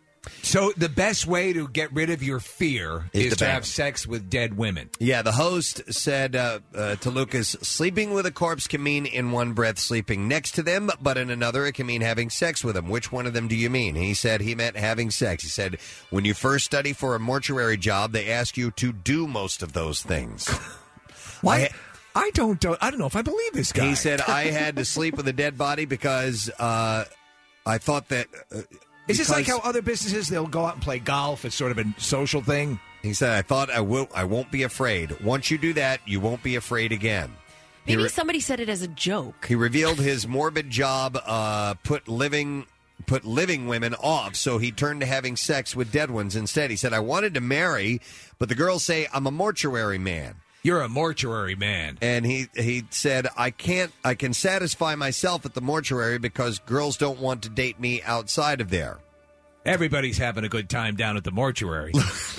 So the best way to get rid of your fear Is is, to to bang have them. sex with dead women. Yeah, the host said uh, uh, to Lucas, sleeping with a corpse can mean in one breath sleeping next to them, but in another it can mean having sex with them. Which one of them do you mean? He said he meant having sex. He said, when you first study for a mortuary job, they ask you to do most of those things. Why? I don't. I don't know if I believe this guy. He said, I had to sleep with a dead body because uh, I thought that... Uh, Is this like because- how other businesses, they'll go out and play golf? It's sort of a social thing. He said, I thought I, will, I won't be afraid. Once you do that, you won't be afraid again. He Maybe re- somebody said it as a joke. He revealed his morbid job uh, put living put living women off, so he turned to having sex with dead ones instead. He said, I wanted to marry, but the girls say I'm a mortuary man. You're a mortuary man. And he, he said, I can't, I can satisfy myself at the mortuary because girls don't want to date me outside of there. Everybody's having a good time down at the mortuary.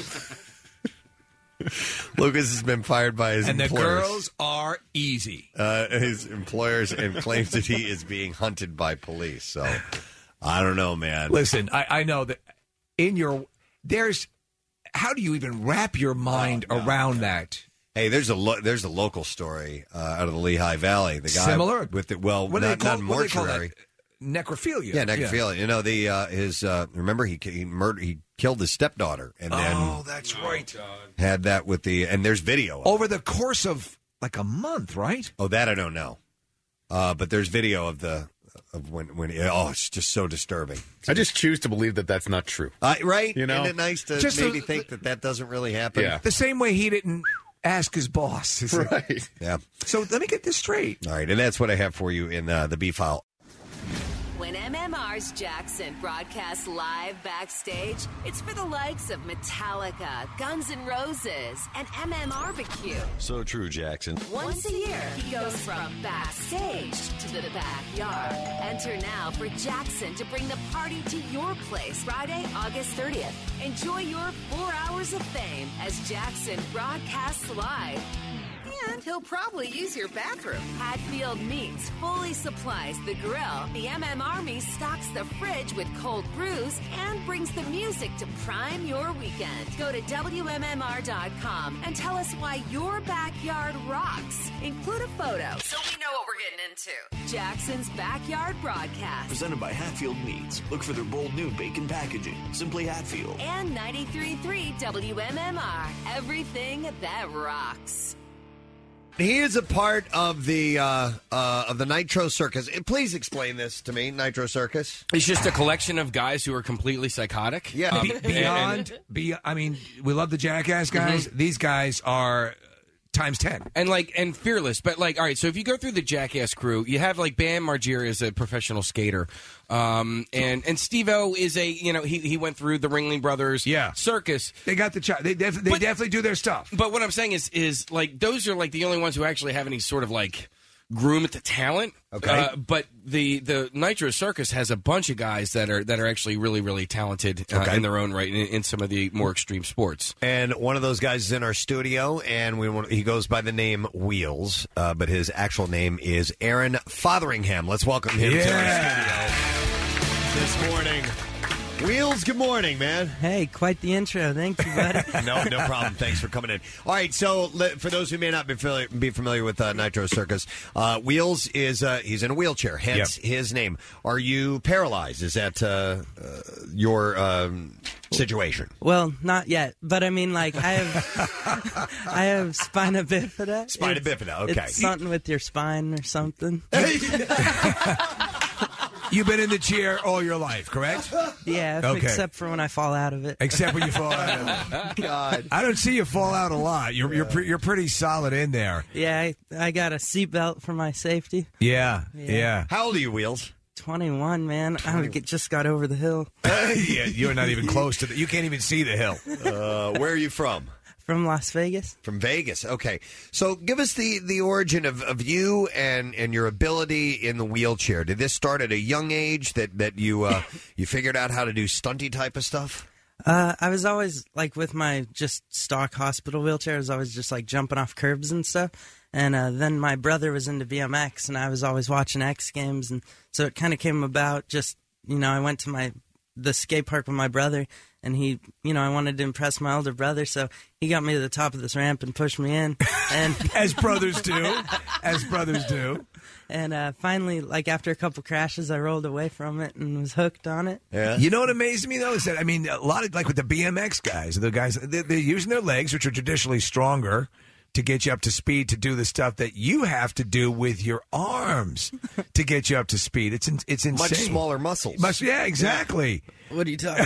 Lucas has been fired by his and the employers. girls are easy. Uh, his employers and claims that he is being hunted by police. So I don't know, man. Listen, I, I know that in your there's how do you even wrap your mind Oh, no, around no. that? Hey, there's a lo- there's a local story uh, out of the Lehigh Valley. The guy Similar with the well, What do they not, call- not what do they call mortuary. that? Necrophilia. Yeah, necrophilia. You know the uh, his uh, remember he he murdered he killed his stepdaughter and then Oh, that's right. had that with the and there's video of it. Over the course of like a month, right? Oh, that I don't know. Uh, but there's video of the of when when oh it's just so disturbing. I just choose to believe that that's not true. Uh, right? You know? Isn't it nice to Just maybe the- think that that doesn't really happen? Yeah. The same way he didn't ask his boss. Is it- Right. Yeah. So let me get this straight. All right, and that's what I have for you in uh, the B file. When M M R's Jackson broadcasts live backstage, it's for the likes of Metallica, Guns N' Roses, and M M Barbecue. So true, Jackson. Once a year, he goes from backstage to the backyard. Enter now for Jackson to bring the party to your place Friday, August thirtieth. Enjoy your four hours of fame as Jackson broadcasts live. And he'll probably use your bathroom. Hatfield Meats fully supplies the grill. The M M Army stocks the fridge with cold brews and brings the music to prime your weekend. Go to W M M R dot com and tell us why your backyard rocks. Include a photo so we know what we're getting into. Jackson's Backyard Broadcast. Presented by Hatfield Meats. Look for their bold new bacon packaging. Simply Hatfield. And ninety-three point three W M M R. Everything that rocks. He is a part of the uh, uh, of the Nitro Circus. Please explain this to me, Nitro Circus. It's just a collection of guys who are completely psychotic. Yeah. Um, Be- and- beyond, and- be, I mean, we love the Jackass guys. Mhm. These guys are times ten. And like and fearless, but like all right. So if you go through the Jackass crew, you have like Bam Margera is a professional skater, um, and and Steve-O is a you know he he went through the Ringling Brothers Yeah. circus. They got the ch- they def- they definitely do their stuff. But what I'm saying is is like those are like the only ones who actually have any sort of like groom at the talent. Okay. Uh, but the the Nitro Circus has a bunch of guys that are that are actually really really talented uh, Okay. in their own right in, in some of the more extreme sports. And one of those guys is in our studio, and we want, he goes by the name Wheels, uh, but his actual name is Aaron Fotheringham. Let's welcome him to our studio this morning. Wheels, good morning, man. Hey, quite the intro. Thank you, buddy. no, no problem. Thanks for coming in. All right, so le- for those who may not be familiar, be familiar with uh, Nitro Circus, uh, Wheels is uh, he's in a wheelchair, hence his name. Are you paralyzed? Is that uh, uh, your um, situation? Well, not yet, but I mean, like, I have, I have spina bifida. Spina It's- bifida, okay. It's something with your spine or something. You've been in the chair all your life, correct? Yeah, if- Okay. except for when I fall out of it. Except when you fall out of it. God. I don't see you fall out a lot. You're you're pre- you're pretty solid in there. Yeah, I, I got a seatbelt for my safety. Yeah, Yeah. yeah. How old are you, Wheels? twenty-one, man. I get- just got over the hill. yeah, you're not even close to the. You can't even see the hill. Uh, where are you from? From Las Vegas. From Vegas. Okay. So give us the, the origin of, of you and, and your ability in the wheelchair. Did this start at a young age that, that you uh, you figured out how to do stunty type of stuff? Uh, I was always like with my just stock hospital wheelchair. I was always just like jumping off curbs and stuff. And uh, then my brother was into B M X, and I was always watching X Games, and so it kind of came about. Just you know, I went to my the skate park with my brother, and he, you know, I wanted to impress my older brother, so he got me to the top of this ramp and pushed me in. And as brothers do, as brothers do. And uh, finally, like after a couple crashes, I rolled away from it and was hooked on it. Yeah. You know what amazed me though is that I mean a lot of like with the B M X guys, the guys they're, they're using their legs, which are traditionally stronger, to get you up to speed to do the stuff that you have to do with your arms to get you up to speed. It's in, it's insane. Much smaller muscles. Much, yeah, exactly. What are you talking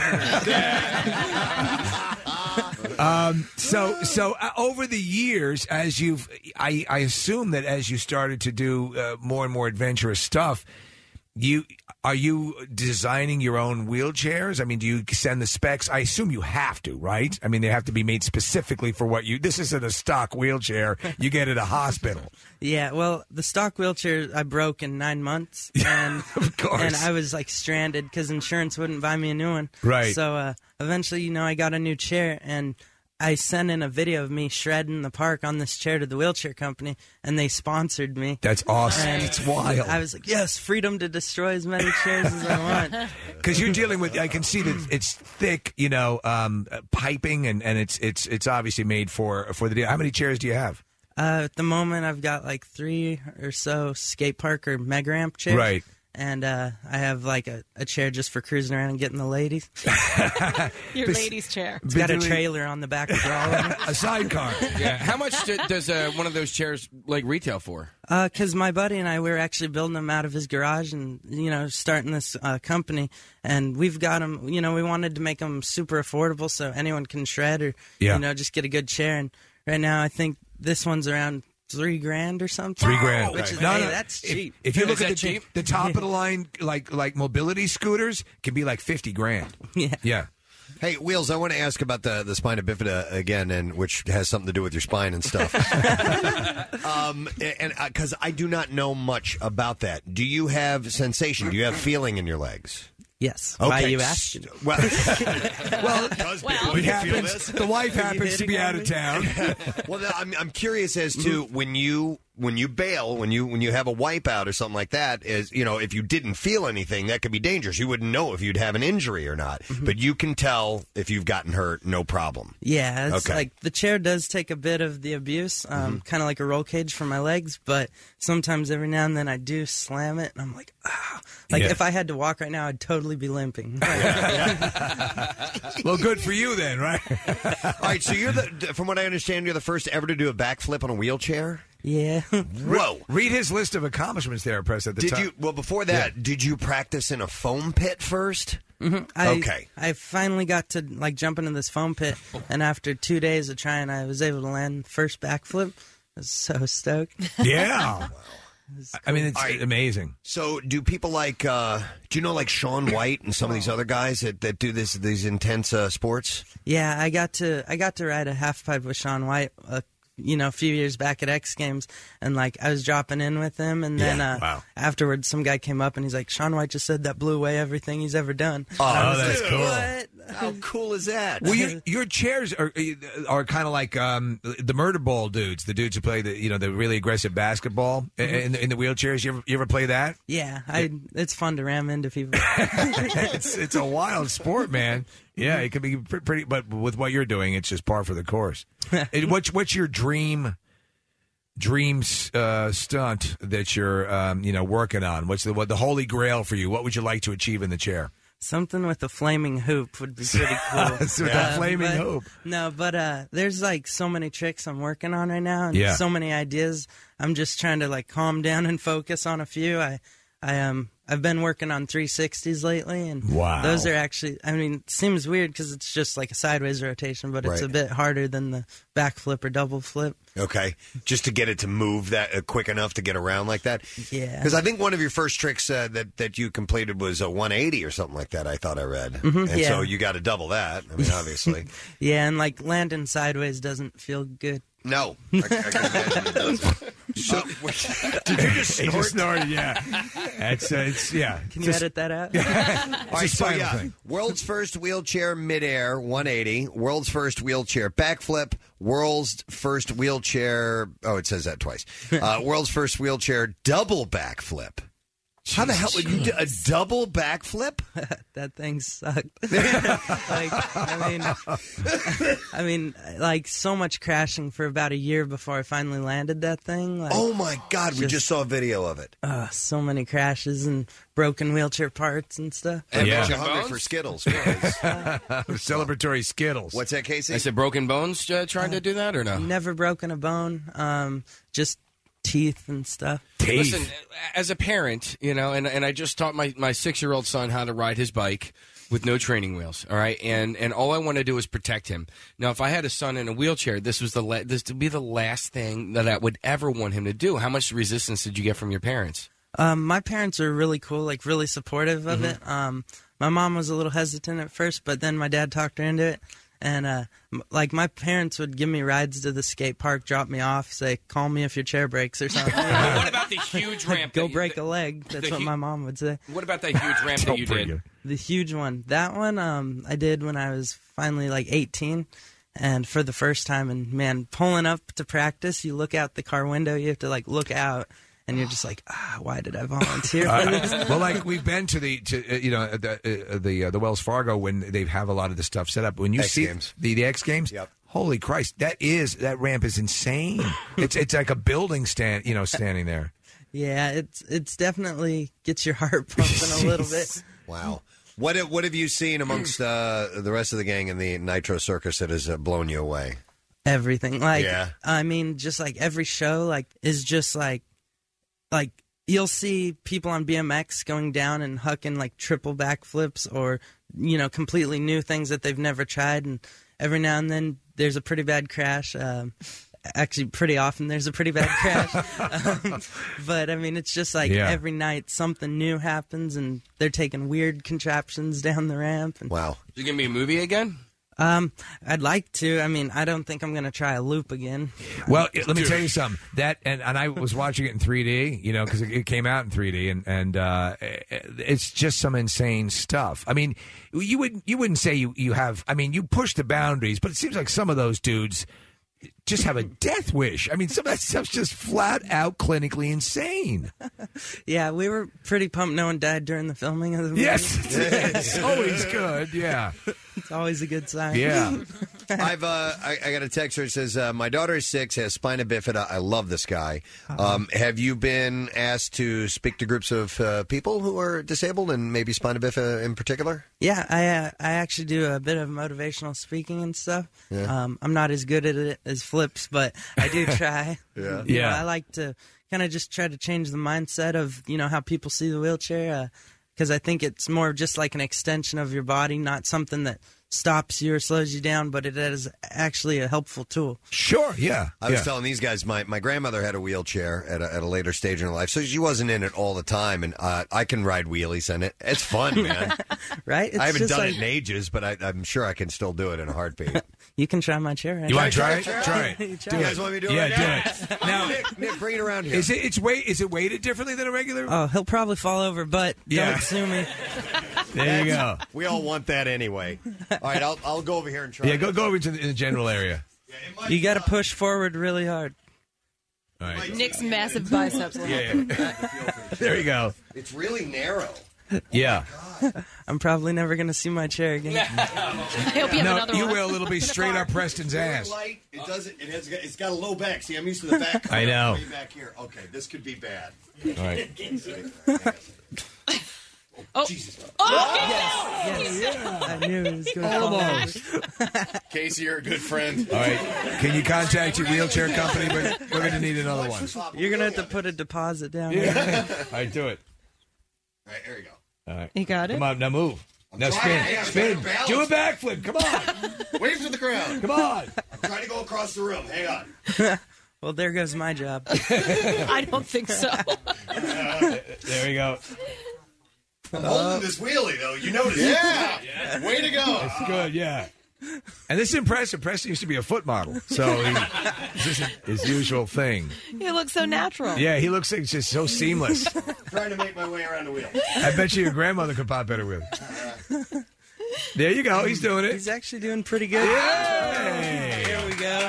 about? um, so so uh, over the years, as you've, I, I assume that as you started to do uh, more and more adventurous stuff, you are you designing your own wheelchairs? I mean, do you send the specs? I assume you have to, right? I mean, they have to be made specifically for what you. This isn't a stock wheelchair you get at a hospital. Yeah, well, the stock wheelchair I broke in nine months, and of course, and I was like stranded because insurance wouldn't buy me a new one. Right. So uh, eventually, you know, I got a new chair, and I sent in a video of me shredding the park on this chair to the wheelchair company, and they sponsored me. That's awesome. And It's wild. I was like, yes, freedom to destroy as many chairs as I want. Because you're dealing with, I can see that it's thick, you know, um, uh, piping, and, and it's it's it's obviously made for for the deal. How many chairs do you have? Uh, at the moment, I've got like three or so skate park or mega ramp chairs. Right. And uh, I have like a, a chair just for cruising around and getting the ladies. Your Bes- ladies' chair. It's got a trailer on the back of all of them. A sidecar. Yeah. How much do, does uh, one of those chairs like retail for? Because my buddy and I, we were actually building them out of his garage and, you know, starting this uh, company. And we've got them, you know, we wanted to make them super affordable so anyone can shred or, Yeah. you know, just get a good chair. And right now I think this one's around three grand or something. Three grand. Which is, No, hey, no, that's if- cheap. If, you Is look that at the, cheap? the top of the line, like like mobility scooters, can be like fifty grand. Yeah. Yeah. Hey, Wheels, I want to ask about the, the spina bifida again, and which has something to do with your spine and stuff. um, and because I do not know much about that. Do you have sensation? Do you have feeling in your legs? Yes. Okay. Why are you asking? Well, well, well it happens. The wife happens to be out of town. Well, now, I'm I'm curious as to when you when you bail, when you when you have a wipeout or something like that, is you know if you didn't feel anything, that could be dangerous. You wouldn't know if you'd have an injury or not, but you can tell if you've gotten hurt, no problem. Yeah, it's Okay. like the chair does take a bit of the abuse, um, kind of like a roll cage for my legs, but sometimes every now and then I do slam it, and I'm like, ah. Like Yeah. if I had to walk right now, I'd totally be limping. Well, good for you then, right? All right, so you're the from what I understand, you're the first ever to do a backflip on a wheelchair. Yeah. Whoa. Read his list of accomplishments there, Press, at the Did top. you? Well, before that, did you practice in a foam pit first? Mhm. I, Okay. I finally got to like jump into this foam pit, and after two days of trying, I was able to land the first backflip. I was so stoked. Yeah. I mean, it's All right. amazing. So, do people like? Uh, do you know like Shaun White and some of these other guys that, that do this these intense uh, sports? Yeah, I got to I got to ride a half pipe with Shaun White, uh, you know, a few years back at X Games, and like I was dropping in with him, and then Yeah, uh, wow. afterwards, some guy came up and he's like, "Shaun White just said that blew away everything he's ever done." Oh, And I was that's like, cool. What? How cool is that? Well, your, your chairs are are kind of like um, the murder ball dudes, the dudes who play the you know the really aggressive basketball in, in the wheelchairs. You ever, you ever play that? Yeah, I. It's fun to ram into people. it's it's a wild sport, man. Yeah, it can be pre- pretty, but with what you're doing, it's just par for the course. And what's what's your dream dream uh, stunt that you're um, you know working on? What's the what the holy grail for you? What would you like to achieve in the chair? Something with a flaming hoop would be pretty cool. So with a flaming but- hoop. No, but uh, there's like so many tricks I'm working on right now, and Yeah. so many ideas. I'm just trying to like calm down and focus on a few. I, I um, I've been working on three sixties lately, and Wow. those are actually. I mean, it seems weird because it's just like a sideways rotation, but it's Right. a bit harder than the back flip or double flip. Okay, just to get it to move that uh, quick enough to get around like that. Yeah. Because I think one of your first tricks uh, that that you completed was a one eighty or something like that. I thought I read, Mhm, and yeah. so you got to double that. I mean, obviously, Yeah, and like landing sideways doesn't feel good. no. I, I can imagine it doesn't. So, did you just He snort? just snorted, yeah. That's uh, it's yeah. Can you Just- edit that out? All It's right, a so spinal yeah, thing. world's first wheelchair midair one eighty, world's first wheelchair backflip, world's first wheelchair. Oh, it says that twice. Uh, world's first wheelchair double backflip. How the hell would you do a double backflip? That thing sucked. like, I mean, I mean, like so much crashing for about a year before I finally landed that thing. Like, Oh my God, we just saw a video of it. uh, so many crashes and broken wheelchair parts and stuff. And Yeah. you're hungry for Skittles. guys. Celebratory Skittles. What's that, Casey? I said broken bones uh, trying to do that or no? Never broken a bone. Um, just teeth and stuff. Listen, as a parent, you know, and, and I just taught my, my six year old son how to ride his bike with no training wheels. All right, and and all I want to do is protect him. Now, if I had a son in a wheelchair, this was the la- this would be the last thing that I would ever want him to do. How much resistance did you get from your parents? Um, my parents are really cool, like really supportive of Mhm. it. Um, my mom was a little hesitant at first, but then my dad talked her into it. And uh, m- like my parents would give me rides to the skate park, drop me off, say, "Call me if your chair breaks" or something. What about the huge ramp? Go that you- break a leg. That's the what hu- my mom would say. What about that huge ramp that you did? The huge one. That one um, I did when I was finally like eighteen. And for the first time, and man, pulling up to practice, you look out the car window, you have to like look out, and you're just like, ah, why did I volunteer for this? Uh, well, like we've been to the to uh, you know uh, the uh, the uh, the Wells Fargo when they have a lot of the stuff set up. When you X see Games. the the X Games, Yep. holy Christ, that is that ramp is insane. it's it's like a building stand, you know, standing there. Yeah, it's it's definitely gets your heart pumping a little bit. Wow. What have, what have you seen amongst uh, the rest of the gang in the Nitro Circus that has uh, blown you away? Everything. Like, Yeah. I mean, just like every show, like, is just like, like, you'll see people on B M X going down and hucking like triple backflips or, you know, completely new things that they've never tried. And every now and then there's a pretty bad crash. Um, actually, pretty often there's a pretty bad crash. um, but I mean, it's just like Yeah. every night something new happens and they're taking weird contraptions down the ramp. And, Wow. Is it gonna be a movie again? Um, I'd like to. I mean, I don't think I'm going to try a loop again. Well, it, let me tell you something. That and, and I was watching it in three D, you know, because it, it came out in three D, and and uh, it's just some insane stuff. I mean, you would you wouldn't say you you have. I mean, you push the boundaries, but it seems like some of those dudes just have a death wish. I mean, some of that stuff's just flat out clinically insane. Yeah, we were pretty pumped no one died during the filming of the movie. Yes, it's always good. Yeah, it's always a good sign. Yeah. I've uh, I, I got a text that says uh, my daughter is six, has spina bifida. I love this guy. Um, have you been asked to speak to groups of uh, people who are disabled and maybe spina bifida in particular? Yeah, I uh, I actually do a bit of motivational speaking and stuff. Yeah. Um, I'm not as good at it as Flips, but I do try. Yeah. You know, Yeah. I like to kind of just try to change the mindset of, you know, how people see the wheelchair, because I think it's more just like an extension of your body, not something that stops you or slows you down, but it is actually a helpful tool. Sure, yeah. I was Yeah. telling these guys, my, my grandmother had a wheelchair at a, at a later stage in her life, so she wasn't in it all the time, and uh, I can ride wheelies in it. It's fun, man. Right? It's I haven't just done like- it in ages, but I, I'm sure I can still do it in a heartbeat. You can try my chair. Right You now. want to try it? Try it. You Do try You it. guys want me to do it Yeah, right do now? it. Now, Nick, Nick, bring it around here. Is it it's weight? Is it weighted differently than a regular? Oh, he'll probably fall over, but Yeah. don't sue me. There you go. We all want that anyway. All right, I'll, I'll go over here and try Yeah, it. go go over to the, in the general area. You got to push forward really hard. All right. Nick's massive biceps. will Yeah, help yeah. him. There you go. It's really narrow. Yeah. I'm probably never going to see my chair again. I hope you have No, another you one. will. It'll be straight up Preston's ass. Light. It doesn't. It has. It's got a low back. See, I'm used to the back. I know. Way back here. Okay, this could be bad. All right. Oh, Jesus. Oh, Yes. I knew it was going to Almost. Casey, you're a good friend. All right. Can you contact your wheelchair company? But we're going to need another one. You're going to have to put a deposit down. Yeah. All right, do it. All right, there you go. All right. You got it? Come on, now move. Now spin. trying. Spin. I'm trying to Do a backflip. Come on. Wave to the crowd. Come on. I'm trying to go across the room. Hang on. Well, there goes my job. I don't think so. There we go. I'm holding this wheelie, though. You notice? Yeah. Yeah. Way to go. That's good, yeah. And this is impressive. Preston used to be a foot model, so he, this isn't his usual thing. You look so natural. Yeah, he looks like just so seamless. Trying to make my way around the wheel. I bet you your grandmother could pop better with it. There you go. He's doing it. He's actually doing pretty good. Yay! Here we go.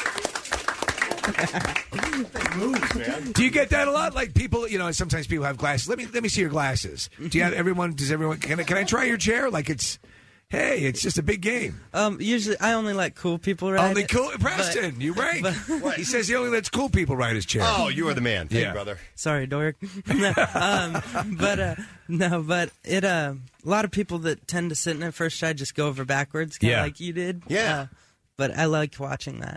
Moves, man. Do you get that a lot? Like people, you know, sometimes people have glasses. Let me let me see your glasses. Do you have everyone? Does everyone? Can I, can I try your chair? Like it's, hey, it's just a big game. Um, usually, I only let cool people ride Only it, cool, but- Preston. you right. but- He says he only lets cool people ride his chair. Oh, you are the man. Thank Yeah. you, brother. Sorry, dork. um, but uh, no, but it. Uh, a lot of people that tend to sit in it first try just go over backwards, kind of Yeah. like you did. Yeah. Uh, but I like watching that.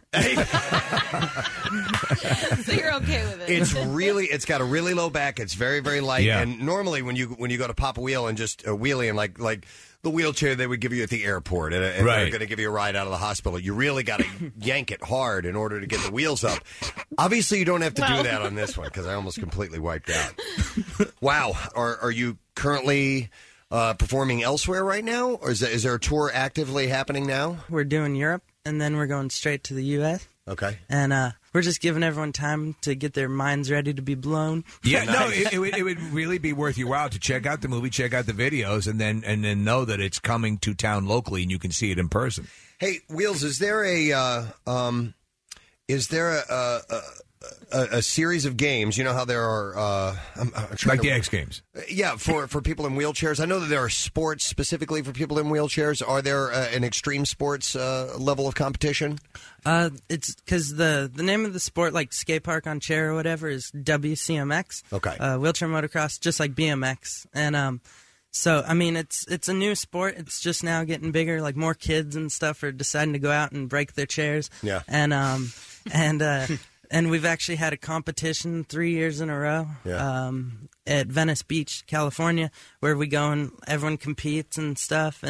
So you're okay with it. It's really, it's got a really low back. It's very, very light. Yeah. And normally, when you when you go to pop a wheel and just a wheelie and like like the wheelchair they would give you at the airport, and, and Right. they're going to give you a ride out of the hospital, you really got to yank it hard in order to get the wheels up. Obviously, you don't have to Well. do that on this one because I almost completely wiped out. Wow, are are you currently uh, performing elsewhere right now, or is there, is there a tour actively happening now? We're doing Europe, and then we're going straight to the U S Okay. And uh, we're just giving everyone time to get their minds ready to be blown. Yeah, no, it, it, would, it would really be worth your while to check out the movie, check out the videos, and then and then know that it's coming to town locally and you can see it in person. Hey, Wheels, is there a uh, um, is there a, a, a, a series of games? You know how there are uh, I'm, I'm trying Like to, the X Games. Yeah, for, for people in wheelchairs. I know that there are sports specifically for people in wheelchairs. Are there uh, an extreme sports uh, level of competition? Uh, it's because the the name of the sport, like skate park on chair or whatever, is W C M X. Okay. Uh, wheelchair motocross, just like B M X, and um, so I mean, it's it's a new sport. It's just now getting bigger. Like more kids and stuff are deciding to go out and break their chairs. Yeah. And um, and uh, and we've actually had a competition three years in a row. Yeah. Um, at Venice Beach, California, where we go and everyone competes and stuff, and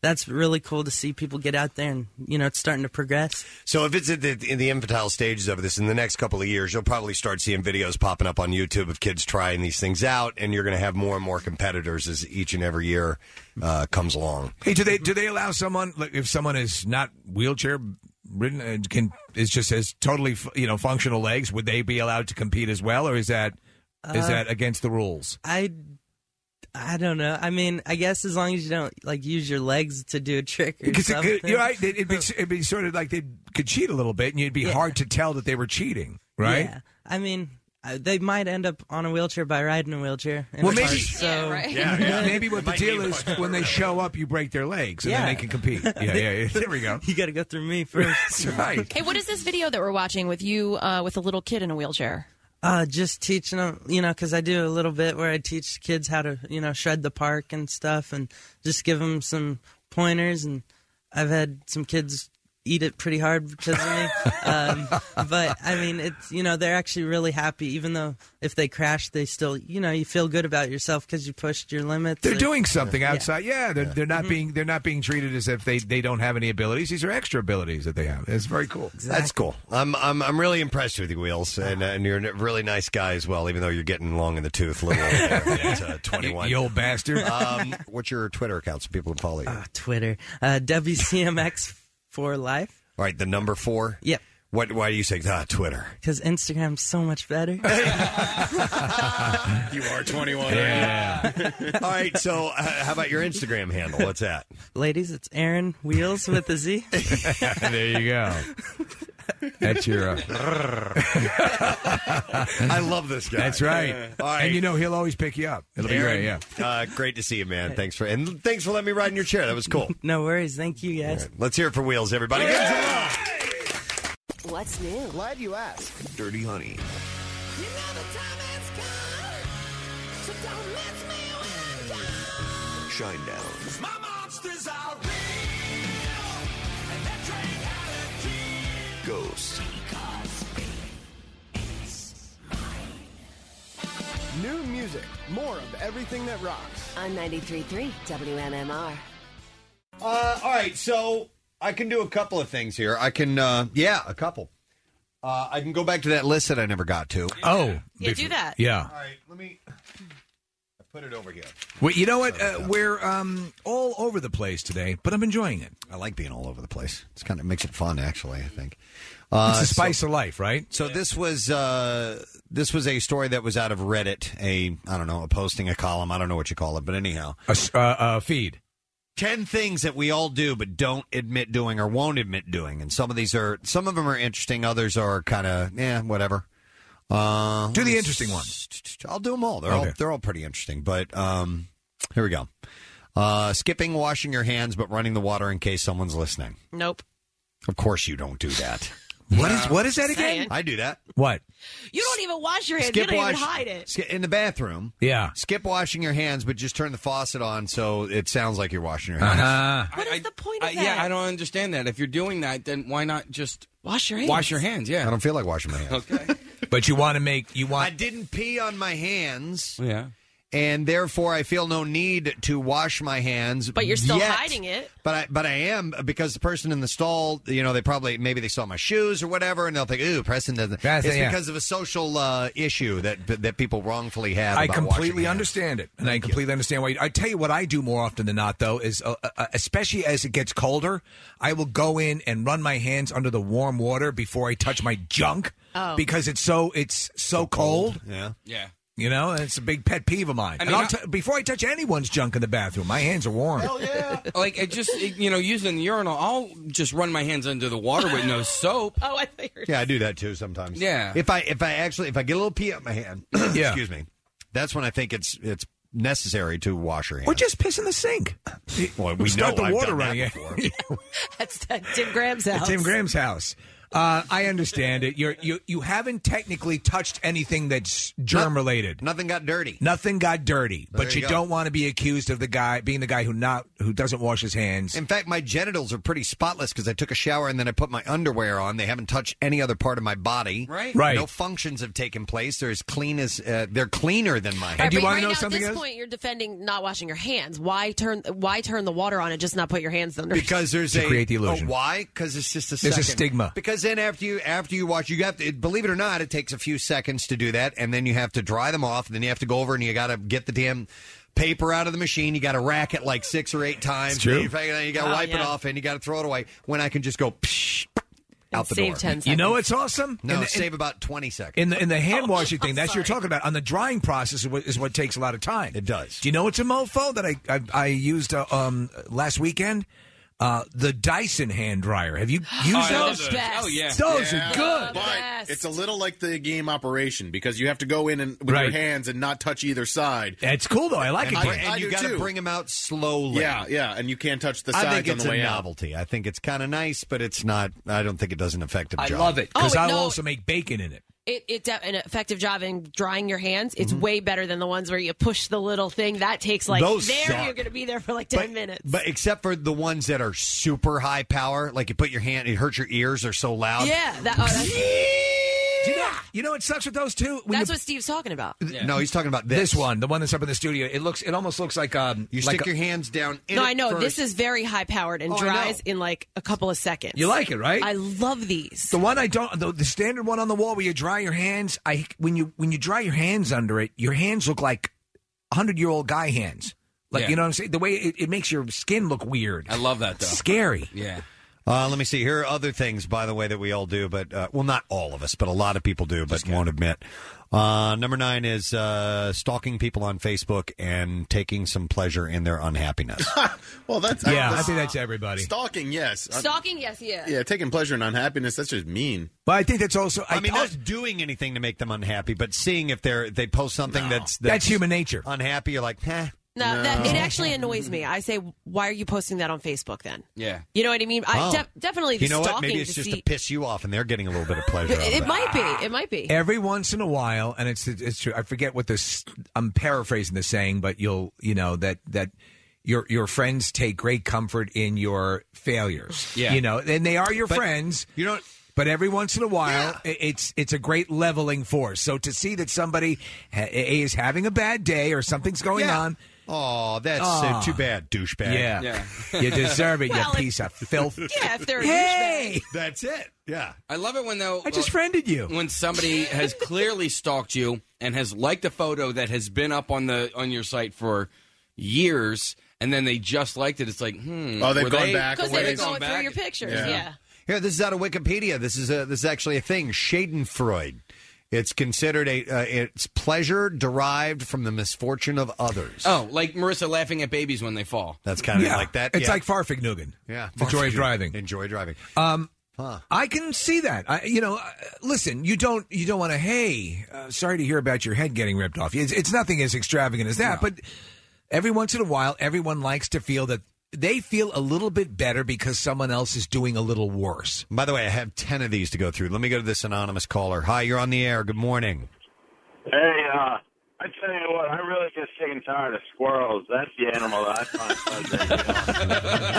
that's really cool to see people get out there and, you know, it's starting to progress. So if it's at the, in the infantile stages of this, in the next couple of years, you'll probably start seeing videos popping up on YouTube of kids trying these things out, and you're going to have more and more competitors as each and every year uh, comes along. Hey, do they do they allow someone, like, if someone is not wheelchair ridden and can is just has totally you know functional legs, would they be allowed to compete as well, or is that is Uh, that against the rules? I, I don't know. I mean, I guess as long as you don't like use your legs to do a trick or Because it, something. you're right, it'd be, it'd be sort of like they could cheat a little bit, and it'd be Yeah. hard to tell that they were cheating, right? Yeah. I mean, uh, they might end up on a wheelchair by riding a wheelchair. in Well, a maybe- park, so Yeah, yeah. Maybe what the deal is, when they show up, you break their legs, and Yeah. then they can compete. Yeah, yeah, yeah. There we go. You got to go through me first. That's right. Hey, what is this video that we're watching with you uh, with a little kid in a wheelchair? Uh, just teaching them, you know, because I do a little bit where I teach kids how to, you know, shred the park and stuff, and just give them some pointers. And I've had some kids eat it pretty hard because of me. um, but I mean, it's you know, they're actually really happy, even though if they crash, they still, you know, you feel good about yourself because you pushed your limits. They're Or- doing something Yeah. outside. Yeah, they're, they're not being they're not being treated as if they, they don't have any abilities. These are extra abilities that they have. It's very cool. That's cool. I'm I'm I'm really impressed with you, Wheels, and, uh, and you're a really nice guy as well. Even though you're getting long in the tooth, a little older there at uh, twenty-one. You old bastard. Um, what's your Twitter account so people can follow you? Uh, Twitter, uh, W C M X for life. All right, the number four. Yep. What? Why do you say ah, Twitter? Because Instagram's so much better. You are twenty-one. Yeah. All right. So, uh, how about your Instagram handle? What's that? Ladies, it's Aaron Wheels with a Z. There you go. That's your. Uh... I love this guy. That's right. All right. And you know he'll always pick you up. It'll be Aaron, great. Yeah. Uh, great to see you, man. Thanks for and thanks for letting me ride in your chair. That was cool. No worries. Thank you, guys. Let's hear it for Wheels, everybody. Give him some love. What's new? Glad you asked. Dirty Honey. Shine Down. My monsters are real, and that train had a key. Ghost. New music, more of everything that rocks. On ninety-three point three W M M R. Uh, all right, so I can do a couple of things here. I can, uh, yeah, a couple. Uh, I can go back to that list that I never got to. Oh, Yeah, do that. Yeah. All right, let me. I put it over here. Well, you know what? Uh, we're um, all over the place today, but I'm enjoying it. I like being all over the place. It's kind of makes it fun, actually. I think uh, It's the spice so, of life, right? So this was uh, this was a story that was out of Reddit. A I don't know, a posting, a column. I don't know what you call it, but anyhow, A s- uh, uh, feed. ten things that we all do but don't admit doing or won't admit doing, and some of these are some of them are interesting, others are kind of yeah, whatever. Uh, Do the interesting ones. I'll do them all. They're all Okay. they're all pretty interesting. But um, here we go. Uh, skipping washing your hands but running the water in case someone's listening. Nope. Of course you don't do that. What is what is that again? Saying. I do that. What? You don't even wash your hands. Skip you don't wash even hide it. sk- in the bathroom. Yeah. Skip washing your hands, but just turn the faucet on so it sounds like you're washing your hands. Uh-huh. What is the point of I, that? yeah, I don't understand that. If you're doing that, then why not just Wash your hands. wash your hands? Yeah. I don't feel like washing my hands. Okay. But you want to make you I want. didn't pee on my hands. Yeah. And therefore, I feel no need to wash my hands. But you're still yet. hiding it. But I, but I am because the person in the stall, you know, they probably maybe they saw my shoes or whatever, and they'll think, "Ooh, Preston doesn't." That's it's it, yeah. because of a social uh, issue that that people wrongfully have. I about completely washing hands. understand it, and I completely understand why. You, I tell you what I do more often than not, though, is uh, uh, especially as it gets colder, I will go in and run my hands under the warm water before I touch my junk Oh. because it's so it's so, cold. Yeah. Yeah. You know, and it's a big pet peeve of mine. I and mean, I'll t- before I touch anyone's junk in the bathroom, my hands are warm. Like it just it, you know, using the urinal, I'll just run my hands under the water with no soap. Oh, I thought you were Yeah, I do that too sometimes. Yeah. If I if I actually if I get a little pee up my hand, Yeah. excuse me, that's when I think it's it's necessary to wash your hands. Or just piss in the sink. Well, we Start know the I've water done that running. before. That's at Tim Graham's house. At Tim Graham's house. Uh, I understand it. You're, you you haven't technically touched anything that's germ related. Nothing got dirty. Nothing got dirty. There But you you, go. don't want to be accused of the guy being the guy who not who doesn't wash his hands. In fact, my genitals are pretty spotless because I took a shower and then I put my underwear on. They haven't touched any other part of my body. Right. Right. No functions have taken place. They're as clean as uh, they're cleaner than mine. Right, but right now, at this point, you're defending not washing your hands. Why turn Why turn the water on and just not put your hands under? Because there's To a create the illusion. Oh, why? Because it's just a There's a second. stigma. Because then after you after you wash, you have to believe it or not, it takes a few seconds to do that, and then you have to dry them off, and then you have to go over and you got to get the damn paper out of the machine. You got to rack it like six or eight times. It's true. You, you got to Oh, wipe it yeah. off, and you got to throw it away. When I can just go psh, out the save door. ten seconds. You know what's awesome? No, In the- save about twenty seconds. In the in the hand Oh, washing thing, that's what you're talking about. On the drying process is what, is what takes a lot of time. It does. Do you know what's a mofo that I I, I used uh, um, last weekend? Uh, the Dyson hand dryer. Have you used Oh, I love those? those. Oh, yeah. Those Yeah. are good. But it's a little like the game Operation because you have to go in and with Right. your hands and not touch either side. It's cool though. I like and, it. and I you do got to too. bring them out slowly. Yeah, yeah, and you can't touch the I sides think on it's the a way out. novelty. I think it's kind of nice, but it's not. I don't think it does an effective I job. love it because Oh, I'll no. also make bacon in it. It, it de- an effective job in drying your hands. Mm-hmm. It's way better than the ones where you push the little thing. That takes like Those there suck. you're going to be there for like ten minutes. But except for the ones that are super high power, like you put your hand, it hurts your ears. They're so loud. Yeah, that, oh, that's, Do you know? You know what sucks with those two? When that's you- what Steve's talking about. No, he's talking about this. this one, the one that's up in the studio. It looks. It almost looks like um. You like stick a- your hands down. In No, it I know first. this is very high powered and Oh, I dries know. in like a couple of seconds. You like it, right? I love these. The one I don't, the, the standard one on the wall where you dry your hands. I when you when you dry your hands under it, your hands look like hundred year old guy hands. Like Yeah. you know what I'm saying? The way it, it makes your skin look weird. I love that though. Scary. Yeah. Uh, let me see. Here are other things, by the way, that we all do, but uh, well, not all of us, but a lot of people do, but won't admit. Uh, number nine is uh, stalking people on Facebook and taking some pleasure in their unhappiness. Well, that's Yeah, that's- I think that's everybody. Stalking, yes. Uh, Stalking, yes, yeah. yeah, taking pleasure in unhappiness. That's just mean. But I think that's also. I, mean, I- not doing anything to make them unhappy, but seeing if they're they post something that's, that's That's human nature. unhappy, you're like, eh. No, No. That, it actually annoys me. I say, why are you posting that on Facebook then? Yeah. You know what I mean? I Oh. de- definitely the You know what? stalking Maybe it's to just see. to piss you off, and they're getting a little bit of pleasure. out of it, it. it might be. It might be. Every once in a while, and it's it's true. I forget what this. I'm paraphrasing the saying, but you'll you know that that your your friends take great comfort in your failures. Yeah. You know, and they are your But friends. You know. But every once in a while, i- it's it's a great leveling force. So to see that somebody ha- is having a bad day or something's going Yeah. on, Oh, that's Aw. uh, too bad, douchebag. yeah, Yeah. you deserve it, Well, you if- piece of filth. Yeah, if they're a Hey, That's it. Yeah. I love it when though I just friended you. when somebody has clearly stalked you and has liked a photo that has been up on the on your site for years, and then they just liked it. It's like, hmm. Oh, they've were gone they- back Because a they've ways. been going back? through your pictures. Yeah. Yeah. Here, this is out of Wikipedia. This is a this is actually a thing. Schadenfreude. It's considered a uh, it's pleasure derived from the misfortune of others. Oh, like Marissa laughing at babies when they fall. That's kind of Yeah, like that. It's yeah. like Farfignugan. yeah, the joy of driving. Enjoy driving. Um, Huh. I can see that. I, you know, uh, listen, you don't you don't want to. Hey, uh, sorry to hear about your head getting ripped off. It's, it's nothing as extravagant as that, but every once in a while, everyone likes to feel that they feel a little bit better because someone else is doing a little worse. By the way, I have ten of these to go through. Let me go to this anonymous caller. Hi, you're on the air. Good morning. Hey, uh, I tell you what, I really get sick and tired of squirrels. That's the animal that I find pleasure.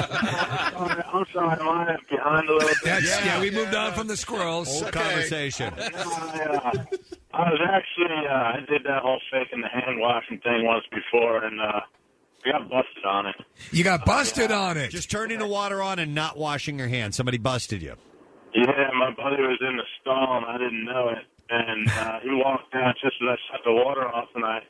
I'm sorry, I'm sorry, am I behind a little bit? That's, yeah, we moved on from the squirrels. Old conversation. I, uh, I was actually, uh, I did that whole faking the hand washing thing once before, and uh, I got busted on it. You got busted on it. Just turning the water on and not washing your hands. Somebody busted you. Yeah, my buddy was in the stall, and I didn't know it. And uh, he walked out just as I shut the water off, and I,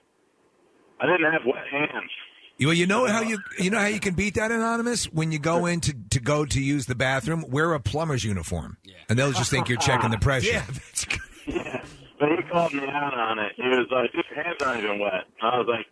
I didn't have wet hands. Well, you know how you you know how you can beat that, Anonymous? When you go in to, to go to use the bathroom, wear a plumber's uniform, and they'll just think you're checking the pressure. Yeah, that's good. Yeah, but he called me out on it. He was like, "Your hands aren't even wet." And I was like,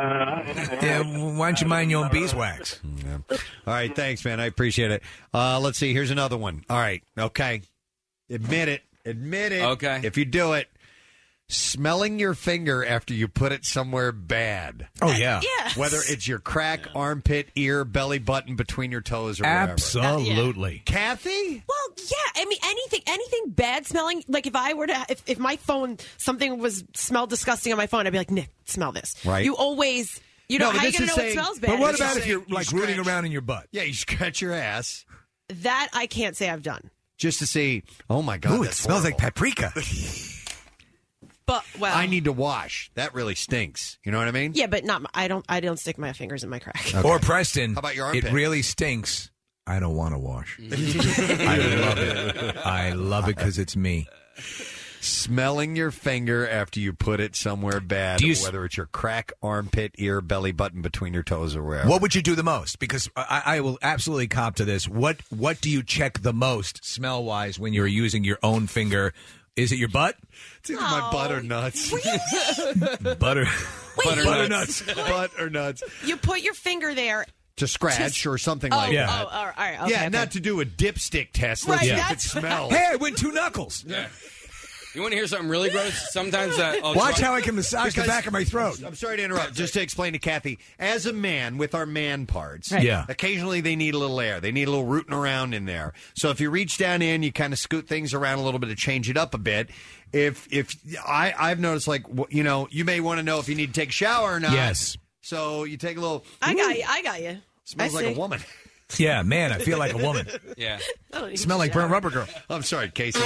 uh, Yeah, why don't you mind your own beeswax? Yeah. All right, thanks, man. I appreciate it. Uh, let's see. Here's another one. All right, okay. Admit it. Admit it. Okay. If you do it, smelling your finger after you put it somewhere bad. Oh, yeah. Yes. Whether it's your crack, armpit, ear, belly button, between your toes, or wherever. Absolutely. Kathy? Well, Yeah, I mean anything, anything bad smelling. Like if I were to, if, if my phone, something was smelled disgusting on my phone, I'd be like, Nick, smell this. Right. You always, you know, No, but how you this gonna is know saying- it smells bad? But what It's about just if you're saying- like rooting around in your butt? Yeah, you scratch your ass that I can't say I've done. just to see. Oh my god, Ooh, it that's smells horrible. like paprika. But well, I need to wash. That really stinks. You know what I mean? yeah, but not. I don't. I don't stick my fingers in my crack. Okay. Or Preston. How about your It armpit? really stinks. I don't want to wash. I love it. I love it because it's me. Smelling your finger after you put it somewhere bad, Do you s- whether it's your crack, armpit, ear, belly button, between your toes, or wherever. What would you do the most? Because I, I will absolutely cop to this. What What do you check the most smell wise when you're using your own finger? Is it your butt? It's either my butt or nuts. Butter. Wait, butter you- nuts. butt or nuts. You put your finger there. To scratch Just- or something Oh, like oh, that. all right, all right, okay, yeah, okay. not to do a dipstick test. Let's Right, see if it that's- smells. Hey, I went two knuckles. Yeah. You want to hear something really gross? Sometimes uh, I'll Watch try- how I can massage the Because- back of my throat. I'm sorry to interrupt. Just to explain to Kathy, as a man with our man parts, Right. Yeah. occasionally they need a little air. They need a little rooting around in there. So if you reach down in, you kind of scoot things around a little bit to change it up a bit. If if I I've noticed, like wh- you know, you may want to know if you need to take a shower or not. Yes. So you take a little. I got you. I got you. Smells I like see. a woman. Yeah, man, I feel like a woman. Yeah. I don't need Smell to like shower. burnt rubber girl. I'm sorry, Casey.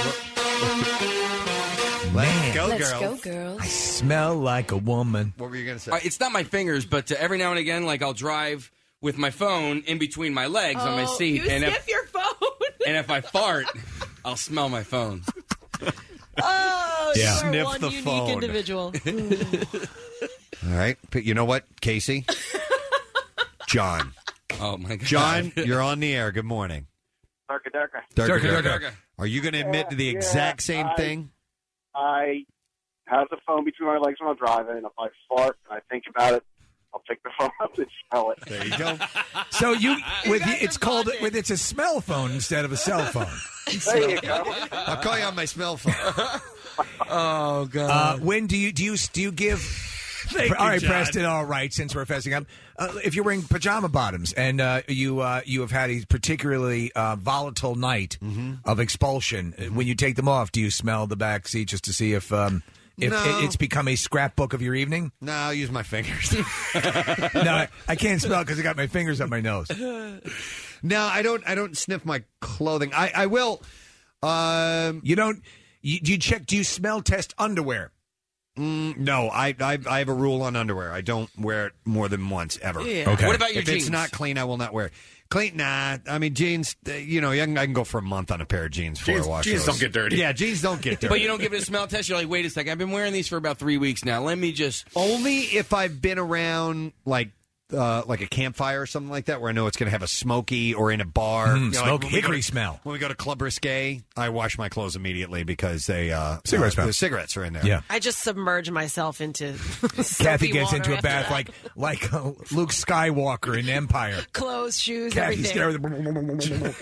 Man. Let's go, Let's girl. go, girls. I smell like a woman. What were you going to say? Uh, it's not my fingers, but uh, every now and again, like I'll drive with my phone in between my legs on my Oh, seat, you and sniff if your phone. and if I fart, I'll smell my phone. Oh, Yeah. you are Sniff one the unique phone. individual. All right, but you know what, Casey? John. Oh my god, John, you're on the air. Good morning. Darka, darka. Darka, Darka, Darka. darka. Are you going to admit to the Yeah, exact same I- thing? I have the phone between my legs when I'm driving, and if I fart and I think about it, I'll pick the phone up and smell it. There you go. So you with it's called with it's a smell phone instead of a cell phone. There you go. I'll call you on my smell phone. Oh god. Uh, when do you do you do you give? Thank all you, right, John. Preston. All right, since we're fessing up, uh, if you're wearing pajama bottoms and uh, you uh, you have had a particularly uh, volatile night Mm-hmm. of expulsion, uh, when you take them off, do you smell the back seat just to see if um, if No. it- it's become a scrapbook of your evening? No, I'll use my fingers. No, I, I can't smell because I got my fingers up my nose. No, I don't. I don't sniff my clothing. I, I will. Um, You don't. You, do you check? Do you smell test underwear? mm, no, I, I I have a rule on underwear. I don't wear it more than once ever. Yeah. Okay. What about your If jeans? it's not clean, I will not wear it. Clean? Nah. I mean, jeans. uh, You know, I can, I can go for a month on a pair of jeans before Jeans- I wash jeans those. don't get dirty. Yeah, jeans don't get dirty. But you don't give it a smell test. You're like, wait a second. I've been wearing these for about three weeks now. Let me just. Only if I've been around like uh, like a campfire or something like that, where I know it's going to have a smoky, or in a bar. Mm, You know, like smoke when we go hickory to- smell. When we go to Club Risque, I wash my clothes immediately because they uh, Cigarette uh, smell. the cigarettes are in there. Yeah. I just submerge myself into. Kathy soapy gets water into a after bath that. like like uh, Luke Skywalker in Empire. Clothes, shoes, Kathy's everything. there,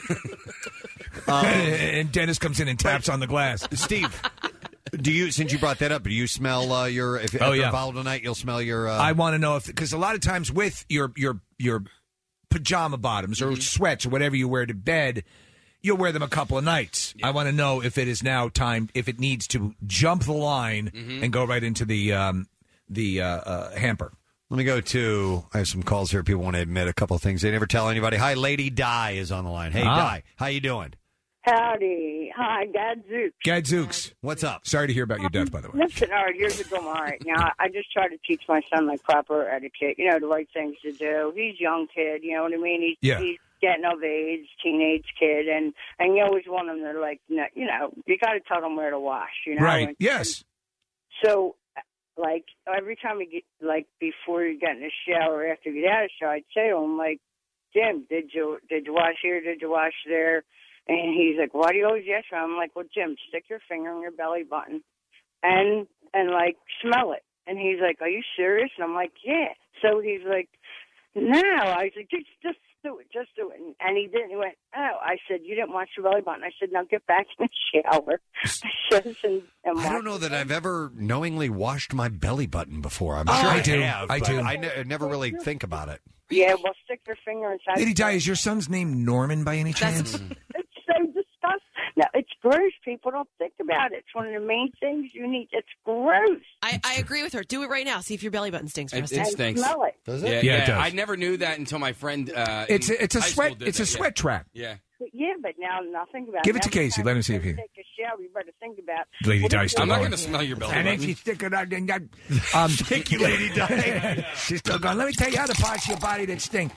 and Dennis comes in and taps on the glass. Steve, do you? Since you brought that up, do you smell uh, your? If Oh, after yeah. a volatile night, you'll smell your. Uh, I want to know if because a lot of times with your your your pajama bottoms or sweats or whatever you wear to bed, you'll wear them a couple of nights. I want to know if it is now time, if it needs to jump the line and go right into the um, the uh, uh, hamper. Let me go to. I have some calls here. People want to admit a couple of things they never tell anybody. Hi, Lady Di is on the line. Hey, Ah. Di, how you doing? Howdy. Hi, Gadzooks. Gadzooks. What's up? Sorry to hear about your death, by the way. Listen, all right, here's what's going on right now. I just try to teach my son like proper etiquette, you know, the right things to do. He's a young kid, you know what I mean? He's, Yeah. he's getting of age, teenage kid, and, and you always want him to, like, n- you know, you got to tell them where to wash, you know? Right. And Yes. so, like, every time we get, like, before you get in the shower, after you get out of the shower, I'd say to him, like, Jim, did you, did you wash here? Did you wash there? And he's like, why do you always ask me? I'm like, well, Jim, stick your finger in your belly button and, and like, smell it. And he's like, are you serious? And I'm like, yeah. So he's like, no. I was like, just, just do it. Just do it. And, and he didn't. He went, oh. I said, you didn't wash your belly button. I said, now get back in the shower. I said, and, and I don't know that I've ever knowingly washed my belly button before. I'm Oh, sure I I, do. have. I but do. I, ne- I never really think about it. Yeah, well, stick your finger inside. Lady Di, is your son's name Norman by any chance? It's so disgusting. gross. People don't think about it. It's one of the main things you need. It's gross. I, I agree with her. Do it right now. See if your belly button stinks. It, Preston. it stinks. Smell it. Does it? Yeah, Yeah, yeah, it does. I never knew that until my friend. Uh, It's in a, it's a high sweat school did it's a that, sweat yeah. trap. Yeah. Yeah, but now nothing about Give it. it to Every Casey. time Let him you see if he- Take a shower. You better think about. Lady what Di is still I'm not going. going to smell your belly And then button. she stick it out and that. Um, Thank you, Lady Di. She's still going. Let me tell you other parts of your body that stink.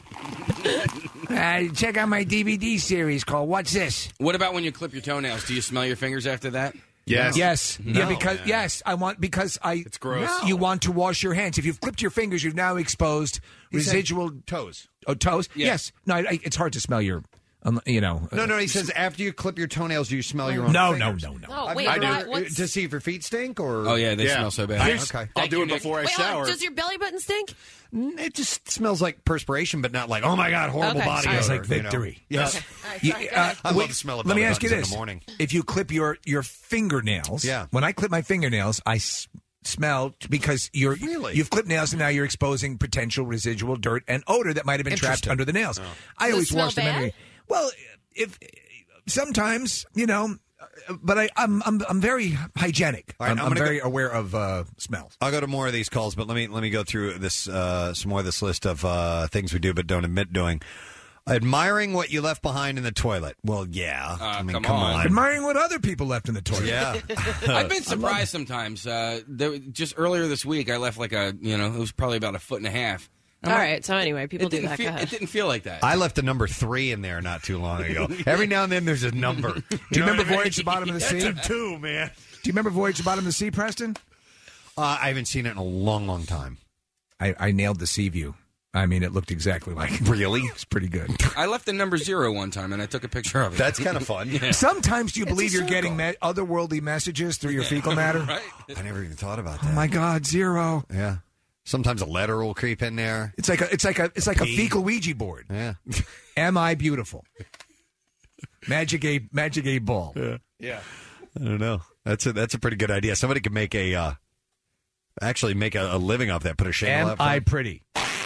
Uh, check out my D V D series called "What's This." What about when you clip your toenails? Do you smell your fingers after that? Yes. Yes. No. Yeah, because yes, I want because I It's gross. No. You want to wash your hands. If you've clipped your fingers, you've now exposed He said residual toes. Oh, toes. Yeah. Yes. No, I, it's hard to smell your um, you know. No, no, he says after you clip your toenails, do you smell your own No, fingers? no, no, no. No, I've wait, never- why- what's- To see if your feet stink or... Oh, yeah, they smell so bad. Here's- Okay. I'll do it before I Wait, hold on. shower. Does your belly button stink? It just smells like perspiration, but not like, oh my God, horrible Okay. body Smells odor. like you know? victory. Yes. Okay. All right, You- sorry, go uh, ahead. I love wait, the smell of Let me belly ask you buttons this: in the morning. if you clip your your fingernails, Yeah. When I clip my fingernails, I s- smell because you're Really? you've clipped nails and now you're exposing potential residual dirt and odor that might have been trapped Interesting. under the nails. I Does it always smell wash them bad? anyway. Well, if sometimes you know, but I, I'm I'm I'm very hygienic. All right, I'm, I'm I'm gonna very go- aware of uh, smells. I'll go to more of these calls, but let me let me go through this uh, some more of this list of uh, things we do but don't admit doing. Admiring what you left behind in the toilet. Well, yeah. I mean, come come, on. on. Admiring what other people left in the toilet. Yeah. I've been surprised sometimes. Uh, there, just earlier this week, I left like a, you know, it was probably about a foot and a half. All right. So anyway, people It do didn't, that. feel, Go ahead. it didn't feel like that. I left a number three in there not too long ago. Every now and then there's a number. Do Do you remember Voyage to the Bottom of the Sea? That's a two, man. Do you remember Voyage to the Bottom of the Sea, Preston? Uh, I haven't seen it in a long, long time. I, I nailed the sea view. I mean, it looked exactly like Really? It's pretty good. I left the number zero one time, and I took a picture of it. That's kind of fun. Yeah. Sometimes do you It's believe a you're getting me- otherworldly messages through your fecal matter? Right? I never even thought about Oh that. my God, zero. Yeah. Sometimes a letter will creep in there. It's like a it's like a it's like a Pee. fecal Ouija board. Yeah. Am I beautiful? Magic eight Magic eight ball. Yeah. Yeah. I don't know. That's a that's a pretty good idea. Somebody could make a uh, actually make a, a living off that. Put a shingle Am up. I pretty?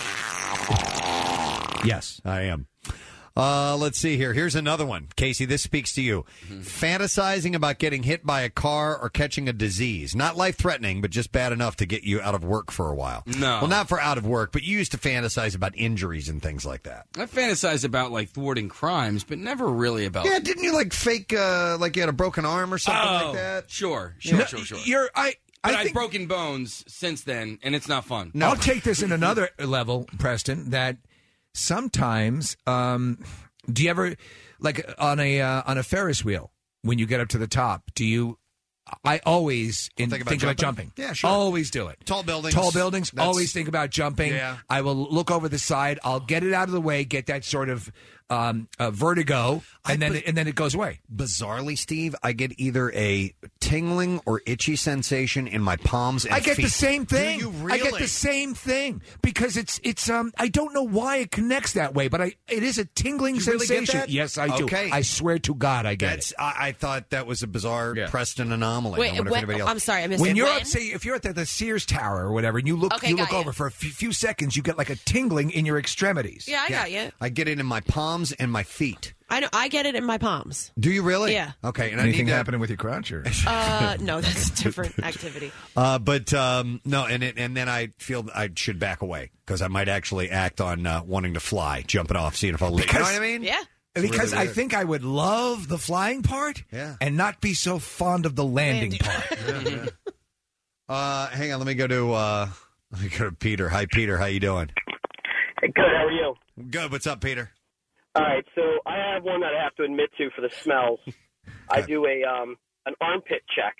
Yes, I am. Uh, let's see here. Here's another one. Casey, this speaks to you. Fantasizing about getting hit by a car or catching a disease. Not life-threatening, but just bad enough to get you out of work for a while. No. Well, not for out of work, but you used to fantasize about injuries and things like that. I fantasized about like thwarting crimes, but never really about. Yeah, didn't you like fake, uh, like you had a broken arm or something oh, like that? Sure, sure, No, sure, sure. You're I. But I I've think, broken bones since then, and it's not fun. I'll take this in another level, Preston. That sometimes, um, do you ever like on a uh, on a Ferris wheel when you get up to the top? Do you? I always in, Think think, about about jumping. jumping? Yeah, sure. Always do it. Tall buildings. Tall buildings. That's- Always think about jumping. Yeah. I will look over the side. I'll get it out of the way. Get that sort of um, uh, vertigo, and then but- and then it goes away. Bizarrely, Steve, I get either a tingling or itchy sensation in my palms and I get feet. the same thing. Do you I get really? the same thing because it's it's um I don't know why it connects that way, but I it is a tingling You really sensation. get that? Yes, I do. Okay. I swear to God, I get That's. it. I, I thought that was a bizarre Yeah. Preston anomaly. Wait, I wonder if when- anybody else. I'm sorry, I missed When it. you're When? up, say if you're at the, the Sears Tower or whatever, and you look Okay, you got look you. over for a few, few seconds, you get like a tingling in your extremities. Yeah, I got you. I get it in my palms and my feet. I know. I get it in my palms. Do you really? Yeah. Okay. And I Anything need to, happening with your crotch? Or? Uh, no, that's a different activity. Uh, but um, no, and it, and then I feel I should back away because I might actually act on uh, wanting to fly, jumping off, seeing if I'll leave. You know what I mean? Yeah. Because really I weird. think I would love the flying part, Yeah. and not be so fond of the landing part. Uh, hang on, let me go to uh, let me go to Peter. Hi, Peter. How you doing? Good. How are you? Good. What's up, Peter? All right. So I have one that I have to admit to for the smells. I do a um an armpit check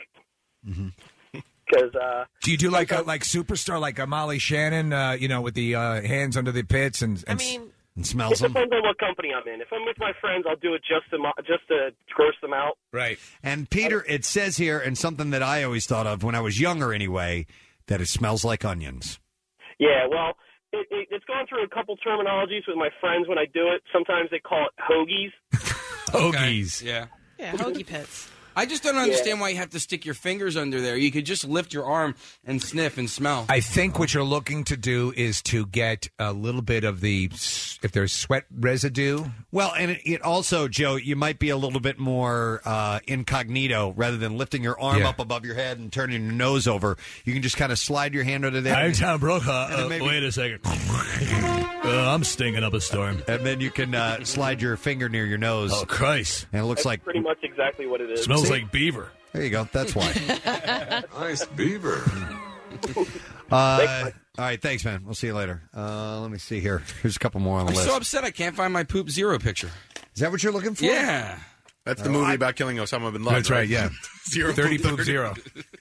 because uh, Do you do like a, like superstar, like a Molly Shannon, uh, you know, with the uh, hands under the pits and, and I mean, and it smells them. depends on what company I'm in. If I'm with my friends, I'll do it just to mo- just to gross them out. right. And Peter, it says here, and something that I always thought of when I was younger, anyway, that it smells like onions. Yeah. Well, it, it, it's gone through a couple terminologies with my friends when I do it. Sometimes they call it hoagies. Hoagies. Yeah. yeah, hoagie pits. I just don't understand why you have to stick your fingers under there. You could just lift your arm and sniff and smell. I think what you're looking to do is to get a little bit of the, if there's sweat residue. Well, and it, it also, Joe, you might be a little bit more uh, incognito rather than lifting your arm Yeah. up above your head and turning your nose over. You can just kind of slide your hand under there. I'm Tom Brokaw. And then Uh, maybe- wait a second. Uh, I'm stinking up a storm. And then you can uh, slide your finger near your nose. Oh, Christ. And it looks That's like pretty much exactly what it is. Smells See? like beaver. There you go. That's why. Nice beaver. Uh, all right, thanks, man. We'll see you later. Uh, let me see here. Here's a couple more on the I'm list. so upset I can't find my Poop Zero picture. Is that what you're looking for? Yeah. That's the movie about killing Osama bin Laden. That's right, yeah. Zero thirty poop poop zero.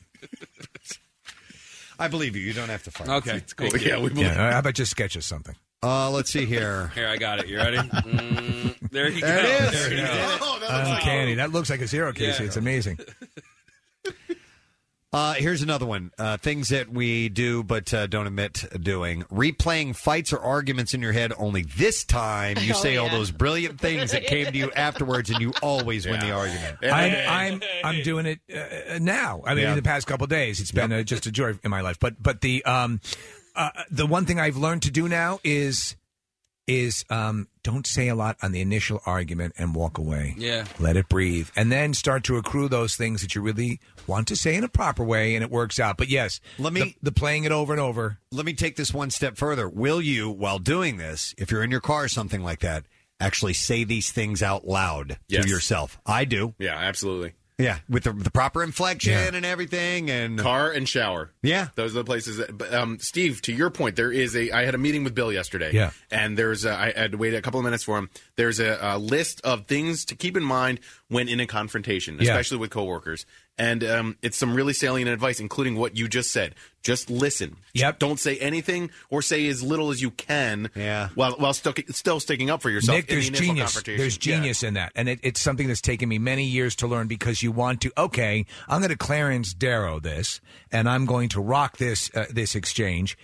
I believe you. You don't have to fight. Okay. It's cool. Thank you. Yeah, we believe. Yeah, how about just sketch us something? Uh, let's see here. Here, I got it. You ready? Mm, there you There go. it is. There you go. Oh, that looks like Uncanny. That looks like a zero, Casey. Yeah. It's amazing. Uh, here's another one. Uh, things that we do but uh, don't admit doing. Replaying fights or arguments in your head, only this time you Oh, say all yeah. those brilliant things that came to you afterwards, and you always win the Yeah. argument. I'm, I'm I'm doing it uh, now. I mean, Yeah. in the past couple of days, it's been uh, just a joy in my life. But but the um uh, the one thing I've learned to do now is is um don't say a lot on the initial argument and walk away. Yeah. Let it breathe, and then start to accrue those things that you really want to say in a proper way, and it works out. But yes, Let me- the, the playing it over and over. Let me take this one step further. Will you, while doing this, if you're in your car or something like that, actually say these things out loud Yes. to yourself? I do. Yeah, absolutely. Yeah, with the, the proper inflection Yeah. and everything, and Car and shower. yeah, Those are the places. That, but, um, Steve, to your point, there is a. I had a meeting with Bill yesterday. Yeah. and there's. A, I had to wait a couple of minutes for him. There's a, a list of things to keep in mind when in a confrontation, Yeah. especially with coworkers. And um, it's some really salient advice, including what you just said. Just listen. Yep. Don't say anything, or say as little as you can. Yeah. While while still, still sticking up for yourself. Nick, in there's the initial genius. confrontation. There's Yeah. genius in that, and it, it's something that's taken me many years to learn because you want to. Okay, I'm going to Clarence Darrow this, and I'm going to rock this uh, this exchange.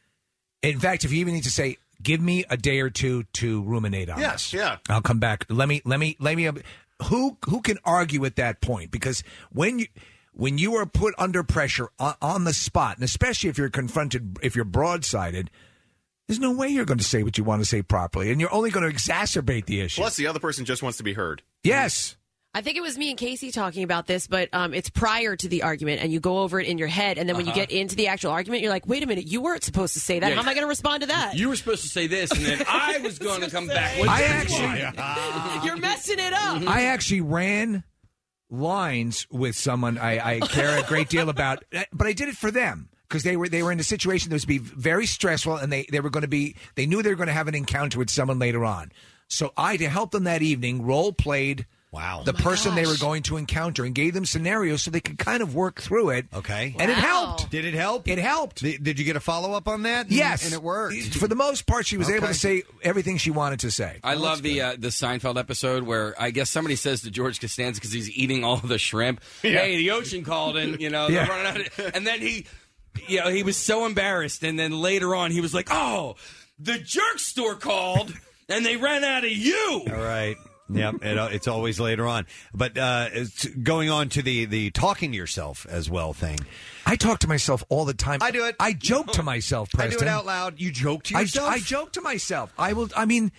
In fact, if you even need to say, "Give me a day or two to ruminate on Yes, this," yeah. I'll come back. Let me let me let me. Who who can argue at that point? Because when you. When you are put under pressure on, on the spot, and especially if you're confronted, if you're broadsided, there's no way you're going to say what you want to say properly, and you're only going to exacerbate the issue. Plus, the other person just wants to be heard. Yes. I think it was me and Casey talking about this, but um, it's prior to the argument, and you go over it in your head, and then when Uh-huh. you get into the actual argument, you're like, wait a minute, you weren't supposed to say that. Yeah. How am I going to respond to that? You were supposed to say this, and then I was going to come back with I this actually- one. You're messing it up. I actually ran lines with someone I, I care a great deal about, but I did it for them because they were they were in a situation that was be very stressful, and they, they were going to be they knew they were going to have an encounter with someone later on. So I, to help them that evening, role played wow. the Oh my person they were gosh. going to encounter and gave them scenarios so they could kind of work through it. Okay. And it Wow. helped. Did it help? It helped. Did, did you get a follow up on that? Yes, and it worked. For the most part, she was able Okay. to say everything she wanted to say. I love the uh, the Seinfeld episode where I guess somebody says to George Costanza because he's eating all the shrimp, "Hey, the ocean called, and you know, they're Yeah. running out of-" and then he, you know, he was so embarrassed, and then later on he was like, "Oh, the jerk store called, and they ran out of you." All right. Yep, it, uh, it's always later on. But uh, it's going on to the, the talking to yourself as well thing. I talk to myself all the time. I do it. I joke to myself, I Preston. do it out loud. You joke to I, yourself? I joke to myself. I will. I mean,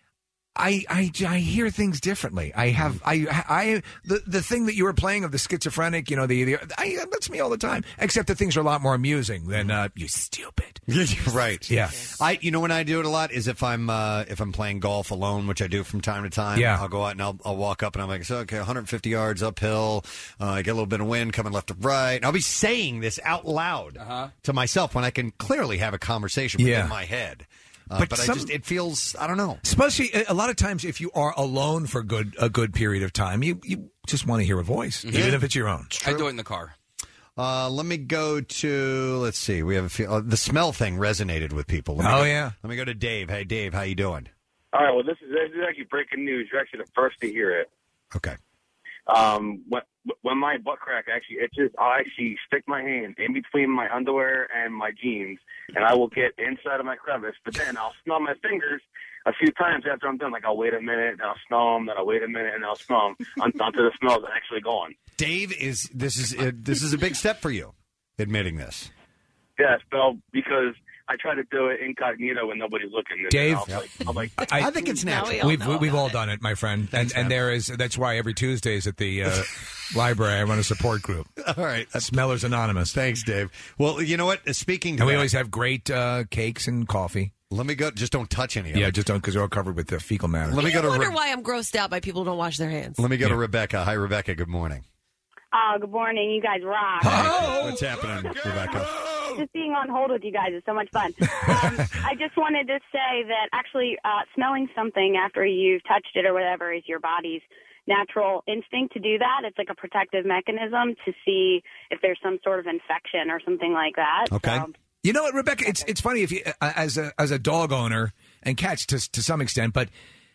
I, I, I hear things differently. I have I I the the thing that you were playing of the schizophrenic. You know the, the I, that's me all the time. Except that things are a lot more amusing than uh, you stupid. right. Yeah. I you know when I do it a lot is if I'm uh, if I'm playing golf alone, which I do from time to time. Yeah. I'll go out and I'll, I'll walk up and I'm like, so okay, one hundred fifty yards uphill. Uh, I get a little bit of wind coming left to right. And I'll be saying this out loud Uh-huh. to myself when I can clearly have a conversation within Yeah. my head. Uh, But but some- I just it feels I don't know. Especially a a lot of times, if you are alone for good a good period of time, you you just want to hear a voice, even if it's your own. I do it in the car. Uh, let me go to let's see. We have a few, uh, the smell thing resonated with people. Let me Oh, go- yeah. Let me go to Dave. Hey Dave, how you doing? All right. Well, this is, this is actually breaking news. You're actually the first to hear it. Okay. Um, when when my butt crack actually itches, I'll actually stick my hand in between my underwear and my jeans, and I will get inside of my crevice. But then I'll smell my fingers a few times after I'm done. Like I'll wait a minute, then I'll smell them, then I'll wait a minute, and I'll smell them until the smell's actually gone. Dave is this is uh, this is a big step for you, admitting this. Yes, well, because I try to do it incognito when nobody's looking. And Dave, I'm like, I'm like, I think it's natural. We've we've all done it, my friend, and and there is that's why every Tuesdays at the uh, library I run a support group. All right, Smellers Anonymous. Thanks, Dave. Well, you know what? Speaking, to and we that- always have great uh, cakes and coffee. Let me go. Just don't touch any of Yeah, it. just don't because they're all covered with the fecal matter. Let me I go to wonder Re- why I'm grossed out by people who don't wash their hands. Let me go to Rebecca. Hi, Rebecca. Good morning. Oh, good morning. You guys rock. What's happening, Rebecca? Just being on hold with you guys is so much fun. Um, I just wanted to say that actually uh, smelling something after you've touched it or whatever is your body's natural instinct to do that. It's like a protective mechanism to see if there's some sort of infection or something like that. Okay. So, You know what, Rebecca? It's it's funny if you uh, as a as a dog owner and cats to to some extent, but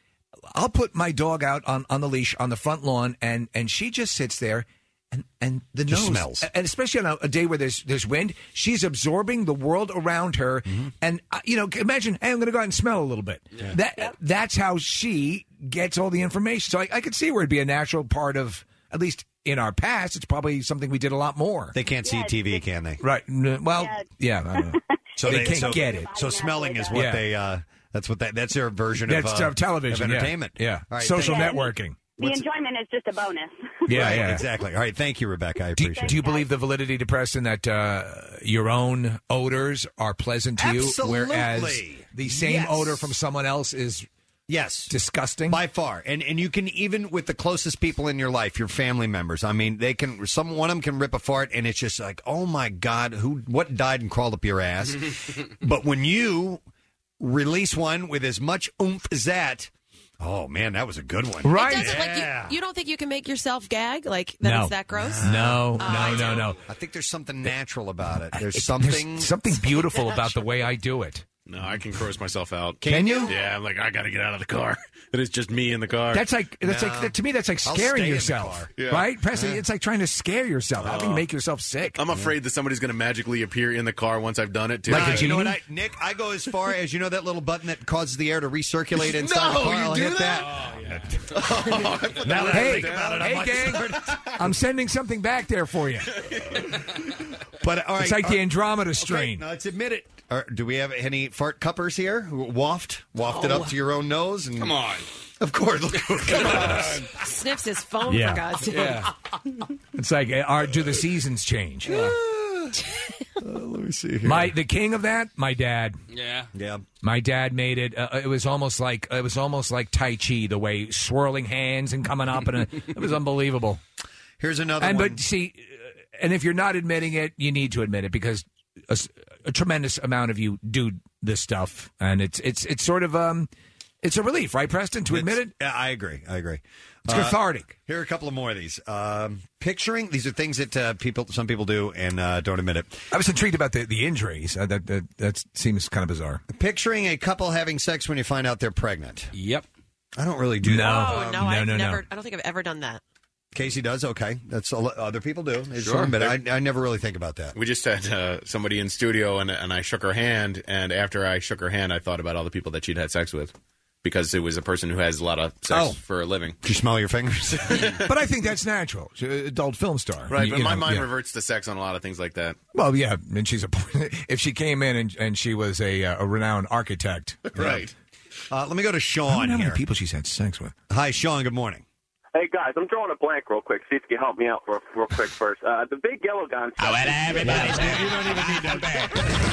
I'll put my dog out on, on the leash on the front lawn, and, and she just sits there, and, and the Just nose smells. and especially on a, a day where there's there's wind, she's absorbing the world around her, and uh, you know, imagine, hey, I'm going to go out and smell a little bit. That that's how she gets all the information. So I, I could see where it'd be a natural part of, at least in our past, it's probably something we did a lot more. They can't see T V, can they? Right. N- Well, yeah. I don't know. So they, they, can't so, get it. So smelling is what Yeah. they. Uh, that's what that. That's their version That's of uh, uh, television, of yeah. entertainment. Yeah. All right, Social thank- networking. the enjoyment is just a bonus. Yeah, Right, yeah. exactly. All right, thank you, Rebecca. I Do, appreciate do you it. believe the validity to Preston that uh, your own odors are pleasant to Absolutely. you, whereas the same Yes. odor from someone else is yes disgusting by far? And and you can, even with the closest people in your life, your family members. I mean, they can. Some one of them can rip a fart, and it's just like, oh my god, who what died and crawled up your ass? But when you release one with as much oomph as that. Oh man, that was a good one. It doesn't, like, you, you don't think you can make yourself gag? Like, that No. it's that gross? No, Oh, no, I no, do. no. I think there's something natural about it. There's There's something something beautiful about the way I do it. No, I can gross myself out. Can you? Yeah, I'm like, I got to get out of the car. It is just me in the car. That's like that's No. like that, to me. That's like I'll scaring stay in the yourself, car. Yeah. right, Preston? Yeah. It's like trying to scare yourself. How can you make yourself sick? I'm afraid that somebody's going to magically appear in the car once I've done it, too. Like a you know what, I, Nick? I go as far as, you know that little button that causes the air to recirculate inside No, the car. you I'll do hit that? that. Now, that I hey, think about it, I hey, might gang, start- I'm sending something back there for you. But all right, It's like all the right. Andromeda Okay, strain. now let's admit it. Are, do we have any fart cuppers here? Waft, waft it Oh. up to your own nose, and Come on. Of course, look, come on. Sniffs his phone, Yeah. for God's sake. Yeah. It's like, uh, are, do the seasons change? Let me see here. My the king of that, my dad. Yeah. Yeah. My dad made it. Uh, it was almost like it was almost like Tai Chi, the way swirling hands and coming up, and a, it was unbelievable. Here's another and one. but see, uh, and if you're not admitting it, you need to admit it because a, s- a tremendous amount of you do this stuff, and it's it's it's sort of um, it's a relief, right, Preston, to admit it. Yeah, I agree. I agree. It's cathartic. Here are a couple of more of these. Um, picturing these are things that uh, people, some people do and uh, don't admit it. I was intrigued about the the injuries. Uh, that, that that seems kind of bizarre. Picturing a couple having sex when you find out they're pregnant. Yep. I don't really do No. that. Oh, no, no, I've no, no. never, I don't think I've ever done that. Casey does. Okay, that's a, lo- other people do. It's Sure. but I, I never really think about that. We just had uh, somebody in studio, and, and I shook her hand. And after I shook her hand, I thought about all the people that she'd had sex with, because it was a person who has a lot of sex Oh. for a living. Do you smell your fingers? But I think that's natural. She's an adult film star, Right, You- but you my know, mind yeah. reverts to sex on a lot of things like that. Well, yeah, and she's a. If she came in and, and she was a, uh, a renowned architect, Right. Uh, let me go to I Sean don't know how here. many people she's had sex with. Hi, Sean. Good morning. Hey guys, I'm drawing a blank real quick. See if you can help me out real, real quick first. Uh, the big yellow guy. On Oh, well, everybody- You don't even need that back.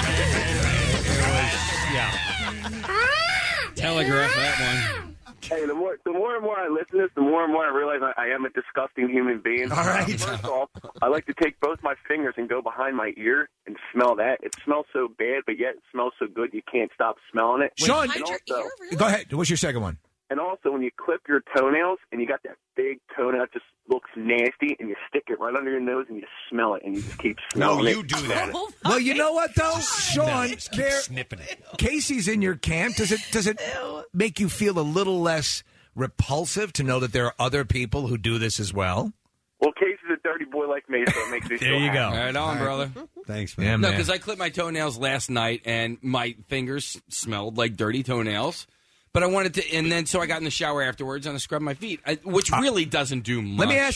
Yeah. Telegraph that one. Hey, the more the more and more I listen to this, the more and more I realize I, I am a disgusting human being. All right. First off, I like to take both my fingers and go behind my ear and smell that. It smells so bad, but yet it smells so good you can't stop smelling it. Sean, and also, go ahead. What's your second one? and also when you clip your toenails and you got that big toenail that just looks nasty, and you stick it right under your nose and you smell it, and you just keep smelling No, it. you do that. Well, you know what though, Sean, Just keep there, snipping it. Casey's in your camp. Does it does it make you feel a little less repulsive to know that there are other people who do this as well? Well, Casey's a dirty boy like me, so it makes me There feel you happy. go. Right on, brother. Thanks, man. Yeah, no, man. because I clipped my toenails last night, and my fingers smelled like dirty toenails. But I wanted to, and then so I got in the shower afterwards and I scrubbed my feet, I, which really doesn't do much. Let me ask you,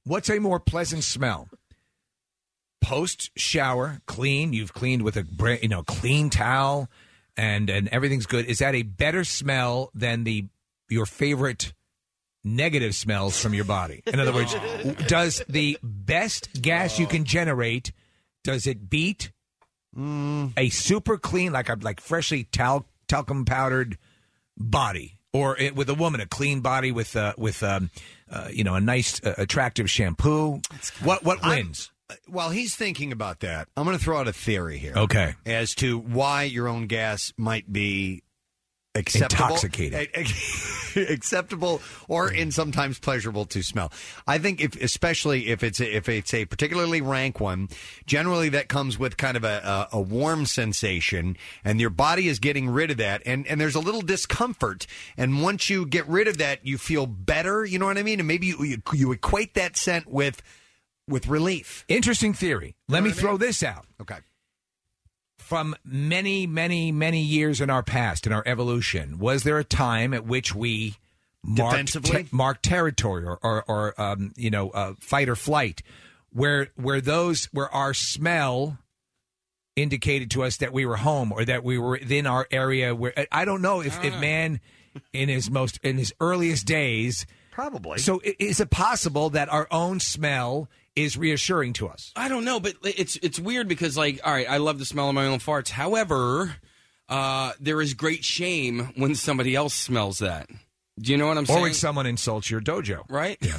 What's a more pleasant smell? Post shower, clean. You've cleaned with a bra- you know clean towel, and and everything's good. Is that a better smell than the your favorite negative smells from your body? In other words, does the best gas you can generate, does it beat a super clean, like a like freshly tal- talcum powdered body, or it, with a woman, a clean body with uh, with um, uh, you know a nice uh, attractive shampoo? What what wins? I'm, while he's thinking about that, I'm going to throw out a theory here. Okay. As to why your own gas might be acceptable, Intoxicating. acceptable, or in sometimes pleasurable to smell. I think, if, especially if it's a, if it's a particularly rank one, generally that comes with kind of a, a, a warm sensation, and your body is getting rid of that, and, and there's a little discomfort. And once you get rid of that, you feel better. You know what I mean? And maybe you you, you equate that scent with with relief. Interesting theory. Let You know me what I throw mean? this out. Okay. From many, many, many years in our past, in our evolution, was there a time at which we marked, Defensively? te- marked territory or, or, or um, you know, uh, fight or flight, where where those where our smell indicated to us that we were home or that we were within our area? Where I don't know if, if man, in his most in his earliest days, probably. So i- is it possible that our own smell is reassuring to us? I don't know, but it's it's weird because, like, all right, I love the smell of my own farts. However, uh, there is great shame when somebody else smells that. Do you know what I'm Or saying? when someone insults your dojo. Right? Yeah.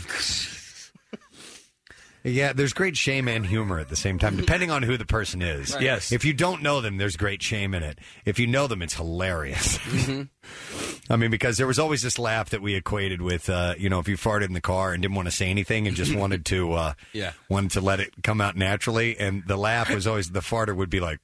Yeah, there's great shame and humor at the same time, depending on who the person is. Right. Yes. If you don't know them, there's great shame in it. If you know them, it's hilarious. Mm-hmm. I mean, because there was always this laugh that we equated with, uh, you know, if you farted in the car and didn't want to say anything and just wanted to, uh, Yeah. wanted to let it come out naturally, and the laugh was always the farter would be like,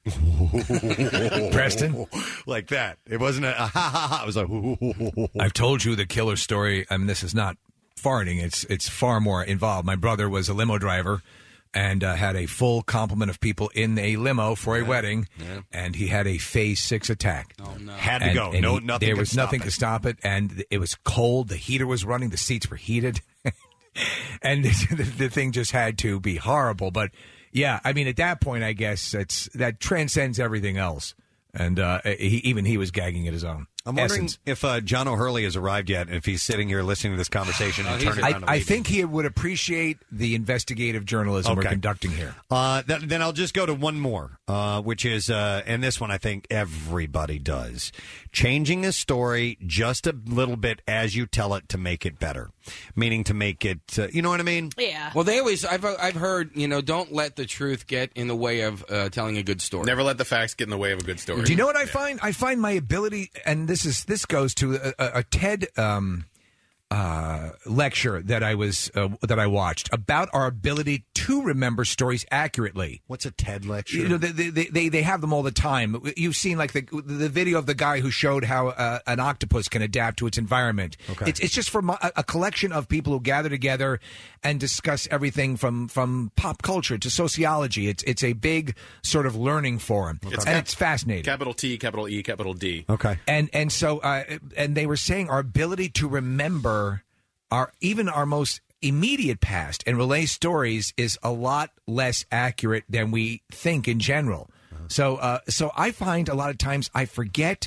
Preston? like that. It wasn't a, a ha ha ha. It was like, I've told you the killer story. I mean, this is not farting. It's it's far more involved. My brother was a limo driver and uh, had a full complement of people in a limo for a wedding, Yeah. and he had a phase six attack. Oh, no. Had to And- go. and No, he- nothing There could was stop nothing it. to stop it, and it was cold. The heater was running. The seats were heated, and the, the thing just had to be horrible. But yeah, I mean, at that point, I guess it's that transcends everything else. And uh, he, even he was gagging at his own. I'm wondering essence. if uh, John O'Hurley has arrived yet, and if he's sitting here listening to this conversation and turning I, around and I leaving. think he would appreciate the investigative journalism we're Okay. conducting here. Uh, th- then I'll just go to one more, uh, which is, uh, and this one I think everybody does, changing a story just a little bit as you tell it to make it better, meaning to make it, uh, you know what I mean? Yeah. Well, they always, I've, I've heard, you know, don't let the truth get in the way of uh, telling a good story. Never let the facts get in the way of a good story. Do you know what I find? I find my ability, and this is this goes to a, a, a TED um, uh, lecture that I was uh, that I watched about our ability to remember stories accurately. What's a TED lecture? You know, they they, they, they have them all the time. You've seen like the the video of the guy who showed how uh, an octopus can adapt to its environment. Okay. It's it's just from a, a collection of people who gather together and discuss everything from, from pop culture to sociology. It's it's a big sort of learning forum, It's and cap- it's fascinating. Capital T, capital E, capital D. Okay. And and so uh, and they were saying our ability to remember our even our most immediate past and relay stories is a lot less accurate than we think in general. So uh, so I find a lot of times I forget,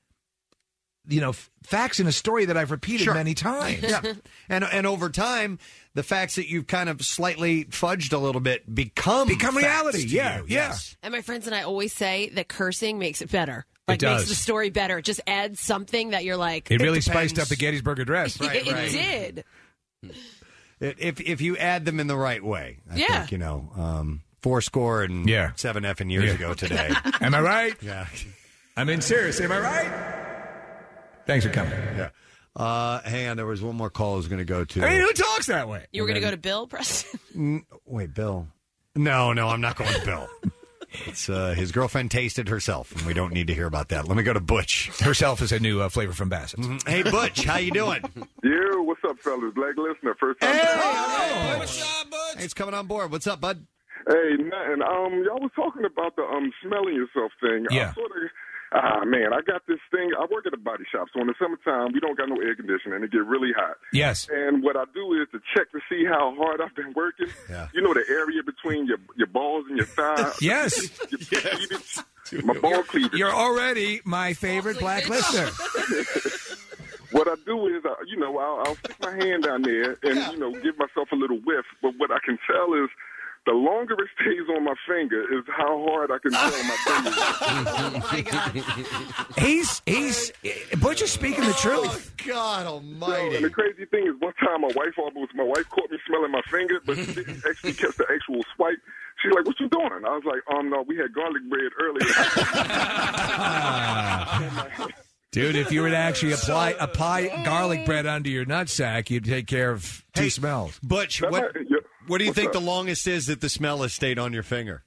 you know, f- facts in a story that I've repeated Sure. many times. Yeah. And and over time, the facts that you've kind of slightly fudged a little bit become Become facts reality. to Yeah, you. yeah. Yes. And my friends and I always say that cursing makes it better. Like, does. makes the story better. It just adds something that you're like, It really depends. spiced up the Gettysburg Address. it, it did. It, if if you add them in the right way, I Yeah. think, you know, um, four score and Yeah. seven effing years Yeah. ago today. Am I right? Yeah. I'm in serious. Am I right? Thanks for coming. Yeah. Uh, hang on, there was one more call I was going to go to. I mean, who talks that way? You were going to go to Bill Preston? Mm, wait, Bill? No, no, I'm not going to Bill. It's uh, his girlfriend tasted herself, and we don't need to hear about that. Let me go to Butch. Herself is a new uh, flavor from Bassett's. Hey, Butch, how you doing? Yeah, what's up, fellas? Leg listener, first time. Hey, Butch. Hey, it's coming on board. What's up, bud? Hey, nothing. Um, y'all was talking about the um smelling yourself thing. Yeah. I sort of Ah, man, I got this thing. I work at a body shop, so in the summertime, we don't got no air conditioning, and it get really hot. Yes. And what I do is to check to see how hard I've been working. Yeah. You know the area between your your balls and your thighs? Yes. Your cleavage, my ball cleavage. You're already my favorite black listener. What I do is, uh, you know, I'll, I'll stick my hand down there and, you know, give myself a little whiff. But what I can tell is the longer it stays on my finger is how hard I can tell my fingers. He's, he's, Butcher's speaking the truth. God So, almighty. and the crazy thing is, one time my wife almost, my wife caught me smelling my finger, but she didn't actually catch the actual swipe. She's like, "What you doing?" I was like, "Um, no, we had garlic bread earlier." Dude, if you were to actually apply apply garlic bread under your nutsack, you'd take care of two smells. Butch, what, what do you think the longest is that the smell has stayed on your finger?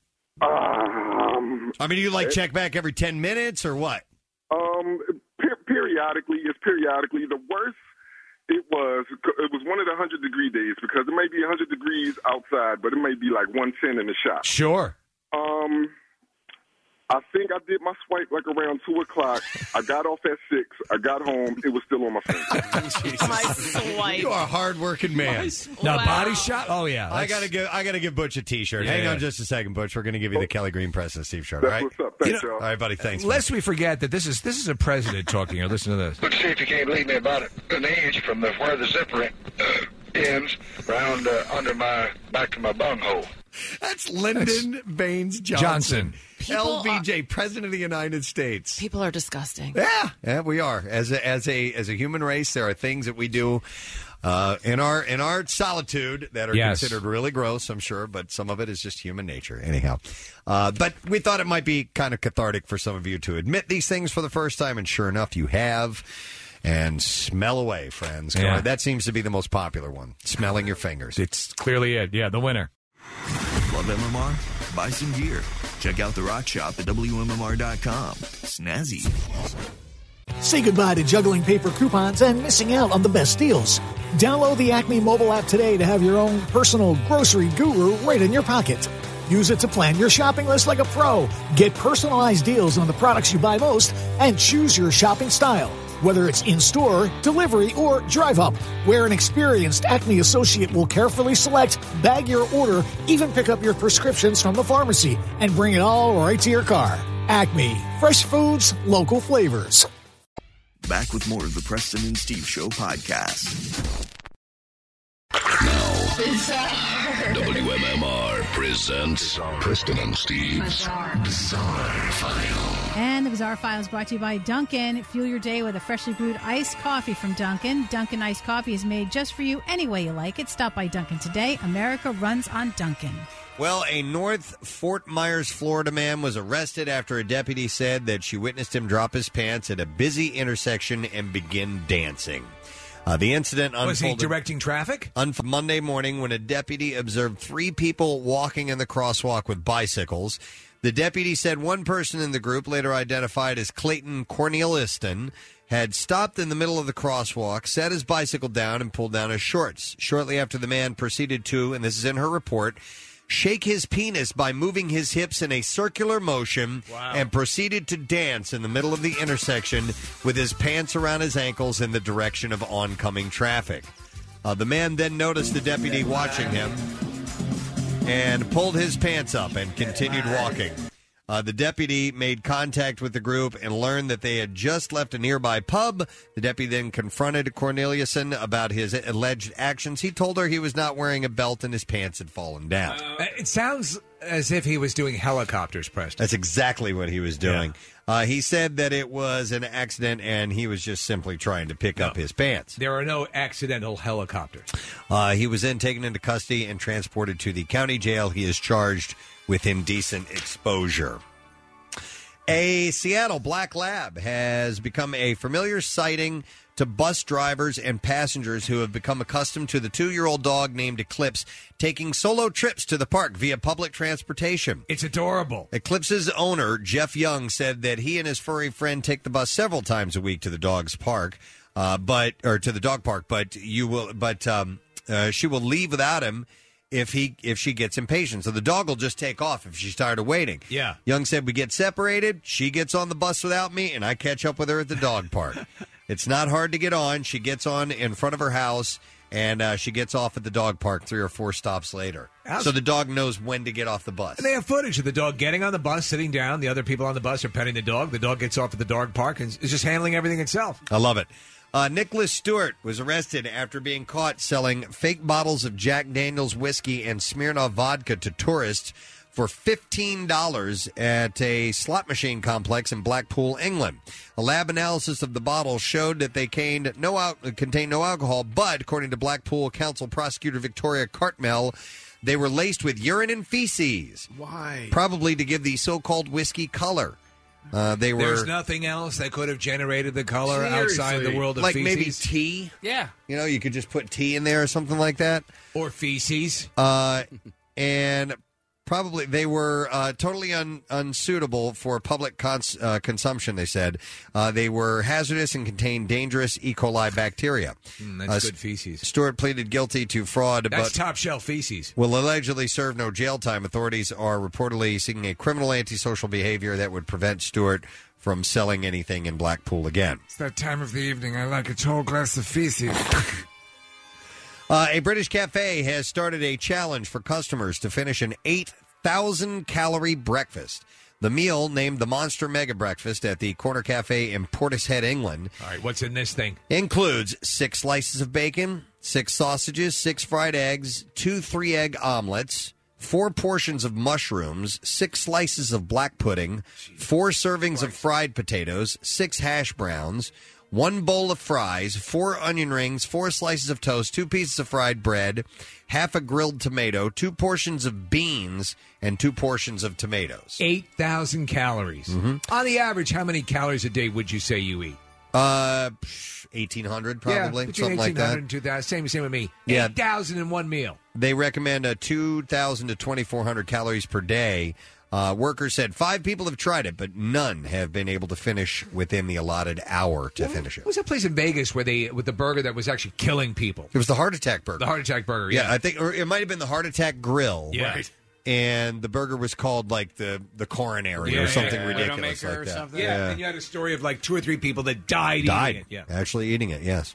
Um, I mean, do you like check back every ten minutes or what? Um, per- periodically, it's periodically. The worst it was, it was one of the one hundred degree days because it may be one hundred degrees outside, but it may be like one ten in the shop. Sure. Um, I think I did my swipe like around two o'clock. I got off at six. I got home. It was still on my finger. My swipe. You are a hard-working man. Now, Wow. body shot? Oh, yeah. I that's- gotta give I gotta give Butch a T-shirt. Yeah, Hang yeah. on just a second, Butch. We're gonna give you the Kelly Green Preston Steve shirt. All That's right. what's up. Thanks, You know- y'all. all right, buddy. Thanks. man. Lest we forget that this is this is a president talking here. Listen to this. Let's see if you can't lead me about an inch from the where the zipper uh, ends round uh, under my back to my bunghole. That's Lyndon Baines Johnson, People L B J, President of the United States. People are disgusting. Yeah, yeah, we are. As a, as a as a human race, there are things that we do uh, in our in our solitude that are Yes. considered really gross. I'm sure, but some of it is just human nature. Anyhow, uh, but we thought it might be kind of cathartic for some of you to admit these things for the first time, and sure enough, you have. And smell away, friends. Come Yeah. on, that seems to be the most popular one. Smelling your fingers. It's clearly it. Yeah, the winner. Love M M R? Buy some gear. Check out the Rock Shop at W M M R dot com. Snazzy. Say goodbye to juggling paper coupons and missing out on the best deals. Download the Acme mobile app today to have your own personal grocery guru right in your pocket. Use it to plan your shopping list like a pro. Get personalized deals on the products you buy most and choose your shopping style. Whether it's in-store, delivery, or drive-up, where an experienced Acme associate will carefully select, bag your order, even pick up your prescriptions from the pharmacy, and bring it all right to your car. Acme. Fresh foods, local flavors. Back with more of the Preston and Steve Show podcast. W M M R presents Preston and Steve's Bizarre, File. And the Bizarre Files brought to you by Dunkin'. Fuel your day with a freshly brewed iced coffee from Dunkin'. Dunkin' iced coffee is made just for you any way you like it. Stop by Dunkin' today. America runs on Dunkin'. Well, a North Fort Myers, Florida man was arrested after a deputy said that she witnessed him drop his pants at a busy intersection and begin dancing. Uh, the incident unfolded... Was he directing traffic? On Monday morning when a deputy observed three people walking in the crosswalk with bicycles. The deputy said one person in the group, later identified as Clayton Corneliston, had stopped in the middle of the crosswalk, set his bicycle down, and pulled down his shorts. Shortly after, the man proceeded to, and this is in her report, shake his penis by moving his hips in a circular motion and proceeded to dance in the middle of the intersection with his pants around his ankles in the direction of oncoming traffic. Uh, the man then noticed the deputy watching him and pulled his pants up and continued walking. Uh, the deputy made contact with the group and learned that they had just left a nearby pub. The deputy then confronted Corneliuson about his alleged actions. He told her he was not wearing a belt and his pants had fallen down. Uh, It sounds as if he was doing helicopters, Preston. That's exactly what he was doing. Uh, he said that it was an accident and he was just simply trying to pick up his pants. There are no accidental helicopters. Uh, he was then taken into custody and transported to the county jail. He is charged with indecent exposure. A Seattle black lab has become a familiar sighting to bus drivers and passengers who have become accustomed to the two-year-old dog named Eclipse taking solo trips to the park via public transportation. It's adorable. Eclipse's owner, Jeff Young, said that he and his furry friend take the bus several times a week to the dog's park, uh, but or to the dog park, but you will, but um, uh, she will leave without him. if he if she gets impatient. So the dog will just take off if she's tired of waiting. Yeah. Young said we get separated. She gets on the bus without me, and I catch up with her at the dog park. It's not hard to get on. She gets on in front of her house, and uh, she gets off at the dog park three or four stops later. How's- So the dog knows when to get off the bus. And they have footage of the dog getting on the bus, sitting down. The other people on the bus are petting the dog. The dog gets off at the dog park and is just handling everything itself. I love it. Uh, Nicholas Stewart was arrested after being caught selling fake bottles of Jack Daniels whiskey and Smirnoff vodka to tourists for fifteen dollars at a slot machine complex in Blackpool, England. A lab analysis of the bottles showed that they contained no, al- contained no alcohol, but according to Blackpool Council prosecutor Victoria Cartmel, they were laced with urine and feces. Why? Probably to give the so-called whiskey color. Uh, they were There's nothing else that could have generated the color outside the world of like feces. maybe tea. Yeah, you know, you could just put tea in there or something like that, or feces. Uh, and probably they were uh, totally un- unsuitable for public cons- uh, consumption. They said uh, they were hazardous and contained dangerous E. coli bacteria. Mm, that's Uh, good feces. Stewart pleaded guilty to fraud, That's but top shelf feces. will allegedly serve no jail time. Authorities are reportedly seeking a criminal antisocial behavior that would prevent Stewart from selling anything in Blackpool again. It's that time of the evening. I like a tall glass of feces. Uh, a British cafe has started a challenge for customers to finish an eight thousand calorie breakfast. The meal, named the Monster Mega Breakfast at the Corner Cafe in Portishead, England, All right, what's in this thing? includes six slices of bacon, six sausages, six fried eggs, two three-egg omelets, four portions of mushrooms, six slices of black pudding, four servings of fried potatoes, six hash browns, one bowl of fries, four onion rings, four slices of toast, two pieces of fried bread, half a grilled tomato, two portions of beans, and two portions of tomatoes. eight thousand calories. Mm-hmm. On the average, how many calories a day would you say you eat? Uh, eighteen hundred probably, Yeah, between something like eighteen hundred that. and two thousand. Same, same with me. Yeah. eight thousand in one meal. They recommend a two thousand to twenty-four hundred calories per day. Uh, workers said five people have tried it, but none have been able to finish within the allotted hour to finish it. What was that place in Vegas where they with the burger that was actually killing people? It was the Heart Attack Burger. The Heart Attack Burger, Yeah, yeah. I think, or it might have been the Heart Attack Grill. Yeah. Right. And the burger was called like the the coronary Yeah, or something yeah, ridiculous Widowmaker like or that. something. Yeah, and you had a story of like two or three people that died. died Eating it. Yeah. actually eating it. Yes.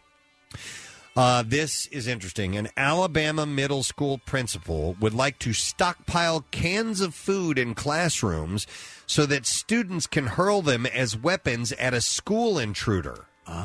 Uh, this is interesting. An Alabama middle school principal would like to stockpile cans of food in classrooms so that students can hurl them as weapons at a school intruder.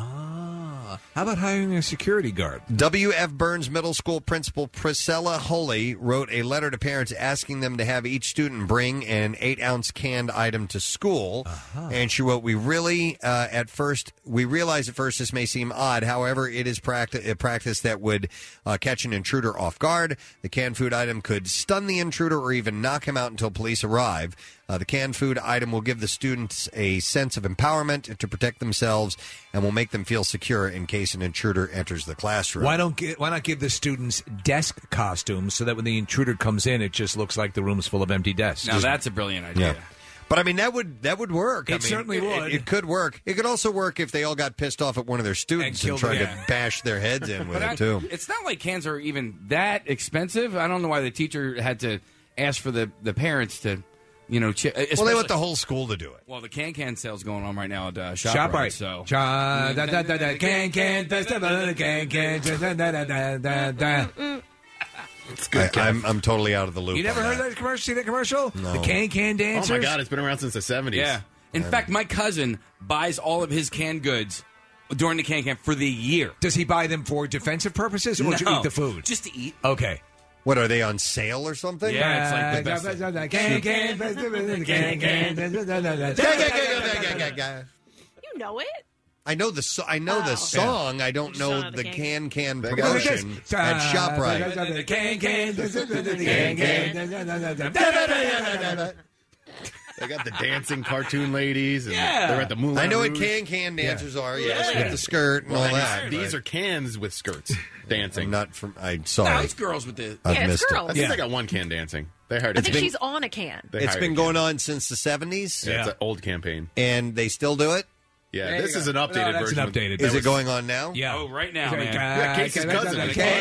Ah, how about hiring a security guard? W F. Burns Middle School Principal Priscilla Holy wrote a letter to parents asking them to have each student bring an eight-ounce canned item to school. Uh-huh. And she wrote, "We really, uh, at first, we realize at first this may seem odd. However, it is practi- a practice that would uh, catch an intruder off guard. The canned food item could stun the intruder or even knock him out until police arrive. Uh, the canned food item will give the students a sense of empowerment to protect themselves and will make them feel secure in case an intruder enters the classroom." Why don't gi- why not give the students desk costumes so that when the intruder comes in, it just looks like the room's full of empty desks? Now that's a brilliant idea. Yeah. But I mean, that would that would work. It I mean, certainly it- would. It, it could work. It could also work if they all got pissed off at one of their students and, killed tried them. to Yeah. bash their heads in with But I- it too. It's not like cans are even that expensive. I don't know why the teacher had to ask for the, the parents to, you know, ch- Well, they especially- want the whole school to do it. Well, the can can sale's going on right now at uh, ShopRite. ShopRite. So Cha- da- da- da- da- can can da- da- da- da- can can da- da- da- da- da- da. It's I, I'm I'm totally out of the loop. You never on heard that commercial? See that commercial? No. The can can Oh dancers. my God, it's been around since the seventies. yeah. In fact, my cousin buys all of his canned goods during the can can for the year. Does he buy them for defensive purposes or to No, eat the food? Just to eat. Okay. What, are they on sale or something? Yeah, it's like the best. Can can can can da- da- da- da- da- You know it. I know the so- I know the song. I don't know don't know the the can can They got it. promotion at ShopRite. Can can da- da- da- da- can can da- da- da- da- da- da- They got the dancing cartoon ladies. And Yeah. they're at the Moulin I know what Rouge. can can dancers are. Yes, Yeah. with the skirt and Well, all these- that. These but are cans with skirts dancing. I'm not from. I'm No, sorry. it's girls with the. I've Yeah, it's missed girls. I it. think Yeah. they got one can dancing. They hired. I think been, she's on a can. they It's hired been a going can. on since the seventies, Yeah, it's Yeah. an old campaign. and they still do it. Yeah, There this you is go. an updated No, that's version. an of- updated. that Is it was- going on now? Yeah. Oh, right now, Okay, man. Yeah, Casey's cousin.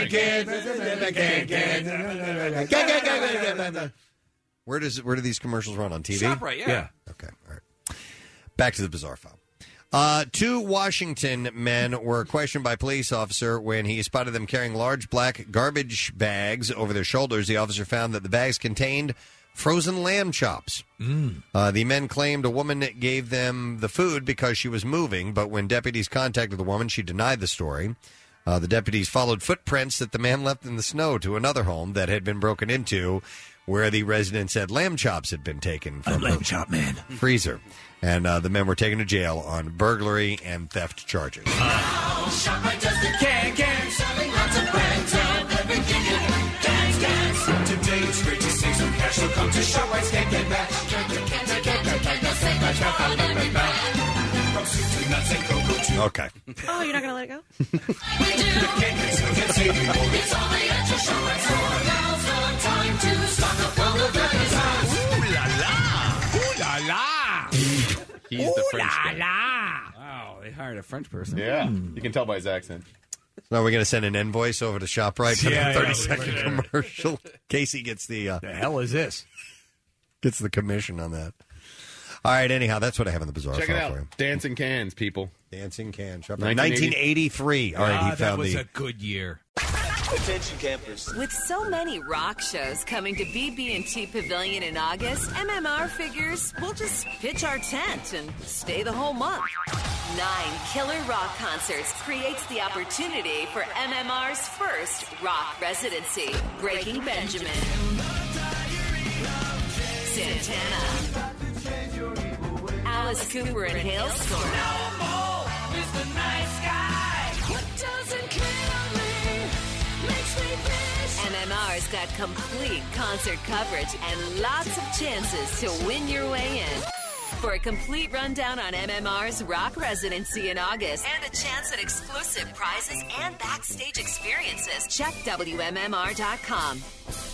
Where does where do these commercials run on T V? ShopRite, yeah. Yeah. Okay, all right. Back to the bizarre file. Uh, two Washington men were questioned by a police officer when he spotted them carrying large black garbage bags over their shoulders. The officer found that the bags contained frozen lamb chops. Mm. Uh, the men claimed a woman gave them the food because she was moving, but when deputies contacted the woman, she denied the story. Uh, the deputies followed footprints that the man left in the snow to another home that had been broken into, where the resident said lamb chops had been taken from lamb the chop man freezer. And uh, the men were taken to jail on burglary and theft charges. ShopRite does the can can, selling lots of brands of everything you can can. Today it's great to save some cash, so come to ShopRite's Can Can Bash. Can can can can can can can save much more on every bag. From soup to nuts and cocoa to Okay. Oh, you're not going to let it go? we do. Can can still can save you more. It's only at your ShopRite store. Now's the time to stock up on the various items. Ooh la la! Ooh la la! He's the French guy. Wow, they hired a French person. Yeah, you can tell by his accent. Now we're going to send an invoice over to ShopRite for Yeah, the yeah, thirty second yeah. commercial. Casey gets the uh, The hell is this? gets the commission on that. All right. Anyhow, that's what I have in the bizarre Check it file out. for you. Dancing cans, people. Dancing can. ShopRite. nineteen nineteen eighty eighty-three. All right. Ah, He that found was the. a good year. Attention campers. With so many rock shows coming to B B and T Pavilion in August, M M R figures we'll just pitch our tent and stay the whole month. Nine killer rock concerts creates the opportunity for M M R's first rock residency, Breaking Benjamin, Santana, Alice Cooper and Hailstorm. Mister Nice Guy. What doesn't kill me makes me fish. M M R's got complete concert coverage and lots of chances to win your way in. For a complete rundown on M M R's rock residency in August and a chance at exclusive prizes and backstage experiences, check W M M R dot com.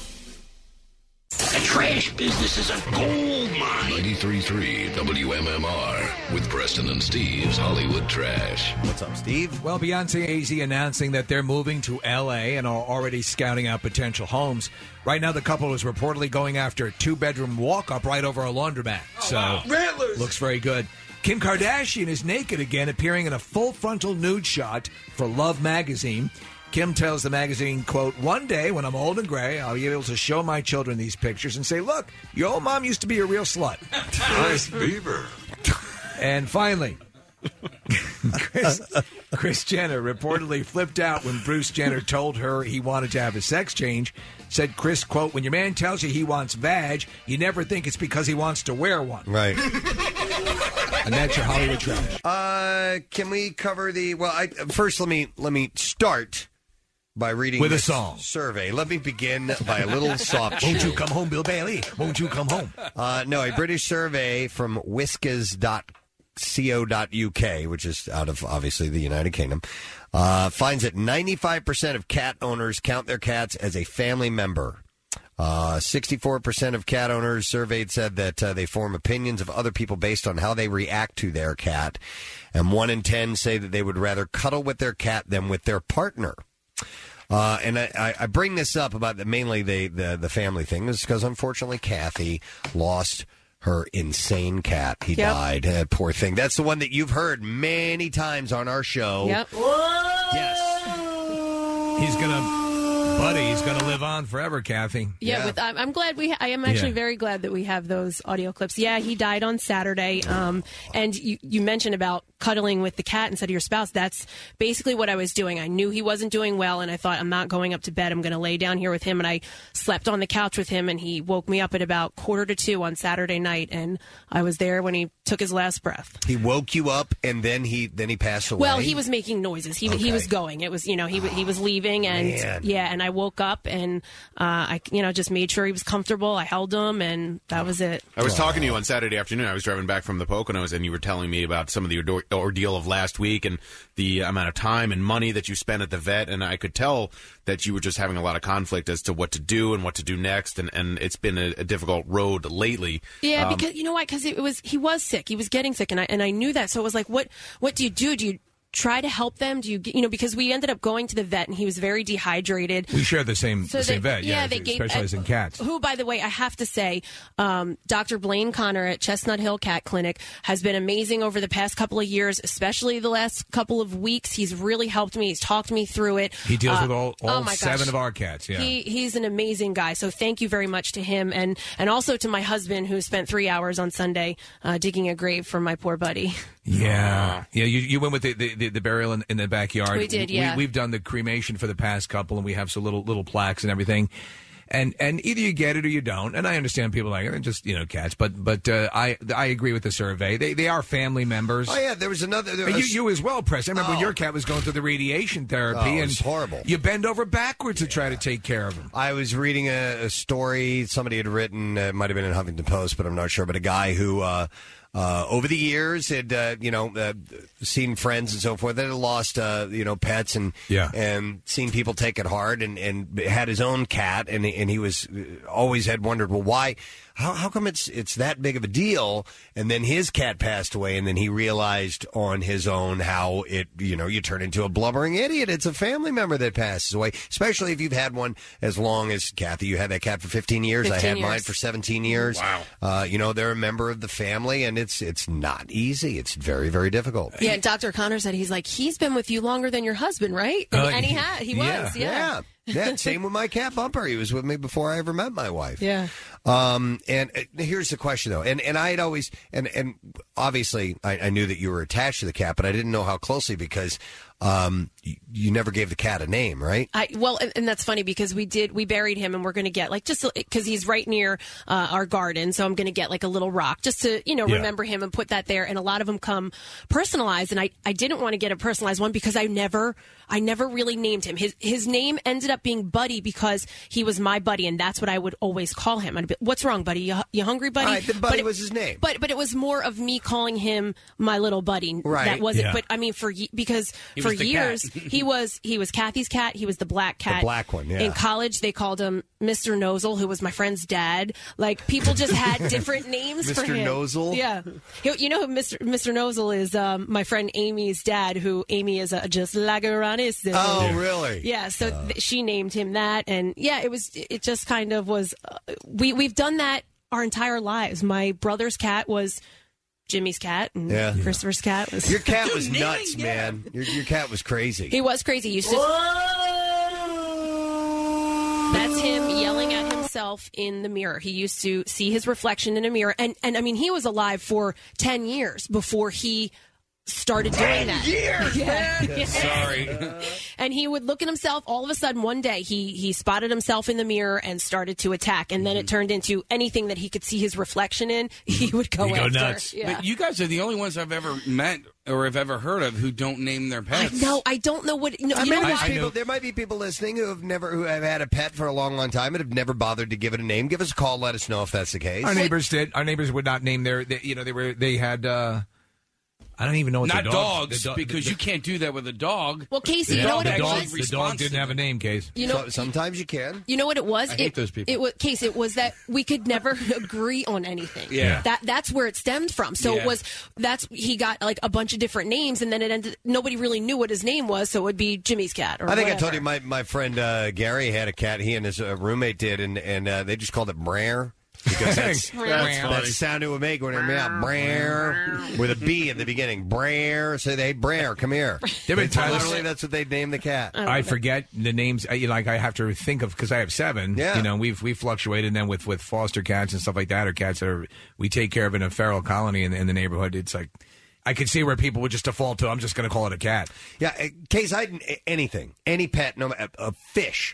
The trash business is a gold mine. ninety-three point three W M M R with Preston and Steve's Hollywood Trash. What's up, Steve? Well, Beyonce and A Z announcing that they're moving to L A and are already scouting out potential homes. Right now, the couple is reportedly going after a two-bedroom walk-up right over a laundromat. So, wow. Rattlers. Looks very good. Kim Kardashian is naked again, appearing in a full-frontal nude shot for Love magazine. Kim tells the magazine, quote, "One day when I'm old and gray, I'll be able to show my children these pictures and say, look, your old mom used to be a real slut." Nice beaver. And finally, Chris, Kris Jenner reportedly flipped out when Bruce Jenner told her he wanted to have a sex change. Said Chris, quote, "When your man tells you he wants vag, you never think it's because he wants to wear one." Right. And that's your Hollywood trash. Uh, can we cover the? Well, I, first let me let me start by reading With a this song. survey. Let me begin by a little soft. Won't shoe. you come home, Bill Bailey? Won't you come home? Uh, no, a British survey from whiskas dot co dot uk, which is out of obviously the United Kingdom, uh, finds that ninety-five percent of cat owners count their cats as a family member. Uh, sixty-four percent of cat owners surveyed said that uh, they form opinions of other people based on how they react to their cat. And one in ten say that they would rather cuddle with their cat than with their partner. Uh, and I, I, I bring this up about the, mainly the, the, the family thing is because, unfortunately, Kathy lost her insane cat. He Yep. died. Uh, poor thing. That's the one that you've heard many times on our show. Yep. He's going to, buddy, he's going to live on forever, Kathy. Yeah, With, I'm, I'm glad we. I am actually Yeah. very glad that we have those audio clips. Yeah, he died on Saturday. Um, and you, you mentioned about cuddling with the cat instead of your spouse. That's basically what I was doing. I knew he wasn't doing well, and I thought, I'm not going up to bed. I'm going to lay down here with him. And I slept on the couch with him, and he woke me up at about quarter to two on Saturday night, and I was there when he took his last breath. He woke you up, and then he then he passed away. Well, he was making noises. He he was going. It was you know he he was leaving, and man. yeah, and I woke up and uh, I you know just made sure he was comfortable. I held him, and that was it. I was talking to you on Saturday afternoon. I was driving back from the Poconos, and you were telling me about some of the ador- ordeal of last week and the amount of time and money that you spent at the vet, and I could tell that you were just having a lot of conflict as to what to do and what to do next, and, and it's been a, a difficult road lately. Yeah, Um, because you know why? Because it was he was sick. He was getting sick, and I and I knew that. So it was like, what what do you do? Do you try to help them? Do you get- you know? Because we ended up going to the vet, and he was very dehydrated. We share the same So the same they- vet. yeah, Yeah, they gave- specialize in cats. Who, by the way, I have to say, um, Doctor Blaine Connor at Chestnut Hill Cat Clinic has been amazing over the past couple of years, especially the last couple of weeks. He's really helped me. He's talked me through it. He deals Uh, with all, all oh my seven gosh. of our cats. Yeah. He he's an amazing guy. So thank you very much to him, and and also to my husband who spent three hours on Sunday uh, digging a grave for my poor buddy. Yeah, yeah. You you went with the the, the, the burial in, in the backyard. We did, yeah. We, we've done the cremation for the past couple, and we have some little little plaques and everything. And and either you get it or you don't. And I understand people like they're just you know cats, but but uh, I I agree with the survey. They they are family members. Oh yeah, there was another. There And was, you, you as well, Press. I remember when Oh. your cat was going through the radiation therapy, Oh, it and was horrible. You bend over backwards to try to take care of him. I was reading a, a story somebody had written. Uh, it might have been in Huffington Post, but I'm not sure. But a guy who, uh, uh, over the years, had uh, you know uh, seen friends and so forth that had lost uh, you know pets and Yeah. and seen people take it hard, and, and had his own cat, and and he was uh, always had wondered, well, why? How, how come it's it's that big of a deal? And then his cat passed away, and then he realized on his own how it, you know, you turn into a blubbering idiot. It's a family member that passes away, especially if you've had one as long as Kathy. You had that cat for fifteen years. I fifteen had mine years. for seventeen years. Wow. Uh, you know, they're a member of the family, and it's it's not easy. It's very, very difficult. Yeah, Doctor Connor said he's like he's been with you longer than your husband, right? And, Uh, and he had, he yeah, was, yeah. yeah. Yeah, same with my cat Bumper. He was with me before I ever met my wife. Yeah. Um, and uh, here's the question, though. And and I had always, and, and obviously, I, I knew that you were attached to the cat, but I didn't know how closely because um, you, you never gave the cat a name, right? I well, and, and that's funny because we did we buried him, and we're going to get like just because he's right near uh, our garden, so I'm going to get like a little rock just to you know Yeah. remember him and put that there. And a lot of them come personalized, and I I didn't want to get a personalized one because I never I never really named him. His his name ended up being Buddy because he was my buddy, and that's what I would always call him. I'd be, what's wrong, Buddy? You, you hungry, Buddy? All right, then But Buddy it- was his name. But but it was more of me calling him my little buddy. Right. That wasn't. Yeah. But I mean, for ye- because He for was the years cat. he was he was Kathy's cat. He was the black cat. black one, yeah. In college, they called him Mister Nozel, who was my friend's dad. Like people just had different names for Mister him. Nozel? Yeah, He- you know who Mister Mister Nozel is? Um, my friend Amy's dad, who Amy is a, just like a Ranis. Oh, really? Yeah. So th- she named him that, and yeah, it was. It just kind of was. Uh, we we've done that our entire lives. My brother's cat was Jimmy's cat, and Yeah. Christopher's cat was. Your cat was nuts, man. Your, your cat was crazy. He was crazy. He used to. That's him yelling at himself in the mirror. He used to see his reflection in a mirror, and and I mean, he was alive for ten years before he started doing that. years, yeah. man. Yeah. Sorry. And he would look at himself. All of a sudden, one day, he he spotted himself in the mirror and started to attack. And then it turned into anything that he could see his reflection in. He would go after. Yeah. But you guys are the only ones I've ever met or have ever heard of who don't name their I pets. know. I don't know what. No, I you mean, know there's what? people, there might be people listening who have never who have had a pet for a long, long time and have never bothered to give it a name. Give us a call. Let us know if that's the case. Our neighbors did. Our neighbors would not name their. They, you know, they were. They had. Uh, I don't even know what Not the dog, dogs, the dog- because the- you can't do that with a dog. Well, Casey, the you know dog- what the it dog, was? The dog didn't have a name, Case. You know- So- sometimes you can. You know what it was? I it, hate those people. It was case. It was that we could never agree on anything. Yeah. That that's where it stemmed from. So Yeah. it was that's he got like a bunch of different names, and then it ended. Nobody really knew what his name was, so it would be Jimmy's cat. Or I think I whatever. told you my, my friend uh, Gary had a cat. He and his uh, roommate did, and and uh, they just called it Brer. Because that's, That's that's, funny. that's the sound it would make when it meow Brer with a B in the beginning. Brer. So they Brer, come here. There have been times- Literally, that's what they named the cat. I forget the names. I, you know, like I have to think of because I have seven. Yeah. You know, we've we fluctuated. And then with with foster cats and stuff like that, or cats that are we take care of in a feral colony in, in the neighborhood. It's like I could see where people would just default to. I'm just going to call it a cat. Yeah, uh, Case, I anything, any pet, no, a, a fish.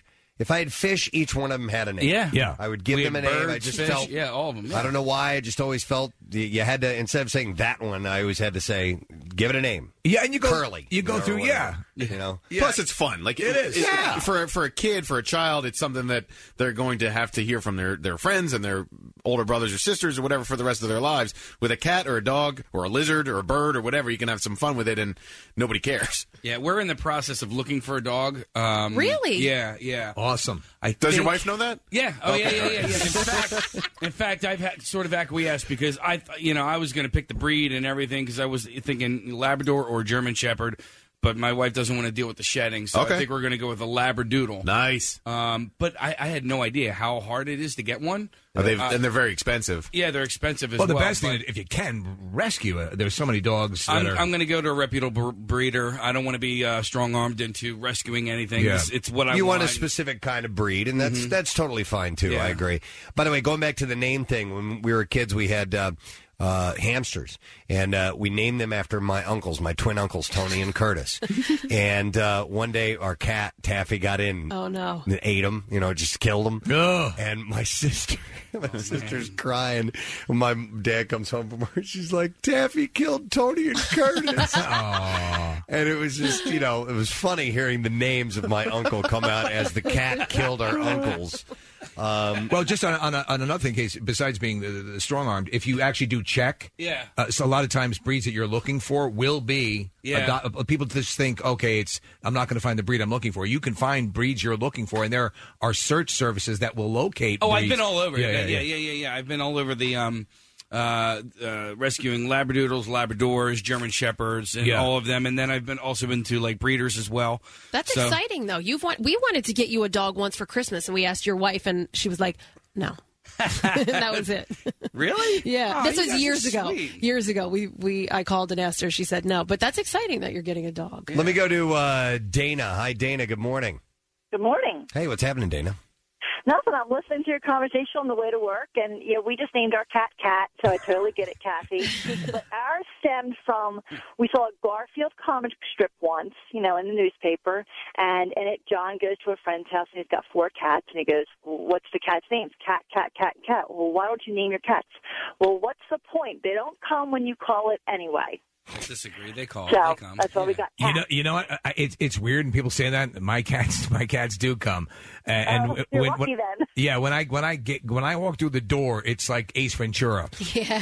If I had fish, each one of them had a name. Yeah. Yeah. I would give We them a had name. I birds, just fish, felt. yeah, all of them, yeah. I don't know why. I just always felt you- you had to, instead of saying that one, I always had to say, give it a name. Yeah, and you go Curly. You go or through, whatever, yeah. You know? Plus, it's fun. Like It is. Yeah. For for a kid, for a child, it's something that they're going to have to hear from their, their friends and their older brothers or sisters or whatever for the rest of their lives. With a cat or a dog or a lizard or a bird or whatever, you can have some fun with it, and nobody cares. Yeah, we're in the process of looking for a dog. Um, Really? Yeah, yeah. Awesome. I Does your think- wife know that? Yeah. Oh, yeah, Okay. yeah, yeah, yeah. In fact, in fact, I've had sort of acquiesced because I, th- you know, I was going to pick the breed and everything because I was thinking Labrador or German Shepherd, but my wife doesn't want to deal with the shedding, so Okay. I think we're going to go with a Labradoodle. Nice. Um, but I, I had no idea how hard it is to get one. Are they, Uh, and they're very expensive. Yeah, they're expensive as Well, well. the best but- thing, if you can, rescue it. There's so many dogs that I'm, are... I'm going to go to a reputable br- breeder. I don't want to be uh, strong-armed into rescuing anything. Yeah. It's, it's what I you want. want a specific kind of breed, and that's Mhm. that's totally fine too. Yeah. I agree. By the way, going back to the name thing, when we were kids, we had uh, uh, hamsters, and uh, we named them after my uncles, my twin uncles, Tony and Curtis. and uh, one day, our cat Taffy got in. Oh, no. And ate him. You know, just killed him. Ugh. And my sister, my sister's crying. When my dad comes home from work, she's like, "Taffy killed Tony and Curtis." And it was just, you know, it was funny hearing the names of my uncle come out as the cat killed our uncles. Um, well, just on, on, a, on another thing, case besides being the, the strong armed, if you actually do check, Yeah. uh, so a lot of times breeds that you're looking for will be Yeah. ado- uh, people just think, okay, it's I'm not going to find the breed I'm looking for. You can find breeds you're looking for, and there are search services that will locate. Oh, I've breeds. been all over. Yeah, it. yeah, yeah, yeah, yeah, yeah. I've been all over the um, uh, uh, rescuing Labradoodles, Labradors, German Shepherds, and Yeah. all of them. And then I've been also been to like breeders as well. That's So- exciting, though. You've want, we wanted to get you a dog once for Christmas, and we asked your wife, and she was like, "No." That was it. Really? Yeah, Oh, this you was guys are years ago. sweet. Years ago, we we I called and asked her. She said no, but that's exciting that you're getting a dog. Let me go to uh, Dana. Hi, Dana. Good morning. Good morning. Hey, what's happening, Dana? Nothing. I'm listening to your conversation on the way to work, and yeah, we just named our cat Cat, so I totally get it, Kathy. But ours stemmed from we saw a Garfield comic strip once, you know, in the newspaper, and and it John goes to a friend's house and he's got four cats, and he goes, well, "What's the cat's names? Cat, cat, cat, cat." Well, why don't you name your cats? Well, what's the point? They don't come when you call it anyway. Disagree. They call. So they come. that's why we got You Cat. know, you know what? I- It's it's weird, and people say that my cats, my cats do come, and, and Oh, you're when, lucky when- then. yeah, when I when I get when I walk through the door, it's like Ace Ventura. Yeah.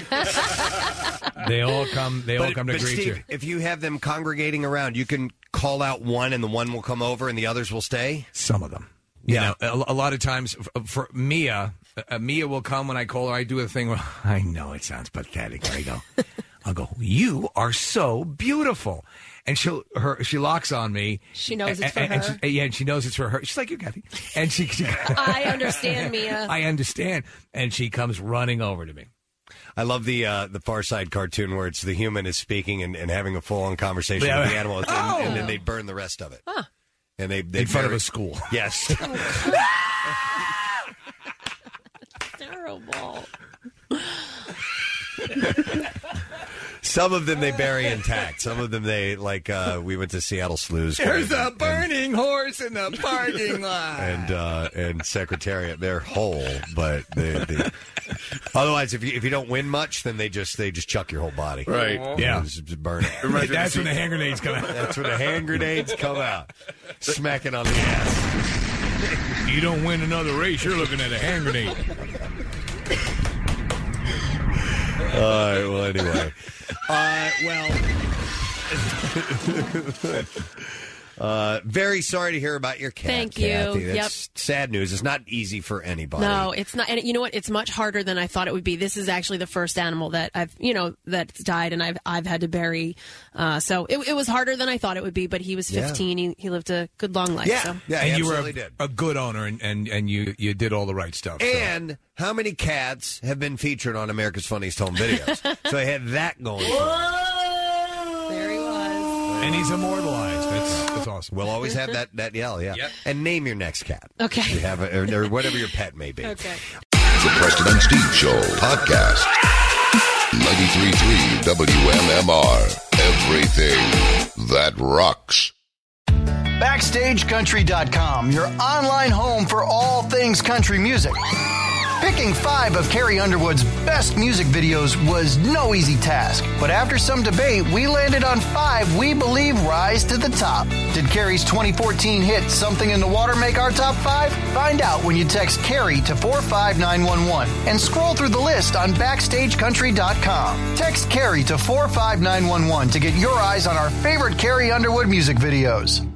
They all come. They all But- come to but greet Steve, you. if you have them congregating around, you can call out one, and the one will come over, and the others will stay. Some of them. You know, a, a lot of times for, for Mia, uh, Mia will come when I call her. I do a thing where I know it sounds pathetic. I go, I'll go, "You are so beautiful," and she'll her she locks on me. She knows it's for and, and her. she- yeah, and she knows it's for her. She's like, "You, Kathy," and she. she I understand, Mia. I understand, and she comes running over to me. I love the uh, the Far Side cartoon where it's the human is speaking and, and having a full on conversation Yeah. with the animal, and, Oh. and then they burn the rest of it. And they, they In front of bury- a school. Yes. Terrible. Some of them they bury intact. Some of them they like. Uh, we went to Seattle Sloughs. There's a burning horse in the parking lot. and uh, and Secretariat. They're whole, but they, they, otherwise, if you if you don't win much, then they just they just chuck your whole body. Right. Yeah. Just, just burn it. Reminds me of That's the when the scene- hand grenades come out. That's when the hand grenades come out, smacking on the ass. You don't win another race, you're looking at a hand grenade. All right. Well, anyway. Uh, well. Uh, very sorry to hear about your cat. Thank you. Kathy. That's Yep. sad news. It's not easy for anybody. No, it's not. And you know what? It's much harder than I thought it would be. This is actually the first animal that I've, you know, that's died and I've I've had to bury. Uh, so it, it was harder than I thought it would be. But he was Yeah. fifteen. He, he lived a good long life. So. and you were a, a good owner, and, and, and you, you did all the right stuff. so. And how many cats have been featured on America's Funniest Home Videos? So I had that going. for me. There he was. And he's immortalized. That's that's awesome. We'll always have that that yell, yeah. Yep. And name your next cat. Okay. You have a, or, or whatever your pet may be. Okay. The Preston and Steve Show podcast. ninety-three point three W M M R. Everything that rocks. Backstage Country dot com, your online home for all things country music. Picking five of Carrie Underwood's best music videos was no easy task, but after some debate, we landed on five we believe rise to the top. Did Carrie's twenty fourteen hit Something in the Water make our top five? Find out when you text Carrie to four five nine one one and scroll through the list on Backstage Country dot com. Text Carrie to four five nine one one to get your eyes on our favorite Carrie Underwood music videos.